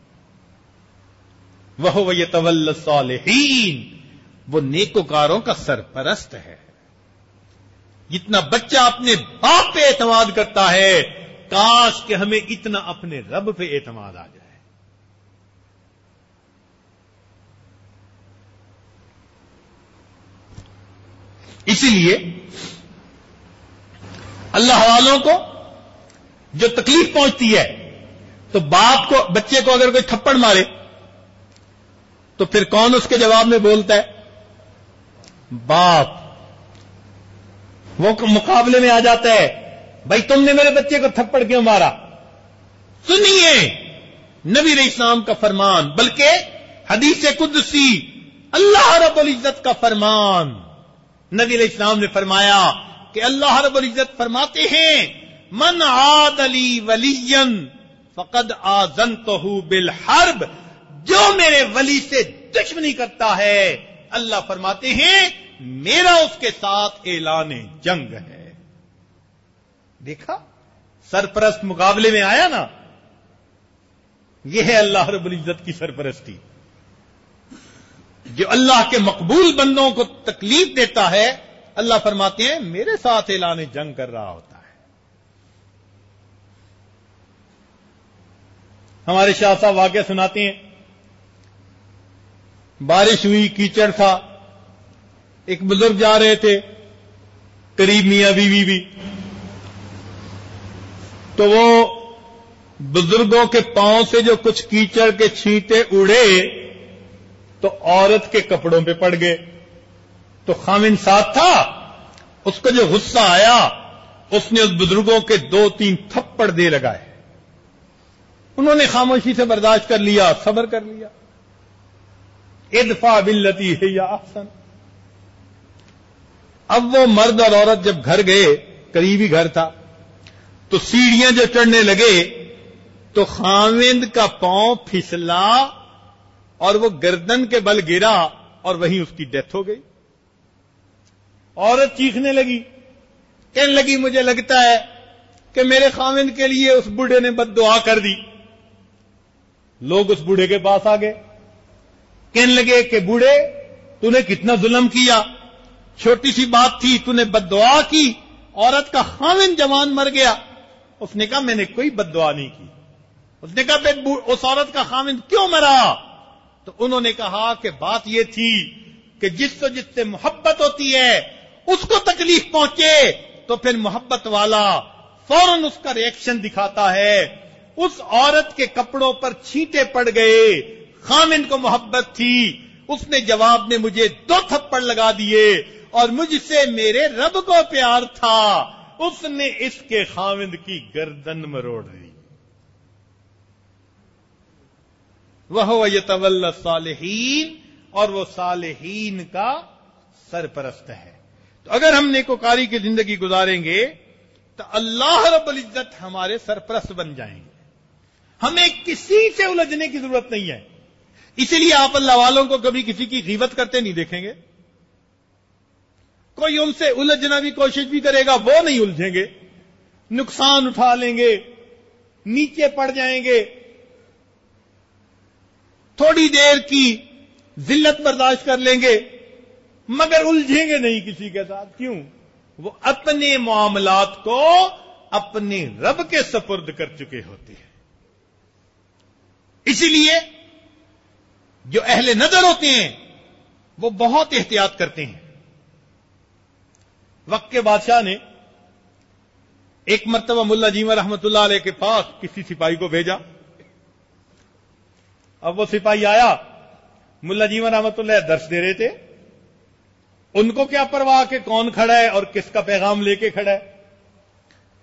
وَهُوَ يَتَوَلَّى الصَّالِحِينَ، وہ نیکوکاروں کا سرپرست ہے۔ جتنا بچہ اپنے باپ پہ اعتماد کرتا ہے، کاش کہ ہمیں اتنا اپنے رب پہ اعتماد آ جائے۔ اسی لیے اللہ والوں کو جو تکلیف پہنچتی ہے تو باپ کو، بچے کو اگر کوئی تھپڑ مارے تو پھر کون اس کے جواب میں بولتا ہے؟ باپ۔ وہ مقابلے میں آ جاتا ہے، بھائی تم نے میرے بچے کو تھپڑ کیوں مارا؟ سنیے نبی علیہ السلام کا فرمان، بلکہ حدیث قدسی اللہ رب العزت کا فرمان۔ نبی علیہ السلام نے فرمایا کہ اللہ رب العزت فرماتے ہیں من عاد لی ولیا فقد آذنتہ بالحرب، جو میرے ولی سے دشمنی کرتا ہے اللہ فرماتے ہیں میرا اس کے ساتھ اعلان جنگ ہے۔ دیکھا سرپرست مقابلے میں آیا نا، یہ ہے اللہ رب العزت کی سرپرستی۔ جو اللہ کے مقبول بندوں کو تکلیف دیتا ہے اللہ فرماتے ہیں میرے ساتھ اعلان جنگ کر رہا ہوتا ہے۔ ہمارے شاہ صاحب واقعہ سناتے ہیں، بارش ہوئی، کیچڑ تھا، ایک بزرگ جا رہے تھے، قریب میاں بیوی بھی، تو وہ بزرگوں کے پاؤں سے جو کچھ کیچڑ کے چھینٹے اڑے تو عورت کے کپڑوں پہ پڑ گئے۔ تو خامن ساتھ تھا، اس کو جو غصہ آیا اس نے اس بزرگوں کے 2-3 تھپڑ دے لگائے۔ انہوں نے خاموشی سے برداشت کر لیا، صبر کر لیا۔ ادفع باللتی ہی احسن۔ اب وہ مرد اور عورت جب گھر گئے، قریبی گھر تھا، تو سیڑھیاں جو چڑھنے لگے تو خاوند کا پاؤں پھسلا اور وہ گردن کے بل گرا اور وہیں اس کی ڈیتھ ہو گئی۔ عورت چیخنے لگی، کہنے لگی مجھے لگتا ہے کہ میرے خاوند کے لیے اس بوڑھے نے بد دعا کر دی۔ لوگ اس بوڑھے کے پاس آ گئے، کہنے لگے کہ بوڑھے تو نے کتنا ظلم کیا، چھوٹی سی بات تھی تو نے بد دعا کی، عورت کا خاوند جوان مر گیا۔ اس نے کہا میں نے کوئی بد دعا نہیں کی۔ اس نے کہا اس عورت کا خاوند کیوں مرا؟ تو انہوں نے کہا کہ بات یہ تھی کہ جس سے محبت ہوتی ہے اس کو تکلیف پہنچے تو پھر محبت والا فوراً اس کا ریئیکشن دکھاتا ہے۔ اس عورت کے کپڑوں پر چھینٹے پڑ گئے، خاوند کو محبت تھی، اس نے جواب میں مجھے 2 تھپڑ لگا دیے، اور مجھ سے میرے رب کو پیار تھا، اس نے اس کے خاوند کی گردن مروڑ دی۔ وَهُوَ يَتَوَلَّى الصَّالِحِينَ، اور وہ صالحین کا سرپرست ہے۔ تو اگر ہم نیکوکاری کی زندگی گزاریں گے تو اللہ رب العزت ہمارے سرپرست بن جائیں گے، ہمیں کسی سے الجھنے کی ضرورت نہیں ہے۔ اسی لیے آپ اللہ والوں کو کبھی کسی کی غیبت کرتے نہیں دیکھیں گے۔ کوئی ان سے الجھنا بھی کوشش بھی کرے گا، وہ نہیں الجھیں گے، نقصان اٹھا لیں گے، نیچے پڑ جائیں گے، تھوڑی دیر کی ذلت برداشت کر لیں گے، مگر الجھیں گے نہیں کسی کے ساتھ۔ کیوں؟ وہ اپنے معاملات کو اپنے رب کے سپرد کر چکے ہوتے ہیں۔ اسی لیے جو اہل نظر ہوتے ہیں وہ بہت احتیاط کرتے ہیں۔ وقت کے بادشاہ نے ایک مرتبہ ملا جیمہ رحمت اللہ علیہ کے پاس کسی سپاہی کو بھیجا۔ اب وہ سپاہی آیا، ملا جیمہ رحمت اللہ درس دے رہے تھے، ان کو کیا پرواہ کہ کون کھڑا ہے اور کس کا پیغام لے کے کھڑا ہے۔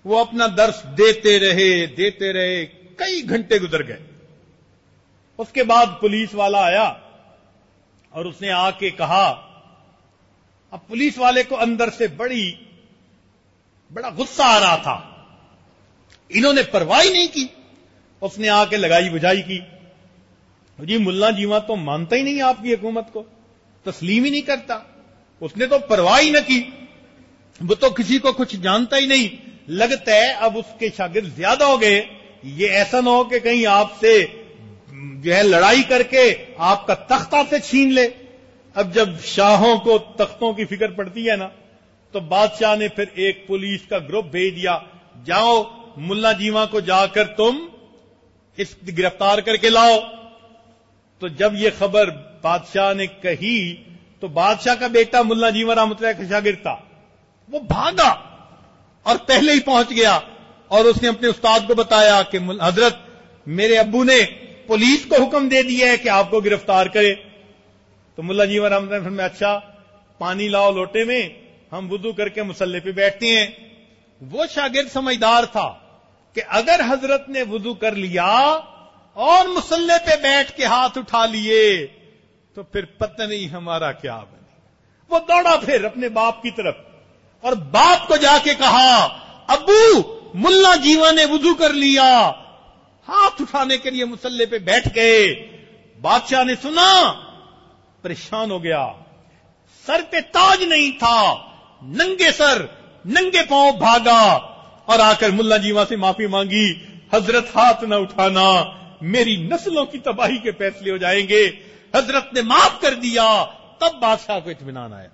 وہ اپنا درس دیتے رہے کئی گھنٹے گزر گئے. اس کے بعد پولیس والا آیا اور اس نے آ کے کہا. اب پولیس والے کو اندر سے بڑا غصہ آ رہا تھا. انہوں نے پرواہ نہیں کی. اس نے آ کے لگائی بجائی کی. جی ملا جیواں تو مانتا ہی نہیں آپ کی حکومت کو, تسلیم ہی نہیں کرتا. اس نے تو پرواہ ہی نہ کی. وہ تو کسی کو کچھ جانتا ہی نہیں. لگتا ہے اب اس کے شاگرد زیادہ ہو گئے. یہ ایسا نہ ہو کہ کہیں آپ سے جو ہے لڑائی کر کے آپ کا تختہ سے چھین لے. اب جب شاہوں کو تختوں کی فکر پڑتی ہے نا, تو بادشاہ نے پھر ایک پولیس کا گروپ بھیج دیا, جاؤ ملا جیواں کو جا کر تم اس گرفتار کر کے لاؤ. تو جب یہ خبر بادشاہ نے کہی تو بادشاہ کا بیٹا ملا جیواں رحمۃ اللہ کا شاگرد تھا, وہ بھاگا اور پہلے ہی پہنچ گیا اور اس نے اپنے استاد کو بتایا کہ حضرت میرے ابو نے پولیس کو حکم دے دیا ہے کہ آپ کو گرفتار کرے. تو ملا جیواں رحمۃ اللہ نے فرمایا اچھا پانی لاؤ لوٹے میں, ہم وضو کر کے مصلے پہ بیٹھتے ہیں. وہ شاگرد سمجھدار تھا کہ اگر حضرت نے وضو کر لیا اور مصلے پہ بیٹھ کے ہاتھ اٹھا لیے تو پھر پتہ نہیں ہمارا کیا بنے. وہ دوڑا پھر اپنے باپ کی طرف اور باپ کو جا کے کہا ابو ملا جیواں نے وضو کر لیا, ہاتھ اٹھانے کے لیے مصلے پہ بیٹھ گئے. بادشاہ نے سنا, پریشان ہو گیا. سر پہ تاج نہیں تھا, ننگے سر ننگے پاؤں بھاگا اور آ کر ملا جیواں سے معافی مانگی. حضرت ہاتھ نہ اٹھانا, میری نسلوں کی تباہی کے فیصلے ہو جائیں گے. حضرت نے معاف کر دیا. تب بادشاہ کو اطمینان آیا.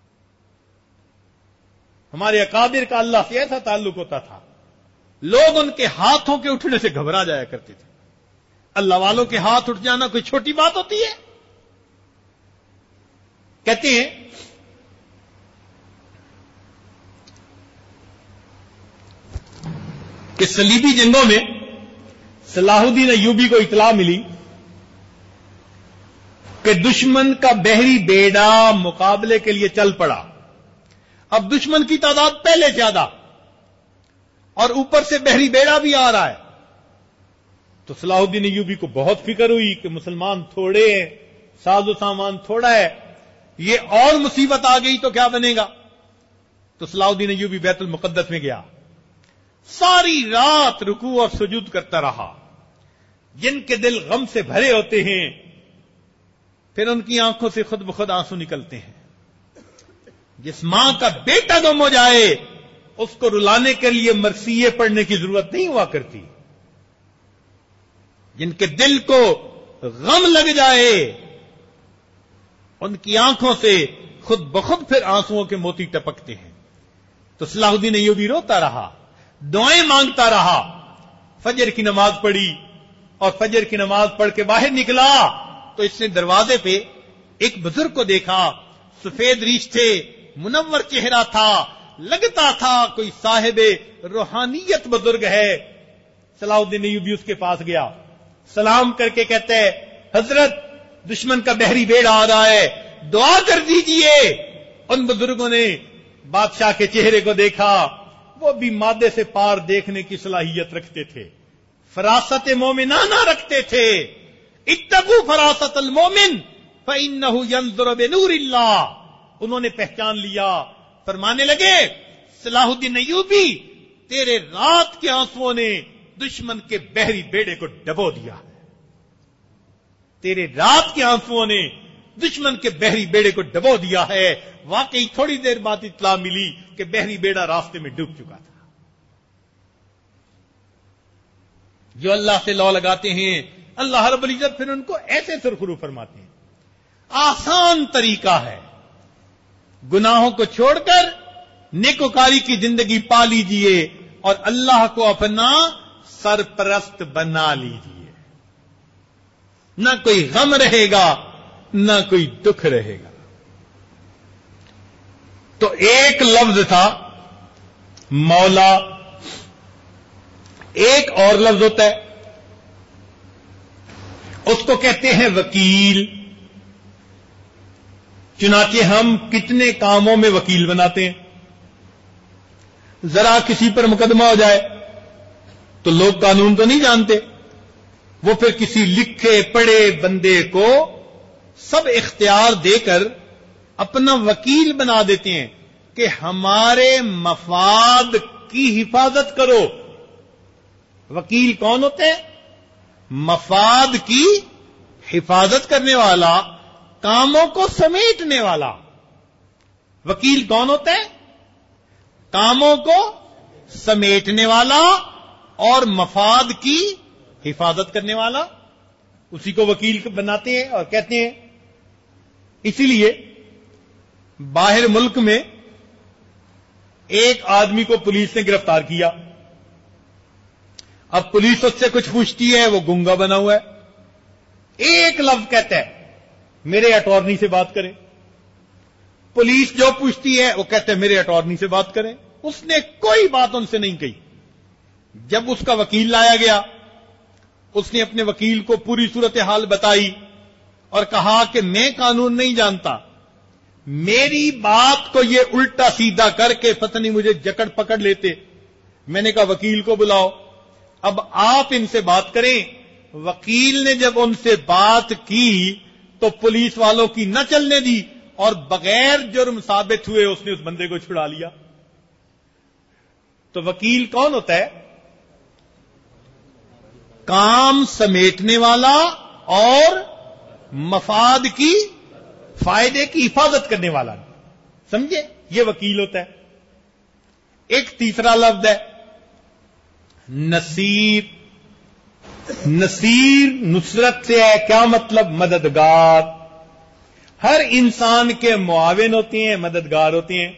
ہمارے اکابر کا اللہ سے ایسا تعلق ہوتا تھا, لوگ ان کے ہاتھوں کے اٹھنے سے گھبرا جایا کرتے تھے. اللہ والوں کے ہاتھ اٹھ جانا کوئی چھوٹی بات ہوتی ہے؟ کہتے ہیں کہ صلیبی جنگوں میں صلاح الدین ایوبی کو اطلاع ملی کہ دشمن کا بحری بیڑا مقابلے کے لیے چل پڑا. اب دشمن کی تعداد پہلے زیادہ اور اوپر سے بحری بیڑا بھی آ رہا ہے. تو صلاح الدین ایوبی کو بہت فکر ہوئی کہ مسلمان تھوڑے ہیں, ساز و سامان تھوڑا ہے, یہ اور مصیبت آ گئی تو کیا بنے گا. تو صلاح الدین ایوبی بیت المقدس میں گیا, ساری رات رکوع اور سجود کرتا رہا. جن کے دل غم سے بھرے ہوتے ہیں پھر ان کی آنکھوں سے خود بخود آنسو نکلتے ہیں. جس ماں کا بیٹا گم ہو جائے اس کو رلانے کے لیے مرثیے پڑھنے کی ضرورت نہیں ہوا کرتی. جن کے دل کو غم لگ جائے ان کی آنکھوں سے خود بخود پھر آنسوؤں کے موتی ٹپکتے ہیں. تو صلاح الدین ایوبی روتا رہا, دعائیں مانگتا رہا. فجر کی نماز پڑھی اور فجر کی نماز پڑھ کے باہر نکلا تو اس نے دروازے پہ ایک بزرگ کو دیکھا. سفید ریش تھے, منور چہرہ تھا, لگتا تھا کوئی صاحب روحانیت بزرگ ہے. صلاح الدین ایوبی اس کے پاس گیا, سلام کر کے کہتے ہیں حضرت دشمن کا بحری بیڑا آ رہا ہے, دعا کر دیجئے. ان بزرگوں نے بادشاہ کے چہرے کو دیکھا, وہ بھی مادے سے پار دیکھنے کی صلاحیت رکھتے تھے, فراست مومنانہ رکھتے تھے. اتقوا فراست المومن فإنه ينظر بنور اللہ. انہوں نے پہچان لیا, فرمانے لگے صلاح الدین ایوبی تیرے رات کے آنسوؤں نے دشمن کے بحری بیڑے کو ڈبو دیا ہے. تیرے رات کے آنسوؤں نے دشمن کے بحری بیڑے کو ڈبو دیا ہے. واقعی تھوڑی دیر بعد اطلاع ملی کہ بحری بیڑا راستے میں ڈوب چکا تھا. جو اللہ سے لو لگاتے ہیں اللہ رب العزت پھر ان کو ایسے سرخرو فرماتے ہیں. آسان طریقہ ہے, گناہوں کو چھوڑ کر نیکوکاری کی زندگی پا لیجئے اور اللہ کو اپنا سرپرست بنا لیجئے. نہ کوئی غم رہے گا نہ کوئی دکھ رہے گا. تو ایک لفظ تھا مولا, ایک اور لفظ ہوتا ہے اس کو کہتے ہیں وکیل. چنانچہ ہم کتنے کاموں میں وکیل بناتے ہیں. ذرا کسی پر مقدمہ ہو جائے تو لوگ قانون تو نہیں جانتے، وہ پھر کسی لکھے پڑھے بندے کو سب اختیار دے کر اپنا وکیل بنا دیتے ہیں کہ ہمارے مفاد کی حفاظت کرو۔ وکیل کون ہوتے ہیں؟ مفاد کی حفاظت کرنے والا، کاموں کو سمیٹنے والا۔ وکیل کون ہوتا ہے؟ کاموں کو سمیٹنے والا اور مفاد کی حفاظت کرنے والا، اسی کو وکیل بناتے ہیں اور کہتے ہیں۔ اسی لیے باہر ملک میں ایک آدمی کو پولیس نے گرفتار کیا، اب پولیس اس سے کچھ پوچھتی ہے، وہ گونگا بنا ہوا ہے، ایک لفظ کہتا ہے میرے اٹارنی سے بات کریں۔ پولیس جو پوچھتی ہے وہ کہتے ہیں میرے اٹارنی سے بات کریں، اس نے کوئی بات ان سے نہیں کہی۔ جب اس کا وکیل لایا گیا، اس نے اپنے وکیل کو پوری صورتحال بتائی اور کہا کہ میں قانون نہیں جانتا، میری بات کو یہ الٹا سیدھا کر کے پتہ نہیں مجھے جکڑ پکڑ لیتے۔ میں نے کہا وکیل کو بلاؤ، اب آپ ان سے بات کریں۔ وکیل نے جب ان سے بات کی تو پولیس والوں کی نہ چلنے دی اور بغیر جرم ثابت ہوئے اس نے اس بندے کو چھڑا لیا۔ تو وکیل کون ہوتا ہے؟ کام سمیٹنے والا اور مفاد کی، فائدے کی حفاظت کرنے والا، سمجھے؟ یہ وکیل ہوتا ہے۔ ایک تیسرا لفظ ہے نصیر۔ نصیر نصرت سے ہے، کیا مطلب؟ مددگار۔ ہر انسان کے معاون ہوتے ہیں، مددگار ہوتے ہیں،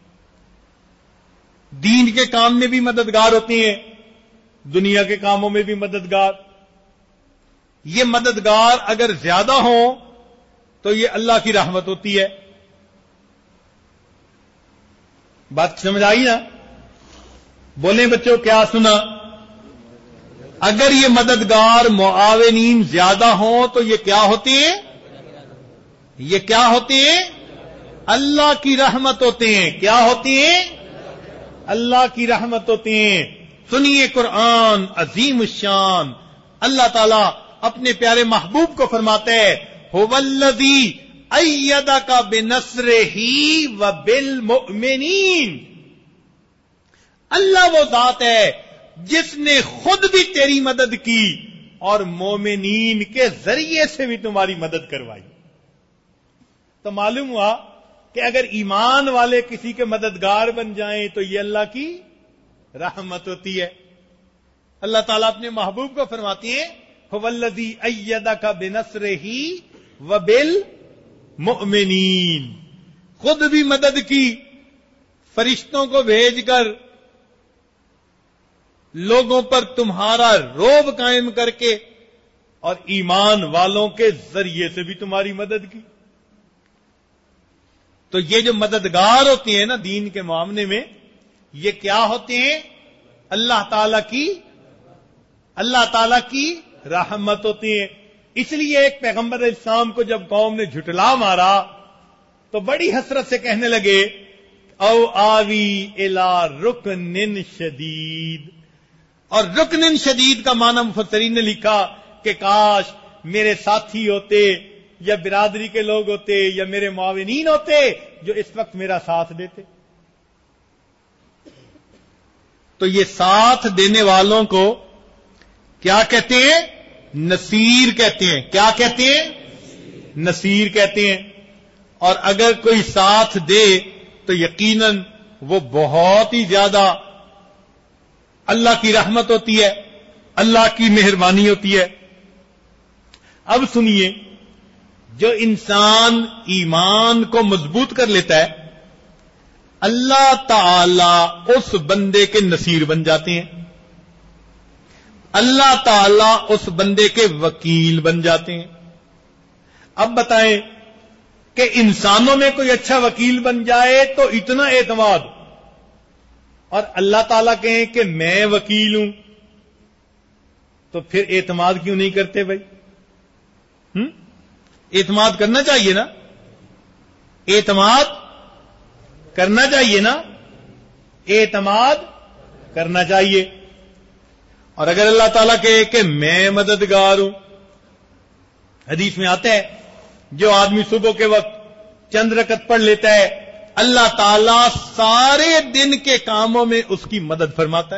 دین کے کام میں بھی مددگار ہوتے ہیں، دنیا کے کاموں میں بھی مددگار۔ یہ مددگار اگر زیادہ ہوں تو یہ اللہ کی رحمت ہوتی ہے۔ بات سمجھ آئی نا؟ بولیں بچوں، کیا سنا؟ اگر یہ مددگار معاونین زیادہ ہوں تو یہ کیا ہوتے ہیں؟ یہ کیا ہوتے ہیں؟ اللہ کی رحمت ہوتے ہیں۔ کیا ہوتے ہیں؟ اللہ کی رحمت ہوتے ہیں۔ سنیے قرآن عظیم الشان، اللہ تعالی اپنے پیارے محبوب کو فرماتے ہیں هو الذی ایدک بنصرہ وبالمؤمنین۔ اللہ وہ ذات ہے جس نے خود بھی تیری مدد کی اور مومنین کے ذریعے سے بھی تمہاری مدد کروائی۔ تو معلوم ہوا کہ اگر ایمان والے کسی کے مددگار بن جائیں تو یہ اللہ کی رحمت ہوتی ہے۔ اللہ تعالیٰ اپنے محبوب کو فرماتے ہیں هو الذی ایدک بنصرہ وبالمؤمنین، خود بھی مدد کی، فرشتوں کو بھیج کر لوگوں پر تمہارا رعب قائم کر کے اور ایمان والوں کے ذریعے سے بھی تمہاری مدد کی۔ تو یہ جو مددگار ہوتے ہیں نا دین کے معاملے میں، یہ کیا ہوتے ہیں؟ اللہ تعالی کی رحمت ہوتی ہیں۔ اس لیے ایک پیغمبر اسلام کو جب قوم نے جھٹلا مارا تو بڑی حسرت سے کہنے لگے او آوی الی رکن شدید، اور رکن شدید کا معنی مفسرین نے لکھا کہ کاش میرے ساتھی ہوتے یا برادری کے لوگ ہوتے یا میرے معاونین ہوتے جو اس وقت میرا ساتھ دیتے۔ تو یہ ساتھ دینے والوں کو کیا کہتے ہیں؟ نصیر کہتے ہیں۔ کیا کہتے ہیں؟ نصیر کہتے ہیں۔ اور اگر کوئی ساتھ دے تو یقیناً وہ بہت ہی زیادہ اللہ کی رحمت ہوتی ہے، اللہ کی مہربانی ہوتی ہے۔ اب سنیے، جو انسان ایمان کو مضبوط کر لیتا ہے اللہ تعالی اس بندے کے نصیر بن جاتے ہیں، اللہ تعالی اس بندے کے وکیل بن جاتے ہیں۔ اب بتائیں کہ انسانوں میں کوئی اچھا وکیل بن جائے تو اتنا اعتماد، اور اللہ تعالیٰ کہیں کہ میں وکیل ہوں، تو پھر اعتماد کیوں نہیں کرتے بھائی؟ اعتماد کرنا چاہیے نا، اعتماد کرنا چاہیے نا۔ اعتماد کرنا چاہیے. اور اگر اللہ تعالیٰ کہے کہ میں مددگار ہوں، حدیث میں آتا ہے جو آدمی صبح کے وقت چند رکعت پڑھ لیتا ہے اللہ تعالیٰ سارے دن کے کاموں میں اس کی مدد فرماتا ہے.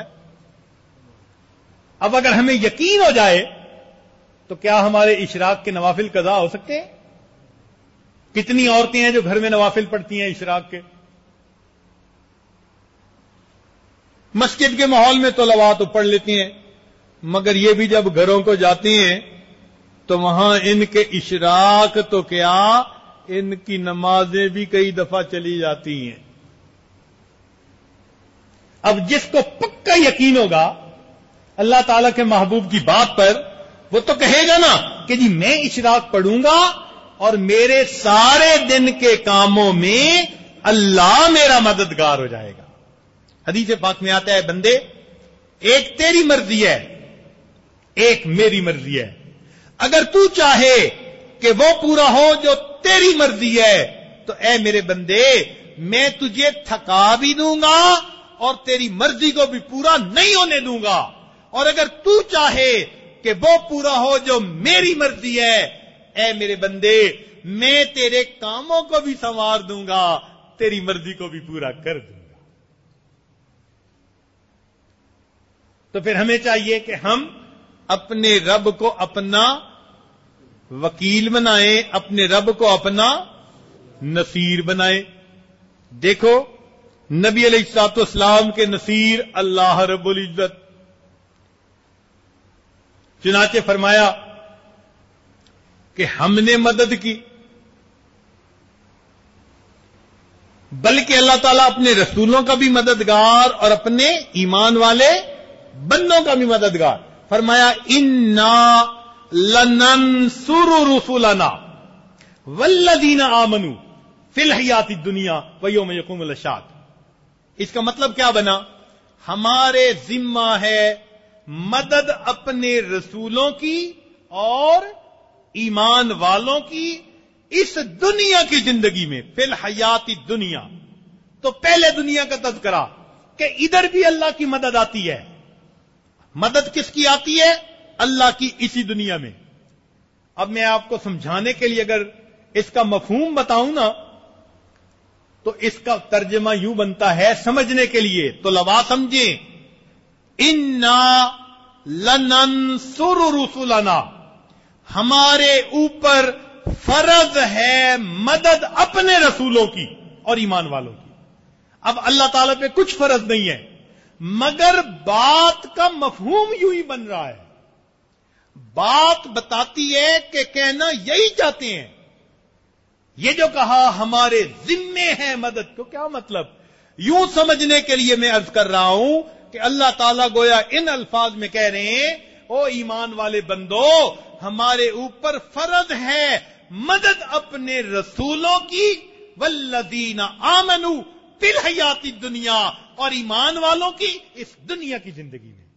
اب اگر ہمیں یقین ہو جائے تو کیا ہمارے اشراق کے نوافل قضا ہو سکتے ہیں؟ کتنی عورتیں ہیں جو گھر میں نوافل پڑھتی ہیں اشراق کے؟ مسجد کے ماحول میں تو طلباء تو پڑھ لیتی ہیں، مگر یہ بھی جب گھروں کو جاتی ہیں تو وہاں ان کے اشراق تو کیا ان کی نمازیں بھی کئی دفعہ چلی جاتی ہیں. اب جس کو پکا یقین ہوگا اللہ تعالیٰ کے محبوب کی بات پر، وہ تو کہے گا نا کہ جی میں اشراق پڑھوں گا اور میرے سارے دن کے کاموں میں اللہ میرا مددگار ہو جائے گا. حدیث پاک میں آتا ہے بندے ایک تیری مرضی ہے ایک میری مرضی ہے، اگر تو چاہے کہ وہ پورا ہو جو تیری مرضی ہے تو اے میرے بندے میں تجھے تھکا بھی دوں گا اور تیری مرضی کو بھی پورا نہیں ہونے دوں گا، اور اگر تو چاہے کہ وہ پورا ہو جو میری مرضی ہے اے میرے بندے میں تیرے کاموں کو بھی سنوار دوں گا تیری مرضی کو بھی پورا کر دوں گا. تو پھر ہمیں چاہیے کہ ہم اپنے رب کو اپنا وکیل بنائیں، اپنے رب کو اپنا نصیر بنائیں. دیکھو نبی علیہ الصلوۃ والسلام کے نصیر اللہ رب العزت، چنانچہ فرمایا کہ ہم نے مدد کی، بلکہ اللہ تعالیٰ اپنے رسولوں کا بھی مددگار اور اپنے ایمان والے بندوں کا بھی مددگار. فرمایا انا لننصر رسلنا والذین آمنوا فی الحیات الدنیا ویوم یقوم الاشہاد. اس کا مطلب کیا بنا؟ ہمارے ذمہ ہے مدد اپنے رسولوں کی اور ایمان والوں کی اس دنیا کی زندگی میں. فی الحیات الدنیا تو پہلے دنیا کا تذکرہ کہ ادھر بھی اللہ کی مدد آتی ہے. مدد کس کی آتی ہے؟ اللہ کی اسی دنیا میں. اب میں آپ کو سمجھانے کے لیے اگر اس کا مفہوم بتاؤں نا تو اس کا ترجمہ یوں بنتا ہے سمجھنے کے لیے تو لوا سمجھیں، انا لننصر رسلنا، ہمارے اوپر فرض ہے مدد اپنے رسولوں کی اور ایمان والوں کی. اب اللہ تعالیٰ پہ کچھ فرض نہیں ہے مگر بات کا مفہوم یوں ہی بن رہا ہے. بات بتاتی ہے کہ کہنا یہی چاہتے ہیں. یہ جو کہا ہمارے ذمے ہے مدد کو کیا مطلب؟ یوں سمجھنے کے لیے میں عرض کر رہا ہوں کہ اللہ تعالیٰ گویا ان الفاظ میں کہہ رہے ہیں او ایمان والے بندو ہمارے اوپر فرض ہے مدد اپنے رسولوں کی والذین آمنوا فی الحیات الدنیا، اور ایمان والوں کی اس دنیا کی زندگی میں.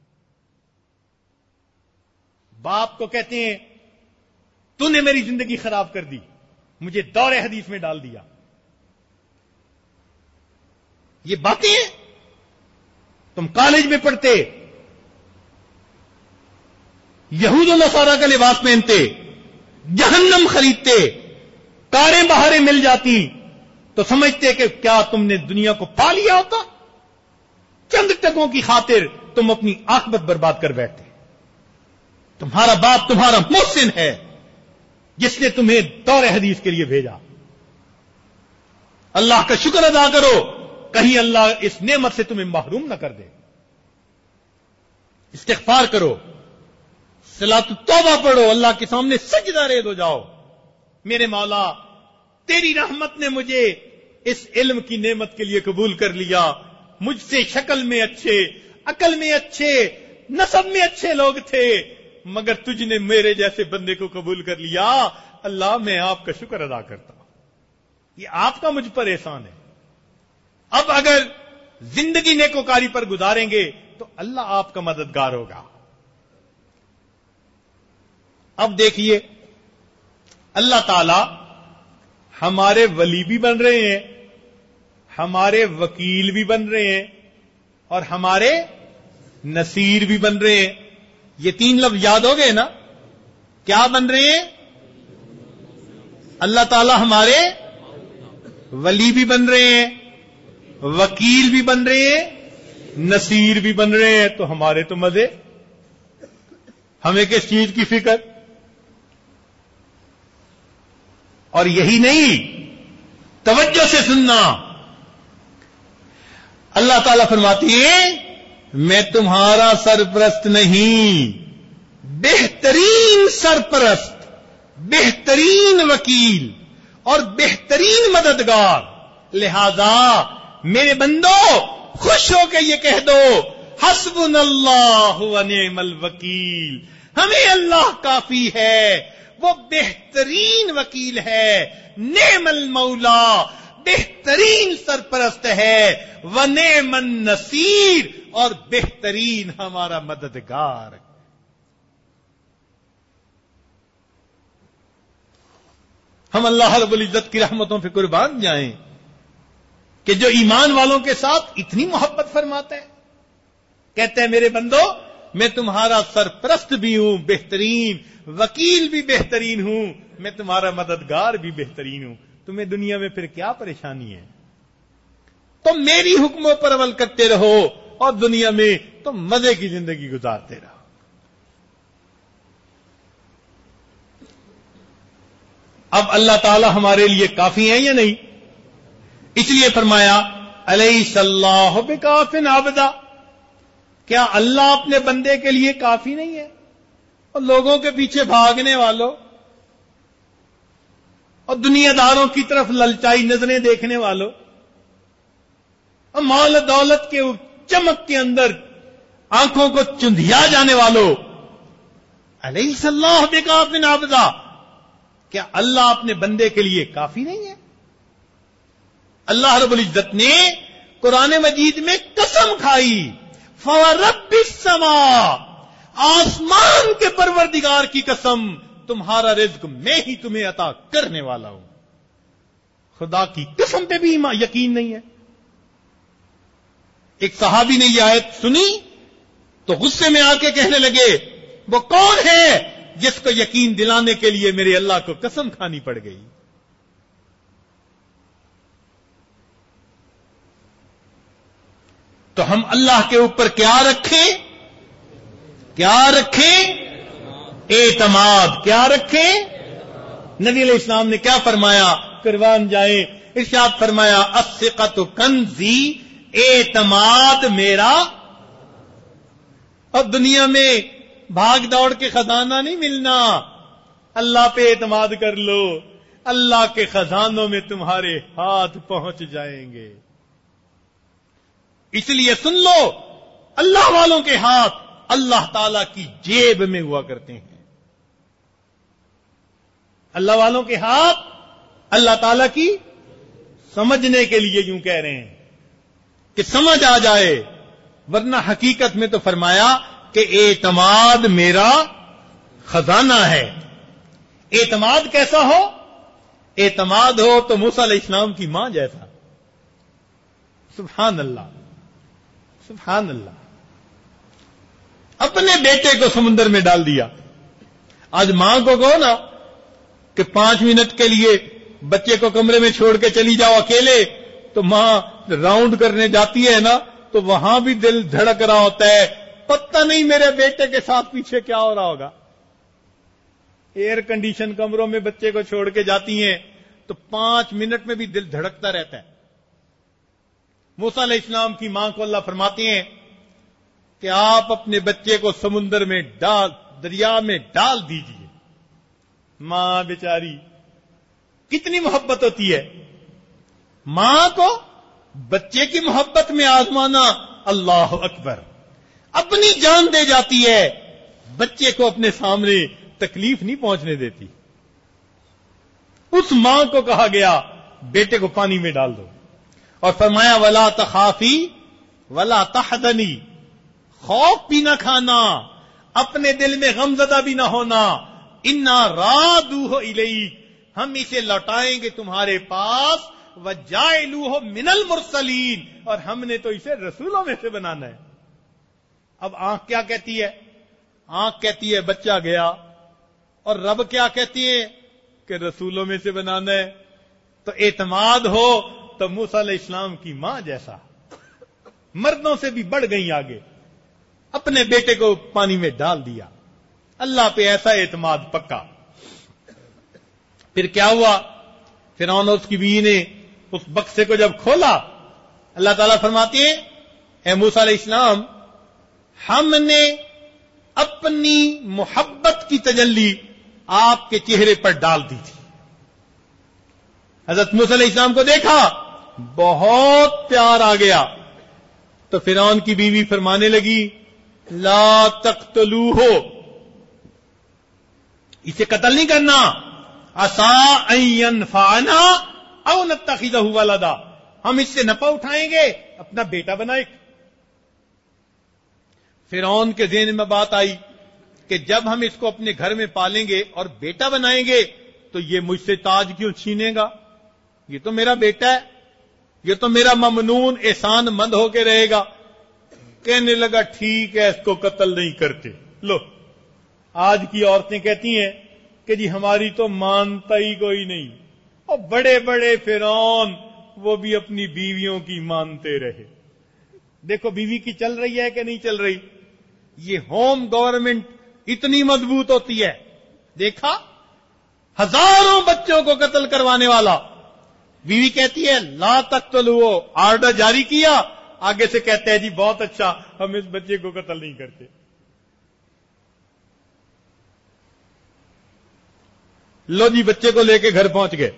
باپ کو کہتے ہیں تو نے میری زندگی خراب کر دی، مجھے دور حدیث میں ڈال دیا. یہ باتیں ہیں. تم کالج میں پڑھتے، یہود و نصارہ کا لباس پہنتے، جہنم خریدتے، کاریں بہاریں مل جاتی تو سمجھتے کہ کیا تم نے دنیا کو پا لیا ہوتا؟ چند ٹکوں کی خاطر تم اپنی عاقبت برباد کر بیٹھتے. تمہارا باپ تمہارا محسن ہے جس نے تمہیں دور حدیث کے لیے بھیجا. اللہ کا شکر ادا کرو کہیں اللہ اس نعمت سے تمہیں محروم نہ کر دے. استغفار کرو، صلاۃ التوبہ پڑھو، اللہ کے سامنے سجدہ ریز ہو جاؤ. میرے مولا تیری رحمت نے مجھے اس علم کی نعمت کے لیے قبول کر لیا. مجھ سے شکل میں اچھے، عقل میں اچھے، نسب میں اچھے لوگ تھے مگر تجھ نے میرے جیسے بندے کو قبول کر لیا. اللہ میں آپ کا شکر ادا کرتا ہوں، یہ آپ کا مجھ پر احسان ہے. اب اگر زندگی نیکوکاری پر گزاریں گے تو اللہ آپ کا مددگار ہوگا. اب دیکھیے اللہ تعالی ہمارے ولی بھی بن رہے ہیں، ہمارے وکیل بھی بن رہے ہیں، اور ہمارے نصیر بھی بن رہے ہیں. یہ 3 لفظ یاد ہو گئے نا؟ کیا بن رہے ہیں؟ اللہ تعالی ہمارے ولی بھی بن رہے ہیں, وکیل بھی بن رہے ہیں, نصیر بھی بن رہے ہیں. تو ہمارے تو مزے, ہمیں کس چیز کی فکر؟ اور یہی نہیں, توجہ سے سننا, اللہ تعالیٰ فرماتی ہے میں تمہارا سرپرست نہیں, بہترین سرپرست, بہترین وکیل اور بہترین مددگار. لہذا میرے بندو خوش ہو کے یہ کہہ دو حسبنا اللہ و نعم الوکیل, ہمیں اللہ کافی ہے, وہ بہترین وکیل ہے, نعم المولا, بہترین سرپرست ہے, ونعم النصیر, اور بہترین ہمارا مددگار. ہم اللہ رب العزت کی رحمتوں پہ قربان جائیں کہ جو ایمان والوں کے ساتھ اتنی محبت فرماتا ہے. کہتے ہیں میرے بندو میں تمہارا سرپرست بھی ہوں, بہترین وکیل بھی بہترین ہوں, میں تمہارا مددگار بھی بہترین ہوں. تمہیں دنیا میں پھر کیا پریشانی ہے؟ تم میری حکموں پر عمل کرتے رہو اور دنیا میں تم مزے کی زندگی گزارتے رہو. اب اللہ تعالی ہمارے لیے کافی ہیں یا نہیں؟ اس لیے فرمایا الیس اللہ بکاف عبدا, کیا اللہ اپنے بندے کے لیے کافی نہیں ہے؟ اور لوگوں کے پیچھے بھاگنے والوں اور دنیا داروں کی طرف للچائی نظریں دیکھنے والوں اور مال دولت کے چمک کے اندر آنکھوں کو چندھیا جانے والوں, الیس اللہ بکاف عبدا, کیا اللہ اپنے بندے کے لیے کافی نہیں ہے؟ اللہ رب العزت نے قرآن مجید میں قسم کھائی, فورب السماء, آسمان کے پروردگار کی قسم, تمہارا رزق میں ہی تمہیں عطا کرنے والا ہوں. خدا کی قسم پہ بھی یقین نہیں ہے. ایک صحابی نے یہ آیت سنی تو غصے میں آ کے کہنے لگے وہ کون ہے جس کو یقین دلانے کے لیے میرے اللہ کو قسم کھانی پڑ گئی؟ تو ہم اللہ کے اوپر کیا رکھیں؟ کیا رکھیں؟ اعتماد. کیا رکھیں؟ نبی علیہ السلام نے کیا فرمایا؟ قربان جائیں, ارشاد فرمایا الثقۃ کنزی, اعتماد میرا. اب دنیا میں بھاگ دوڑ کے خزانہ نہیں ملنا, اللہ پہ اعتماد کر لو, اللہ کے خزانوں میں تمہارے ہاتھ پہنچ جائیں گے. اس لیے سن لو, اللہ والوں کے ہاتھ اللہ تعالی کی جیب میں ہوا کرتے ہیں. اللہ والوں کے ہاتھ اللہ تعالی کی, سمجھنے کے لیے یوں کہہ رہے ہیں کہ سمجھ آ جائے, ورنہ حقیقت میں تو فرمایا کہ اعتماد میرا خزانہ ہے. اعتماد کیسا ہو؟ اعتماد ہو تو موسیٰ علیہ السلام کی ماں جیسا. سبحان اللہ, سبحان اللہ. اپنے بیٹے کو سمندر میں ڈال دیا. آج ماں کو کہو نا کہ 5 منٹ کے لیے بچے کو کمرے میں چھوڑ کے چلی جاؤ اکیلے, تو ماں راؤنڈ کرنے جاتی ہے نا تو وہاں بھی دل دھڑک رہا ہوتا ہے, پتہ نہیں میرے بیٹے کے ساتھ پیچھے کیا ہو رہا ہوگا. ایئر کنڈیشن کمروں میں بچے کو چھوڑ کے جاتی ہیں تو 5 منٹ میں بھی دل دھڑکتا رہتا ہے. موسیٰ علیہ السلام کی ماں کو اللہ فرماتے ہیں کہ آپ اپنے بچے کو سمندر میں دریا میں ڈال دیجئے. ماں بیچاری, کتنی محبت ہوتی ہے ماں کو بچے کی محبت میں آزمانا. اللہ اکبر, اپنی جان دے جاتی ہے, بچے کو اپنے سامنے تکلیف نہیں پہنچنے دیتی. اس ماں کو کہا گیا بیٹے کو پانی میں ڈال دو, اور فرمایا ولا تخافی ولا تحزنی, خوف بھی نہ کھانا, اپنے دل میں غم زدہ بھی نہ ہونا. انا رادوہ الیک, ہم اسے لوٹائیں گے تمہارے پاس. وَجَعَلُوهُ مِنَ الْمُرْسَلِينَ، اور ہم نے تو اسے رسولوں میں سے بنانا ہے۔ اب آنکھ کیا کہتی ہے؟ آنکھ کہتی ہے بچہ گیا، اور رب کیا کہتی ہے کہ رسولوں میں سے بنانا ہے۔ تو اعتماد ہو تو موسیٰ علیہ السلام کی ماں جیسا، مردوں سے بھی بڑھ گئی آگے، اپنے بیٹے کو پانی میں ڈال دیا، اللہ پہ ایسا اعتماد پکا۔ پھر کیا ہوا؟ فرعون اور اس کی بیوی نے اس بکسے کو جب کھولا، اللہ تعالیٰ فرماتے ہیں اے موسیٰ علیہ السلام، ہم نے اپنی محبت کی تجلی آپ کے چہرے پر ڈال دی تھی۔ حضرت موسیٰ علیہ السلام کو دیکھا، بہت پیار آ گیا، تو فرعون کی بیوی فرمانے لگی لا تقتلوہ، اسے قتل نہیں کرنا، عسیٰ ان ینفعنا او نتخذہ ولدا، ہم اس سے نفع اٹھائیں گے، اپنا بیٹا بنائے۔ فرعون کے ذہن میں بات آئی کہ جب ہم اس کو اپنے گھر میں پالیں گے اور بیٹا بنائیں گے تو یہ مجھ سے تاج کیوں چھینے گا؟ یہ تو میرا بیٹا ہے، یہ تو میرا ممنون احسان مند ہو کے رہے گا۔ کہنے لگا ٹھیک ہے، اس کو قتل نہیں کرتے۔ لو، آج کی عورتیں کہتی ہیں کہ جی ہماری تو مانتا ہی کوئی نہیں، اور بڑے بڑے فرعون وہ بھی اپنی بیویوں کی مانتے رہے۔ دیکھو بیوی کی چل رہی ہے کہ نہیں چل رہی؟ یہ ہوم گورنمنٹ اتنی مضبوط ہوتی ہے، دیکھا ہزاروں بچوں کو قتل کروانے والا، بیوی کہتی ہے لا تقتلوا، آرڈر جاری کیا، آگے سے کہتے ہیں جی بہت اچھا، ہم اس بچے کو قتل نہیں کرتے۔ لو جی بچے کو لے کے گھر پہنچ گئے،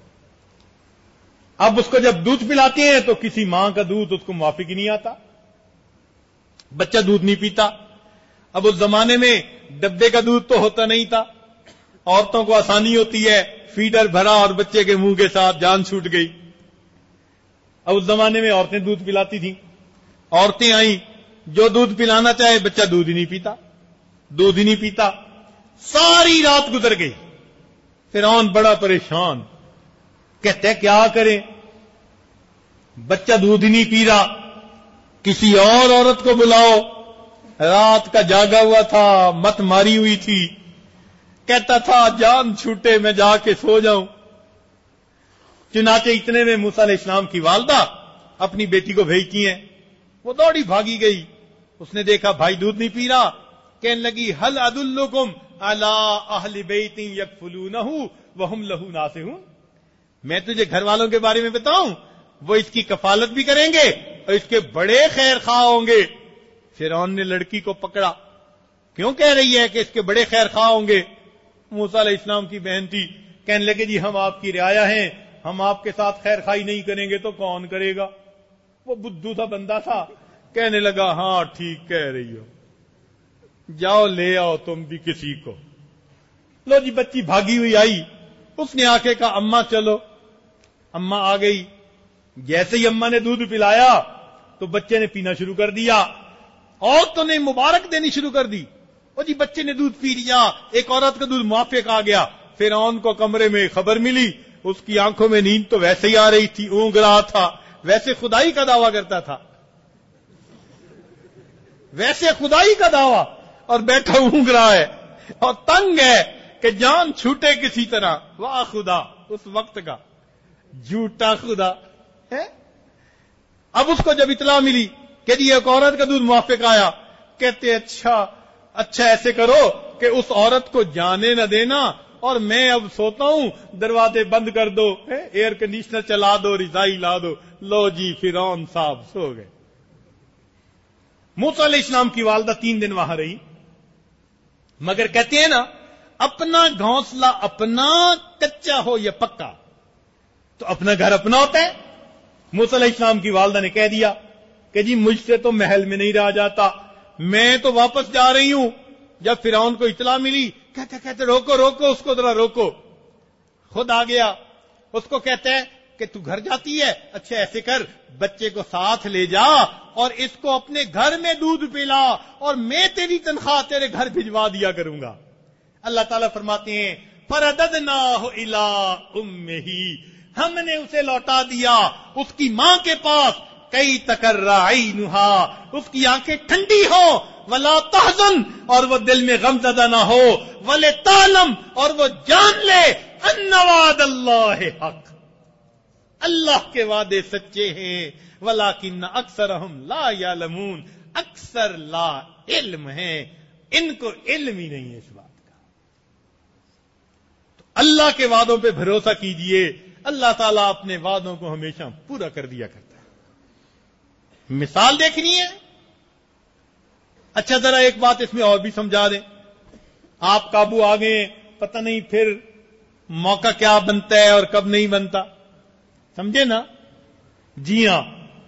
اب اس کو جب دودھ پلاتے ہیں تو کسی ماں کا دودھ اس کو موافق ہی نہیں آتا، بچہ دودھ نہیں پیتا۔ اب اس زمانے میں ڈبے کا دودھ تو ہوتا نہیں تھا، عورتوں کو آسانی ہوتی ہے، فیڈر بھرا اور بچے کے منہ کے ساتھ جان چھوٹ گئی۔ اب اس زمانے میں عورتیں دودھ پلاتی تھیں، عورتیں آئیں، جو دودھ پلانا چاہے بچہ دودھ ہی نہیں پیتا، دودھ ہی نہیں پیتا۔ ساری رات گزر گئی، فرعون بڑا پریشان، کہتے ہیں کیا کریں، بچہ دودھ ہی نہیں پی رہا، کسی اور عورت کو بلاؤ۔ رات کا جاگا ہوا تھا، مت ماری ہوئی تھی، کہتا تھا جان چھوٹے میں جا کے سو جاؤں۔ چنانچہ اتنے میں موسیٰ علیہ السلام کی والدہ اپنی بیٹی کو بھیجتی ہیں، وہ دوڑی بھاگی گئی، اس نے دیکھا بھائی دودھ نہیں پی رہا، کہنے لگی هل ادلکم علی اہل بیت یکفلونہ وہم لہ ناصحون، میں تجھے گھر والوں کے بارے میں بتاؤں، وہ اس کی کفالت بھی کریں گے اور اس کے بڑے خیر خواہ ہوں گے۔ فرعون نے لڑکی کو پکڑا، کیوں کہہ رہی ہے کہ اس کے بڑے خیر خواہ ہوں گے؟ موسیٰ علیہ السلام کی بہن تھی، کہنے لگے جی ہم آپ کی رعایا ہیں، ہم آپ کے ساتھ خیر خواہی نہیں کریں گے تو کون کرے گا؟ وہ بدھو تھا، بندہ تھا، کہنے لگا ہاں ٹھیک کہہ رہی ہو، جاؤ لے آؤ تم بھی کسی کو۔ لو جی بچی بھاگی ہوئی آئی، اس نے آ کے کہا اماں چلو، اماں آ گئی، جیسے ہی اماں نے دودھ پلایا تو بچے نے پینا شروع کر دیا، عورتوں نے مبارک دینی شروع کر دی، اور جی بچے نے دودھ پی لیا، ایک عورت کا دودھ موافق آ گیا۔ فرعون کو کمرے میں خبر ملی، اس کی آنکھوں میں نیند تو ویسے ہی آ رہی تھی، اونگ رہا تھا، ویسے خدائی کا دعویٰ کرتا تھا، ویسے خدائی کا دعویٰ، اور بیٹھا اونگ رہا ہے اور تنگ ہے کہ جان چھوٹے کسی طرح۔ واہ خدا، اس وقت کا جھوٹا خدا ہے۔ اب اس کو جب اطلاع ملی کہ جی ایک عورت کا دودھ موافق آیا، کہتے اچھا ایسے کرو کہ اس عورت کو جانے نہ دینا، اور میں اب سوتا ہوں، دروازے بند کر دو، ایئر کنڈیشنر چلا دو، رضائی لا دو۔ لو جی فرعون صاحب سو گئے۔ موسیٰ علیہ السلام کی والدہ 3 دن وہاں رہی، مگر کہتے ہیں نا اپنا گھونسلہ اپنا کچا ہو یا پکا، تو اپنا گھر اپنا ہوتا ہے۔ موسیٰ علیہ السلام کی والدہ نے کہہ دیا کہ جی مجھ سے تو محل میں نہیں رہا جاتا، میں تو واپس جا رہی ہوں۔ جب فرعون کو اطلاع ملی، کہتے روکو روکو اس کو ذرا روکو، خود آ گیا، اس کو کہتے ہیں کہ تو گھر جاتی ہے، اچھا ایسے کر بچے کو ساتھ لے جا اور اس کو اپنے گھر میں دودھ پلا، اور میں تیری تنخواہ تیرے گھر بھجوا دیا کروں گا۔ اللہ تعالیٰ فرماتے ہیں فَرَدَدْنَاهُ إِلَىٰ أُمِّهِ ہم نے اسے لوٹا دیا اس کی ماں کے پاس، کئی تقرّ عینھا، اس کی آنکھیں ٹھنڈی ہو، ولا تحزن، اور وہ دل میں غم زدہ نہ ہو، ولتعلم، اور وہ جان لے، ان وعد اللہ حق، اللہ کے وعدے سچے ہیں، ولکن اکثرہم لا یعلمون، اکثر لا علم ہیں، ان کو علم ہی نہیں ہے اس بات کا۔ تو اللہ کے وعدوں پہ بھروسہ کیجئے، اللہ تعالیٰ اپنے وعدوں کو ہمیشہ پورا کر دیا کرتا ہے۔ مثال دیکھنی ہے؟ اچھا ذرا ایک بات اس میں اور بھی سمجھا دیں، آپ قابو آ گئے، پتہ نہیں پھر موقع کیا بنتا ہے اور کب نہیں بنتا، سمجھے نا؟ جی ہاں،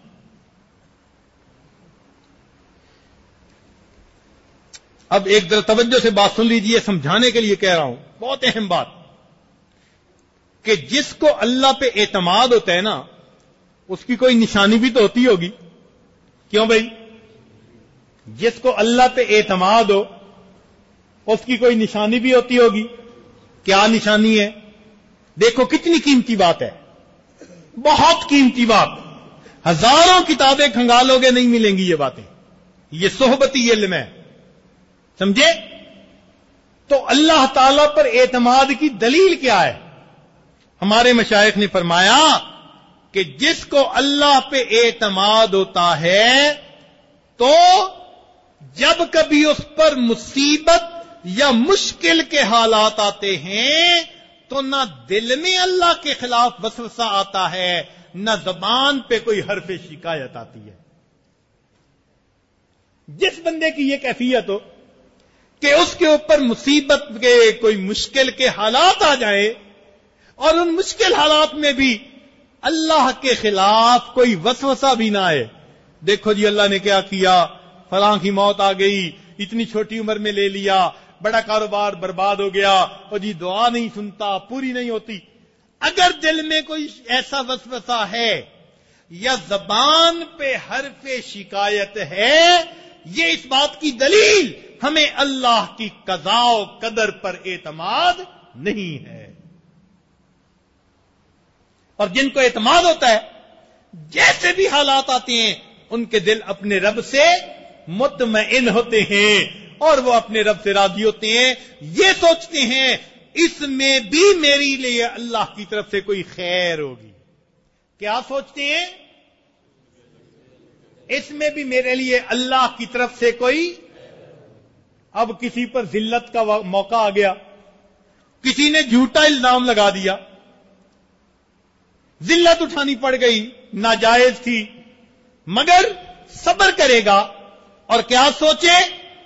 اب ایک ذرا توجہ سے بات سن لیجئے، سمجھانے کے لیے کہہ رہا ہوں، بہت اہم بات، کہ جس کو اللہ پہ اعتماد ہوتا ہے نا، اس کی کوئی نشانی بھی تو ہوتی ہوگی، کیوں بھائی؟ جس کو اللہ پہ اعتماد ہو اس کی کوئی نشانی بھی ہوتی ہوگی، کیا نشانی ہے؟ دیکھو کتنی قیمتی بات ہے، بہت قیمتی بات، ہزاروں کتابیں کھنگالو گے نہیں ملیں گی یہ باتیں، یہ صحبتی علم ہے، سمجھے؟ تو اللہ تعالی پر اعتماد کی دلیل کیا ہے؟ ہمارے مشائخ نے فرمایا کہ جس کو اللہ پہ اعتماد ہوتا ہے تو جب کبھی اس پر مصیبت یا مشکل کے حالات آتے ہیں تو نہ دل میں اللہ کے خلاف وسوسہ آتا ہے، نہ زبان پہ کوئی حرف شکایت آتی ہے۔ جس بندے کی یہ کیفیت ہو کہ اس کے اوپر مصیبت کے کوئی مشکل کے حالات آ جائے اور ان مشکل حالات میں بھی اللہ کے خلاف کوئی وسوسہ بھی نہ آئے، دیکھو جی اللہ نے کیا کیا، فلاں کی موت آ گئی، اتنی چھوٹی عمر میں لے لیا، بڑا کاروبار برباد ہو گیا، اور جی دعا نہیں سنتا، پوری نہیں ہوتی، اگر دل میں کوئی ایسا وسوسہ ہے یا زبان پہ حرف شکایت ہے، یہ اس بات کی دلیل ہمیں اللہ کی قضاء و قدر پر اعتماد نہیں ہے۔ اور جن کو اعتماد ہوتا ہے جیسے بھی حالات آتے ہیں ان کے دل اپنے رب سے مطمئن ہوتے ہیں اور وہ اپنے رب سے راضی ہوتے ہیں، یہ سوچتے ہیں اس میں بھی میری لیے اللہ کی طرف سے کوئی خیر ہوگی۔ کیا سوچتے ہیں؟ اس میں بھی میرے لیے اللہ کی طرف سے کوئی، اب کسی پر ذلت کا موقع آ گیا، کسی نے جھوٹا الزام لگا دیا، ذلت اٹھانی پڑ گئی، ناجائز تھی، مگر صبر کرے گا اور کیا سوچے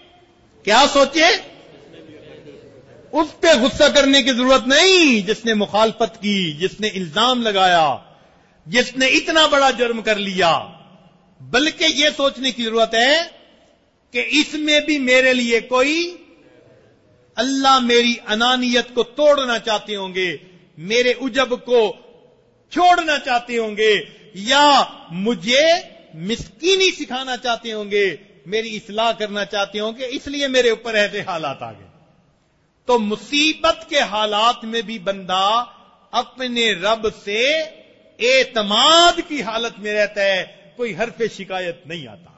اس پہ غصہ کرنے کی ضرورت نہیں جس نے مخالفت کی، جس نے الزام لگایا، جس نے اتنا بڑا جرم کر لیا، بلکہ یہ سوچنے کی ضرورت ہے کہ اس میں بھی میرے لیے کوئی، اللہ میری انانیت کو توڑنا چاہتے ہوں گے، میرے عجب کو چھوڑنا چاہتے ہوں گے، یا مجھے مسکینی سکھانا چاہتے ہوں گے، میری اصلاح کرنا چاہتے ہوں گے، اس لیے میرے اوپر ایسے حالات آ گئے۔ تو مصیبت کے حالات میں بھی بندہ اپنے رب سے اعتماد کی حالت میں رہتا ہے، کوئی حرف شکایت نہیں آتا۔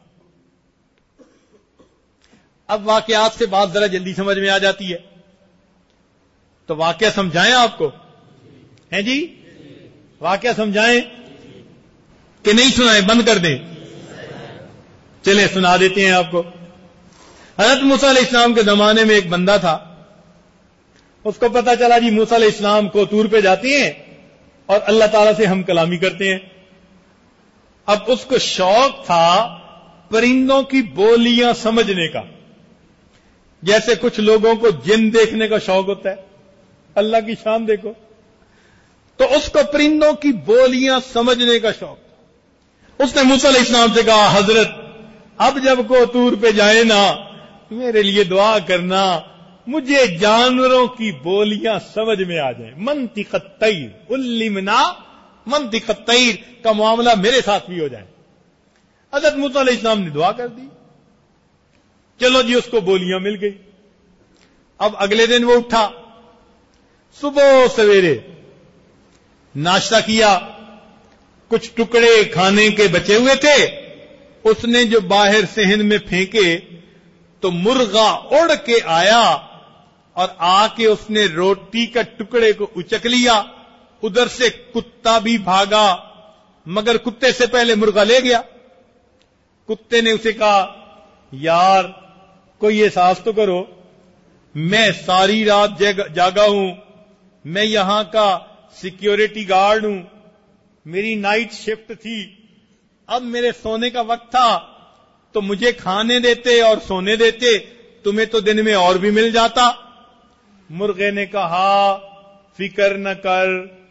اب واقعات سے بات ذرا جلدی سمجھ میں آ جاتی ہے، تو واقعہ سمجھائیں آپ کو، ہیں جی؟ واقعہ سمجھائیں کہ نہیں سنائیں، بند کر دیں؟ چلے سنا دیتے ہیں آپ کو۔ حضرت موسیٰ علیہ السلام کے زمانے میں ایک بندہ تھا، اس کو پتا چلا جی موسیٰ علیہ السلام کو طور پہ جاتے ہیں اور اللہ تعالیٰ سے ہم کلامی کرتے ہیں۔ اب اس کو شوق تھا پرندوں کی بولیاں سمجھنے کا، جیسے کچھ لوگوں کو جن دیکھنے کا شوق ہوتا ہے، اللہ کی شان دیکھو، تو اس کو پرندوں کی بولیاں سمجھنے کا شوق تھا۔ اس نے موسیٰ علیہ السلام سے کہا حضرت اب جب کو طور پہ جائے نا میرے لیے دعا کرنا، مجھے جانوروں کی بولیاں سمجھ میں آ جائیں، منطق الطیر علمنا منطق الطیر کا معاملہ میرے ساتھ بھی ہو جائے۔ حضرت موسیٰ علیہ السلام نے دعا کر دی، چلو جی اس کو بولیاں مل گئی۔ اب اگلے دن وہ اٹھا صبح سویرے، ناشتہ کیا، کچھ ٹکڑے کھانے کے بچے ہوئے تھے، اس نے جو باہر صحن میں پھینکے تو مرغا اڑ کے آیا اور آ کے اس نے روٹی کا ٹکڑے کو اچک لیا. ادھر سے کتا بھی بھاگا مگر کتے سے پہلے مرغا لے گیا. کتے نے اسے کہا یار کوئی احساس تو کرو، میں ساری رات جاگا ہوں، میں یہاں کا سیکیورٹی گارڈ ہوں، میری نائٹ شفٹ تھی، اب میرے سونے کا وقت تھا تو مجھے کھانے دیتے اور سونے دیتے، تمہیں تو دن میں اور بھی مل جاتا. مرغے نے کہا فکر نہ کر،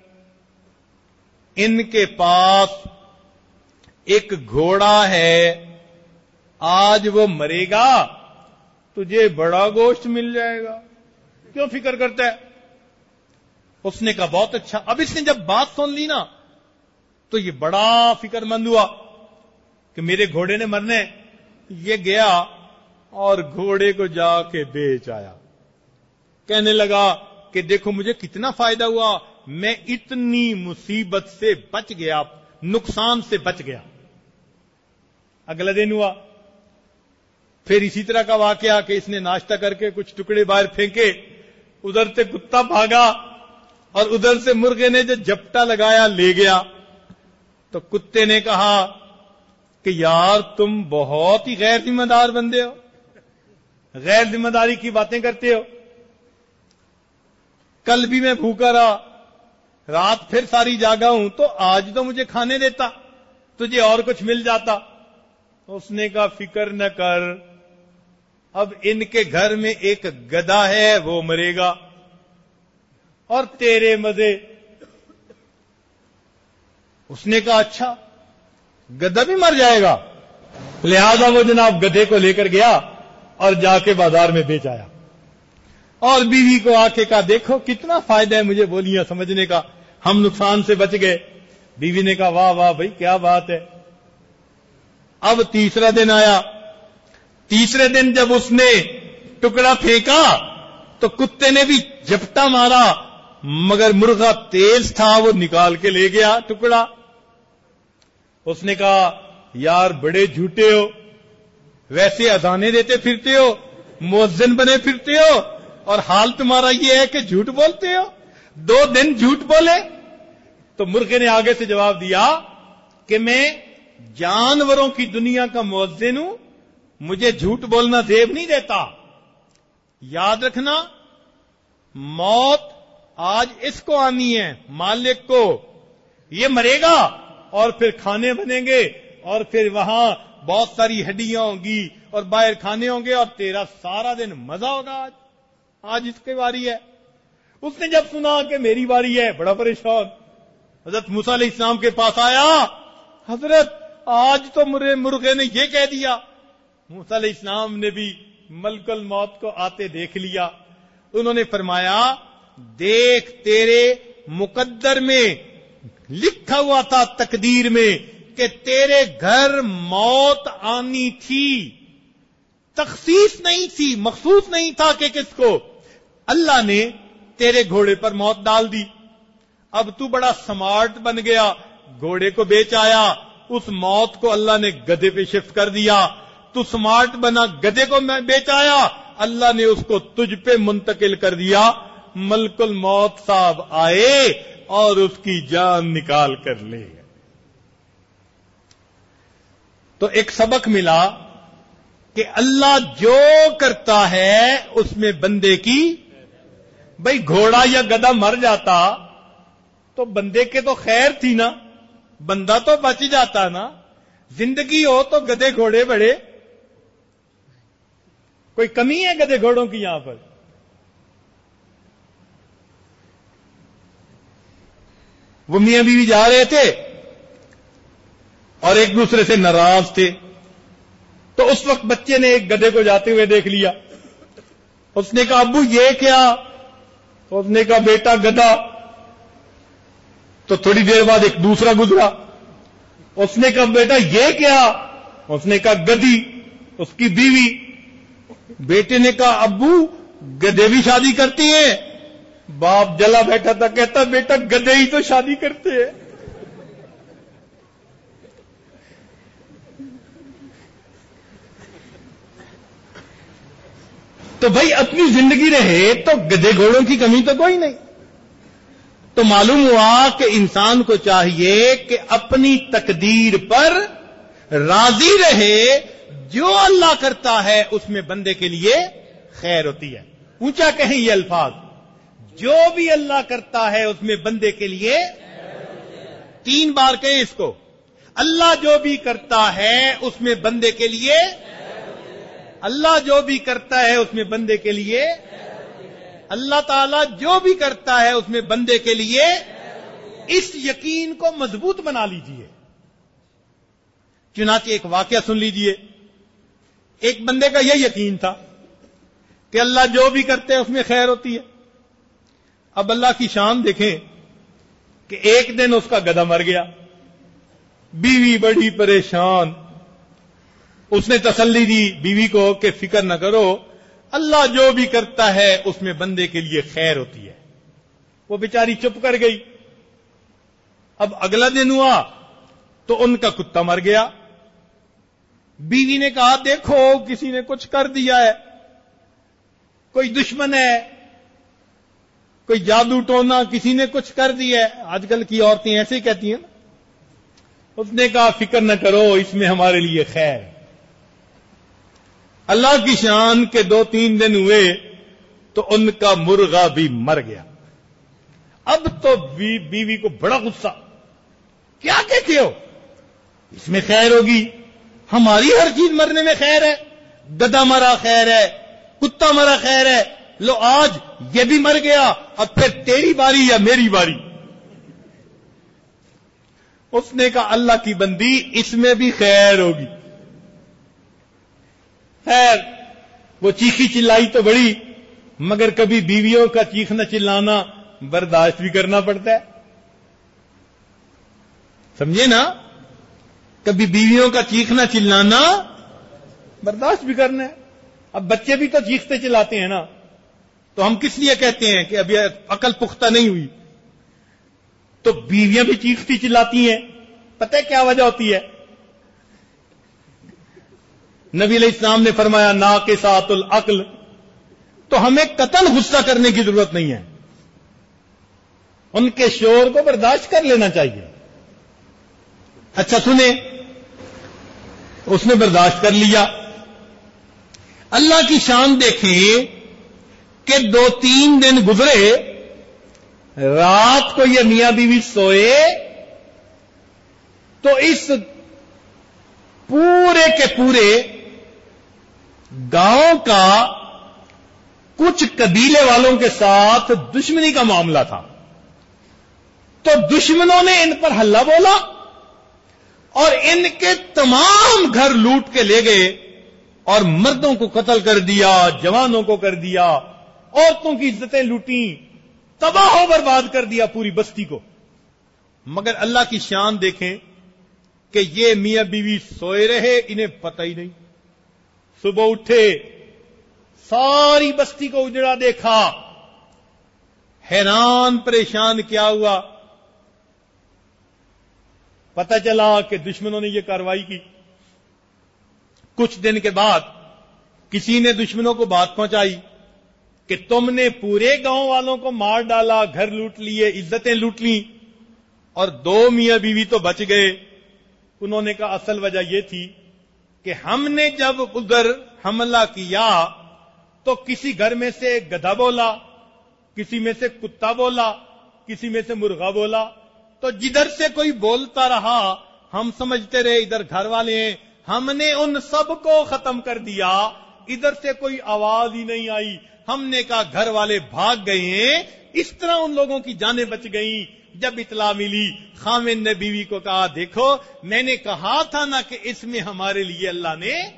ان کے پاس ایک گھوڑا ہے، آج وہ مرے گا تجھے بڑا گوشت مل جائے گا، کیوں فکر کرتا ہے؟ اس نے کہا بہت اچھا. اب اس نے جب بات سن لی نا تو یہ بڑا فکر مند ہوا کہ میرے گھوڑے نے مرنے. یہ گیا اور گھوڑے کو جا کے بیچ آیا. کہنے لگا کہ دیکھو مجھے کتنا فائدہ ہوا، میں اتنی مصیبت سے بچ گیا، نقصان سے بچ گیا. اگلا دن ہوا پھر اسی طرح کا واقعہ کہ اس نے ناشتہ کر کے کچھ ٹکڑے باہر پھینکے، ادھر سے کتا بھاگا اور ادھر سے مرغے نے جو جپٹا لگایا لے گیا. تو کتے نے کہا کہ یار تم بہت ہی غیر ذمہ دار بندے ہو، غیر ذمہ داری کی باتیں کرتے ہو. کل بھی میں بھوکا رہا، رات پھر ساری جاگا ہوں، تو آج تو مجھے کھانے دیتا، تجھے اور کچھ مل جاتا. اس نے کہا فکر نہ کر، اب ان کے گھر میں ایک گدھا ہے وہ مرے گا اور تیرے مزے. اس نے کہا اچھا گدھا بھی مر جائے گا، لہذا وہ جناب گدھے کو لے کر گیا اور جا کے بازار میں بیچ آیا. اور بیوی کو آ کے کہا دیکھو کتنا فائدہ ہے مجھے بولیاں سمجھنے کا، ہم نقصان سے بچ گئے. بیوی نے کہا واہ واہ بھائی کیا بات ہے. اب تیسرا دن آیا. تیسرے دن جب اس نے ٹکڑا پھینکا تو کتے نے بھی جھپٹا مارا مگر مرغا تیز تھا، وہ نکال کے لے گیا ٹکڑا. اس نے کہا یار بڑے جھوٹے ہو، ویسے اذانیں دیتے پھرتے ہو، مؤذن بنے پھرتے ہو، اور حال تمہارا یہ ہے کہ جھوٹ بولتے ہو، 2 دن جھوٹ بولے. تو مرغے نے آگے سے جواب دیا کہ میں جانوروں کی دنیا کا مؤذن ہوں، مجھے جھوٹ بولنا زیب نہیں دیتا. یاد رکھنا موت آج اس کو آنی ہے، مالک کو. یہ مرے گا اور پھر کھانے بنیں گے اور پھر وہاں بہت ساری ہڈیاں ہوں گی اور باہر کھانے ہوں گے اور تیرا سارا دن مزہ ہوگا. آج اس کی باری ہے. اس نے جب سنا کہ میری باری ہے بڑا پریشان، حضرت موسیٰ علیہ السلام کے پاس آیا. حضرت آج تو مرغے نے یہ کہہ دیا. موسیٰ علیہ السلام نے بھی ملک الموت کو آتے دیکھ لیا. انہوں نے فرمایا دیکھ تیرے مقدر میں لکھا ہوا تھا، تقدیر میں، کہ تیرے گھر موت آنی تھی، تخصیص نہیں تھی، مخصوص نہیں تھا کہ کس کو. اللہ نے تیرے گھوڑے پر موت ڈال دی. اب تو بڑا سمارٹ بن گیا، گھوڑے کو بیچ آیا، اس موت کو اللہ نے گدھے پہ شفٹ کر دیا. تو سمارٹ بنا، گدھے کو بیچ آیا، اللہ نے اس کو تجھ پہ منتقل کر دیا. ملک الموت صاحب آئے اور اس کی جان نکال کر لے. تو ایک سبق ملا کہ اللہ جو کرتا ہے اس میں بندے کی، بھئی گھوڑا یا گدھا مر جاتا تو بندے کے تو خیر تھی نا، بندہ تو بچ جاتا نا. زندگی ہو تو گدھے گھوڑے بڑے، کوئی کمی ہے گدھے گھوڑوں کی یہاں پر؟ وہ میاں بیوی جا رہے تھے اور ایک دوسرے سے ناراض تھے. تو اس وقت بچے نے ایک گدھے کو جاتے ہوئے دیکھ لیا. اس نے کہا ابو یہ کیا؟ اس نے کہا بیٹا گدھا. تو تھوڑی دیر بعد ایک دوسرا گزرا. اس نے کہا بیٹا یہ کیا؟ اس نے کہا گدھی، اس کی بیوی. بیٹے نے کہا ابو گدھے بھی شادی کرتی ہیں؟ باپ جلا بیٹھا تھا، کہتا بیٹا گدھے ہی تو شادی کرتے ہیں. تو بھائی اپنی زندگی رہے تو گدھے گھوڑوں کی کمی تو کوئی نہیں. تو معلوم ہوا کہ انسان کو چاہیے کہ اپنی تقدیر پر راضی رہے. جو اللہ کرتا ہے اس میں بندے کے لیے خیر ہوتی ہے. اونچا کہیں یہ الفاظ، جو بھی اللہ کرتا ہے اس میں بندے کے لیے 3 بار کہیں اس کو. اللہ جو بھی کرتا ہے اس میں بندے کے لیے، اللہ جو بھی کرتا ہے اس میں بندے کے لیے، اللہ تعالیٰ جو بھی کرتا ہے اس میں بندے کے لیے. اس یقین کو مضبوط بنا لیجئے. چنانچہ ایک واقعہ سن لیجئے. ایک بندے کا یہ یقین تھا کہ اللہ جو بھی کرتے ہیں اس میں خیر ہوتی ہے. اب اللہ کی شان دیکھیں کہ ایک دن اس کا گدھا مر گیا، بیوی بڑی پریشان. اس نے تسلی دی بیوی کو کہ فکر نہ کرو، اللہ جو بھی کرتا ہے اس میں بندے کے لیے خیر ہوتی ہے. وہ بیچاری چپ کر گئی. اب اگلا دن ہوا تو ان کا کتا مر گیا. بیوی نے کہا دیکھو کسی نے کچھ کر دیا ہے، کوئی دشمن ہے، کوئی جادو ٹونا، کسی نے کچھ کر دیا ہے. آج کل کی عورتیں ایسے ہی کہتی ہیں. اس نے کہا فکر نہ کرو، اس میں ہمارے لیے خیر. اللہ کی شان کے 2-3 دن ہوئے تو ان کا مرغا بھی مر گیا. اب تو بیوی کو بڑا غصہ، کیا کہتے ہو، اس میں خیر ہوگی، ہماری ہر چیز مرنے میں خیر ہے. گدھا مرا خیر ہے، کتا مرا خیر ہے، لو آج یہ بھی مر گیا، اب پھر تیری باری یا میری باری. اس نے کہا اللہ کی بندی اس میں بھی خیر ہوگی. خیر وہ چیخی چلائی تو بڑی، مگر کبھی بیویوں کا چیخنا چلانا برداشت بھی کرنا پڑتا ہے. سمجھے نا، کبھی بیویوں کا چیخنا چلانا برداشت بھی کرنا ہے. اب بچے بھی تو چیختے چلاتے ہیں نا، تو ہم کس لیے کہتے ہیں کہ ابھی عقل پختہ نہیں ہوئی. تو بیویاں بھی چیختی چلاتی ہیں، پتہ ہے کیا وجہ ہوتی ہے؟ نبی علیہ السلام نے فرمایا ناقصات العقل. تو ہمیں قطعاً غصہ کرنے کی ضرورت نہیں ہے، ان کے شور کو برداشت کر لینا چاہیے. اچھا سنیں، اس نے برداشت کر لیا. اللہ کی شان دیکھیں کہ 2-3 دن گزرے، رات کو یہ میاں بیوی سوئے تو اس پورے کے پورے گاؤں کا کچھ قبیلے والوں کے ساتھ دشمنی کا معاملہ تھا. تو دشمنوں نے ان پر حلہ بولا اور ان کے تمام گھر لوٹ کے لے گئے اور مردوں کو قتل کر دیا، جوانوں کو کر دیا، عورتوں کی عزتیں لوٹیں، تباہ و برباد کر دیا پوری بستی کو. مگر اللہ کی شان دیکھیں کہ یہ میاں بیوی سوئے رہے، انہیں پتہ ہی نہیں. صبح اٹھے، ساری بستی کو اجڑا دیکھا، حیران پریشان کیا ہوا. پتہ چلا کہ دشمنوں نے یہ کارروائی کی. کچھ دن کے بعد کسی نے دشمنوں کو بات پہنچائی کہ تم نے پورے گاؤں والوں کو مار ڈالا، گھر لوٹ لیے، عزتیں لوٹ لیں، اور 2 میاں بیوی تو بچ گئے. انہوں نے کہا اصل وجہ یہ تھی کہ ہم نے جب ادھر حملہ کیا تو کسی گھر میں سے گدھا بولا، کسی میں سے کتا بولا، کسی میں سے مرغا بولا. تو جدھر سے کوئی بولتا رہا ہم سمجھتے رہے ادھر گھر والے ہیں، ہم نے ان سب کو ختم کر دیا. ادھر سے کوئی آواز ہی نہیں آئی. ہم نے کہا گھر والے بھاگ گئے ہیں. اس طرح ان لوگوں کی جانیں بچ گئیں. جب اطلاع ملی، خاوند نے بیوی کو کہا دیکھو میں نے کہا تھا نا کہ اس میں ہمارے لیے اللہ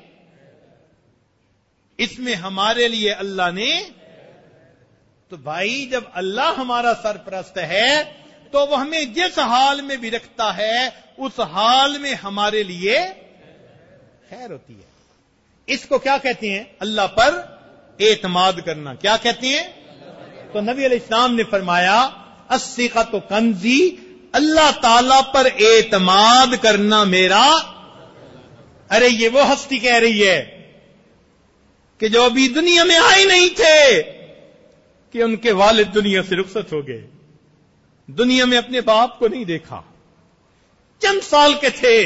نے. تو بھائی جب اللہ ہمارا سرپرست ہے تو وہ ہمیں جس حال میں بھی رکھتا ہے اس حال میں ہمارے لیے خیر ہوتی ہے. اس کو کیا کہتے ہیں؟ اللہ پر اعتماد کرنا. کیا کہتے ہیں؟ تو نبی علیہ السلام نے فرمایا الثقۃ کنزی، اللہ تعالی پر اعتماد کرنا میرا. ارے یہ وہ ہستی کہہ رہی ہے کہ جو ابھی دنیا میں آئے نہیں تھے کہ ان کے والد دنیا سے رخصت ہو گئے، دنیا میں اپنے باپ کو نہیں دیکھا، چند سال کے تھے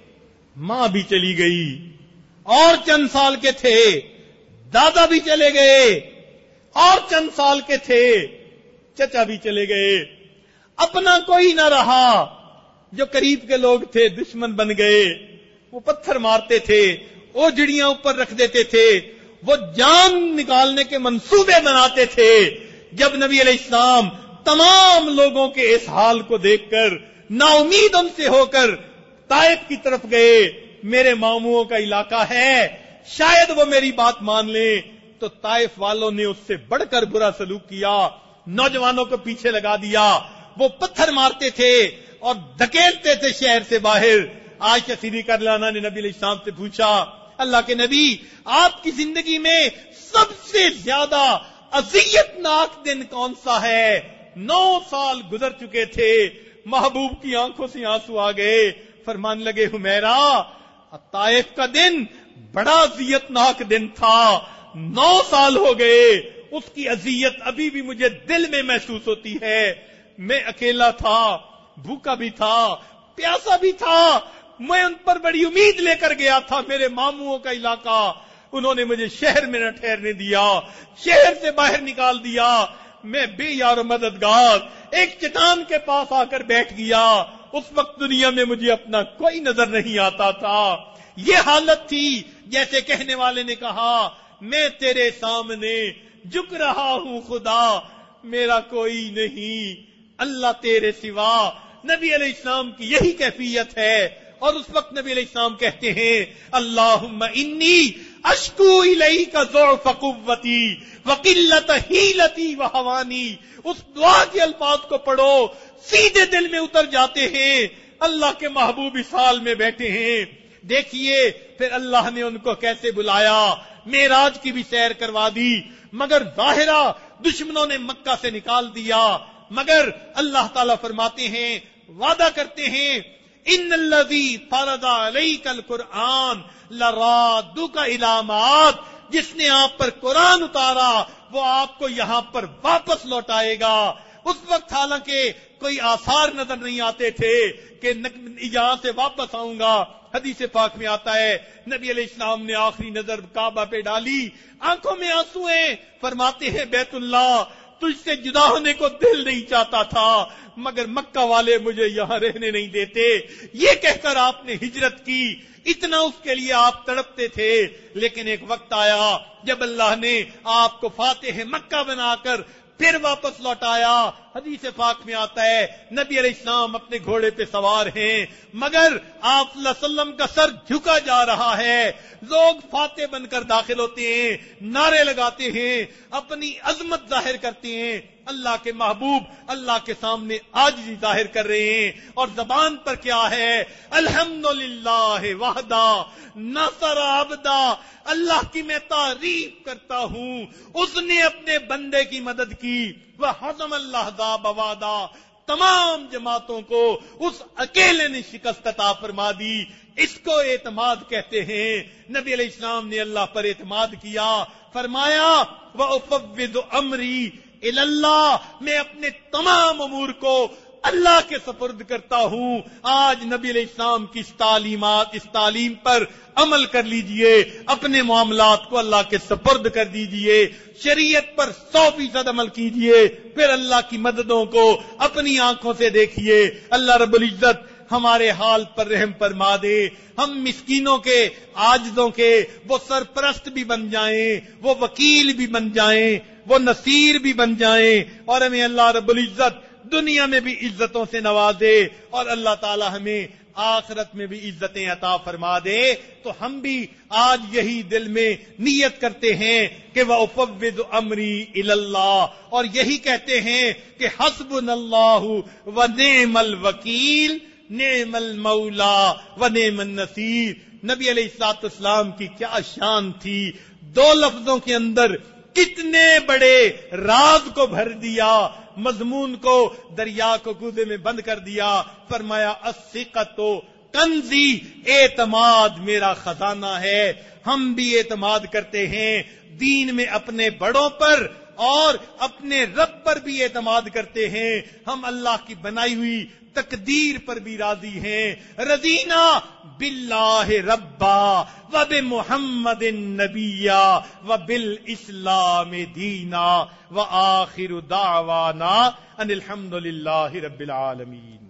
ماں بھی چلی گئی، اور چند سال کے تھے دادا بھی چلے گئے، اور چند سال کے تھے چچا بھی چلے گئے، اپنا کوئی نہ رہا، جو قریب کے لوگ تھے دشمن بن گئے، وہ پتھر مارتے تھے، اوجڑیاں اوپر رکھ دیتے تھے، وہ جان نکالنے کے منصوبے بناتے تھے. جب نبی علیہ السلام تمام لوگوں کے اس حال کو دیکھ کر نا امید ان سے ہو کر طائف کی طرف گئے، میرے ماموں کا علاقہ ہے، شاید وہ میری بات مان لیں، تو طائف والوں نے اس سے بڑھ کر برا سلوک کیا، نوجوانوں کو پیچھے لگا دیا، وہ پتھر مارتے تھے اور دھکیلتے تھے شہر سے باہر. عائشہ صدیقہ رضی اللہ عنہا نے نبی علیہ السلام سے پوچھا، اللہ کے نبی آپ کی زندگی میں سب سے زیادہ اذیت ناک دن کون سا ہے؟ 9 سال گزر چکے تھے، محبوب کی آنکھوں سے آنسو آ گئے، فرمان لگے حمیرہ طائف کا دن بڑا اذیت ناک دن تھا، 9 سال ہو گئے، اس کی اذیت ابھی بھی مجھے دل میں محسوس ہوتی ہے. میں اکیلا تھا، بھوکا بھی تھا، پیاسا بھی تھا، میں ان پر بڑی امید لے کر گیا تھا، میرے ماموں کا علاقہ، انہوں نے مجھے شہر میں نہ ٹھہرنے دیا، شہر سے باہر نکال دیا، میں بے یار و مددگار ایک چٹان کے پاس آ کر بیٹھ گیا. اس وقت دنیا میں مجھے اپنا کوئی نظر نہیں آتا تھا. یہ حالت تھی جیسے کہنے والے نے کہا میں تیرے سامنے جھک رہا ہوں خدا، میرا کوئی نہیں اللہ تیرے سوا. نبی علیہ السلام کی یہی کیفیت ہے. اور اس وقت نبی علیہ السلام کہتے ہیں اللہم انی اشکو الیک ضعف قوتی وقلت حیلتی وہوانی. اس دعا کے الفاظ کو پڑھو، سیدھے دل میں اتر جاتے ہیں. اللہ کے محبوب اس حال میں بیٹھے ہیں. دیکھیے پھر اللہ نے ان کو کیسے بلایا، معراج کی بھی سیر کروا دی، مگر ظاہرہ دشمنوں نے مکہ سے نکال دیا. مگر اللہ تعالیٰ فرماتے ہیں، وعدہ کرتے ہیں ان الذی فرض علیک القرآن لرادک الی معاد، جس نے آپ پر قرآن اتارا وہ آپ کو یہاں پر واپس لوٹائے گا. اس وقت حالانکہ کوئی آثار نظر نہیں آتے تھے کہ یہاں سے واپس آؤں گا. حدیث پاک میں آتا ہے نبی علیہ السلام نے آخری نظر کعبہ پہ ڈالی، آنکھوں میں آنسو ہیں، فرماتے ہیں بیت اللہ تجھ سے جدا ہونے کو دل نہیں چاہتا تھا، مگر مکہ والے مجھے یہاں رہنے نہیں دیتے. یہ کہہ کر آپ نے ہجرت کی، اتنا اس کے لیے آپ تڑپتے تھے. لیکن ایک وقت آیا جب اللہ نے آپ کو فاتح مکہ بنا کر پھر واپس لوٹایا. حدیث پاک میں آتا ہے نبی علیہ السلام اپنے گھوڑے پہ سوار ہیں، مگر آپ صلی اللہ علیہ وسلم کا سر جھکا جا رہا ہے. لوگ فاتح بن کر داخل ہوتے ہیں، نعرے لگاتے ہیں، اپنی عظمت ظاہر کرتے ہیں. اللہ کے محبوب اللہ کے سامنے عاجزی ظاہر کر رہے ہیں، اور زبان پر کیا ہے؟ الحمدللہ وحدہ نصر عبدہ، اللہ کی میں تعریف کرتا ہوں، اس نے اپنے بندے کی مدد کی. وَحَزَمَ الْأَحْزَابَ وَعْدًا، تمام جماعتوں کو اس اکیلے نے شکست عطا فرما دی. اس کو اعتماد کہتے ہیں. نبی علیہ السلام نے اللہ پر اعتماد کیا، فرمایا وَأُفَوِّضُ أَمْرِي إِلَى اللَّهِ، میں اپنے تمام امور کو اللہ کے سپرد کرتا ہوں. آج نبی علیہ السلام کی اس تعلیم پر عمل کر لیجئے، اپنے معاملات کو اللہ کے سپرد کر دیجئے، شریعت پر 100% عمل کیجئے، پھر اللہ کی مددوں کو اپنی آنکھوں سے دیکھیے. اللہ رب العزت ہمارے حال پر رحم فرما دے، ہم مسکینوں کے عاجزوں کے وہ سرپرست بھی بن جائیں، وہ وکیل بھی بن جائیں، وہ نصیر بھی بن جائیں، اور ہمیں اللہ رب العزت دنیا میں بھی عزتوں سے نوازے، اور اللہ تعالی ہمیں آخرت میں بھی عزتیں عطا فرما دے. تو ہم بھی آج یہی دل میں نیت کرتے ہیں کہ وَأُفَوِّضُ أَمْرِي إِلَى اللَّهِ، اور یہی کہتے ہیں کہ حسبنا اللہ وَنِعْمَ الْوَكِيلُ نعم المولا ونعم النصیر. نبی علیہ الصلوۃ والسلام کی کیا شان تھی، 2 لفظوں کے اندر کتنے بڑے راز کو بھر دیا، مضمون کو دریا کو کودے میں بند کر دیا. فرمایا الثقۃ کنزی، اعتماد میرا خزانہ ہے. ہم بھی اعتماد کرتے ہیں دین میں اپنے بڑوں پر اور اپنے رب پر بھی اعتماد کرتے ہیں. ہم اللہ کی بنائی ہوئی تقدیر پر بھی راضی ہیں. رضینا باللہ ربا وبمحمد نبیا وبالاسلام دینا وآخر دعوانا ان الحمد للہ رب العالمین.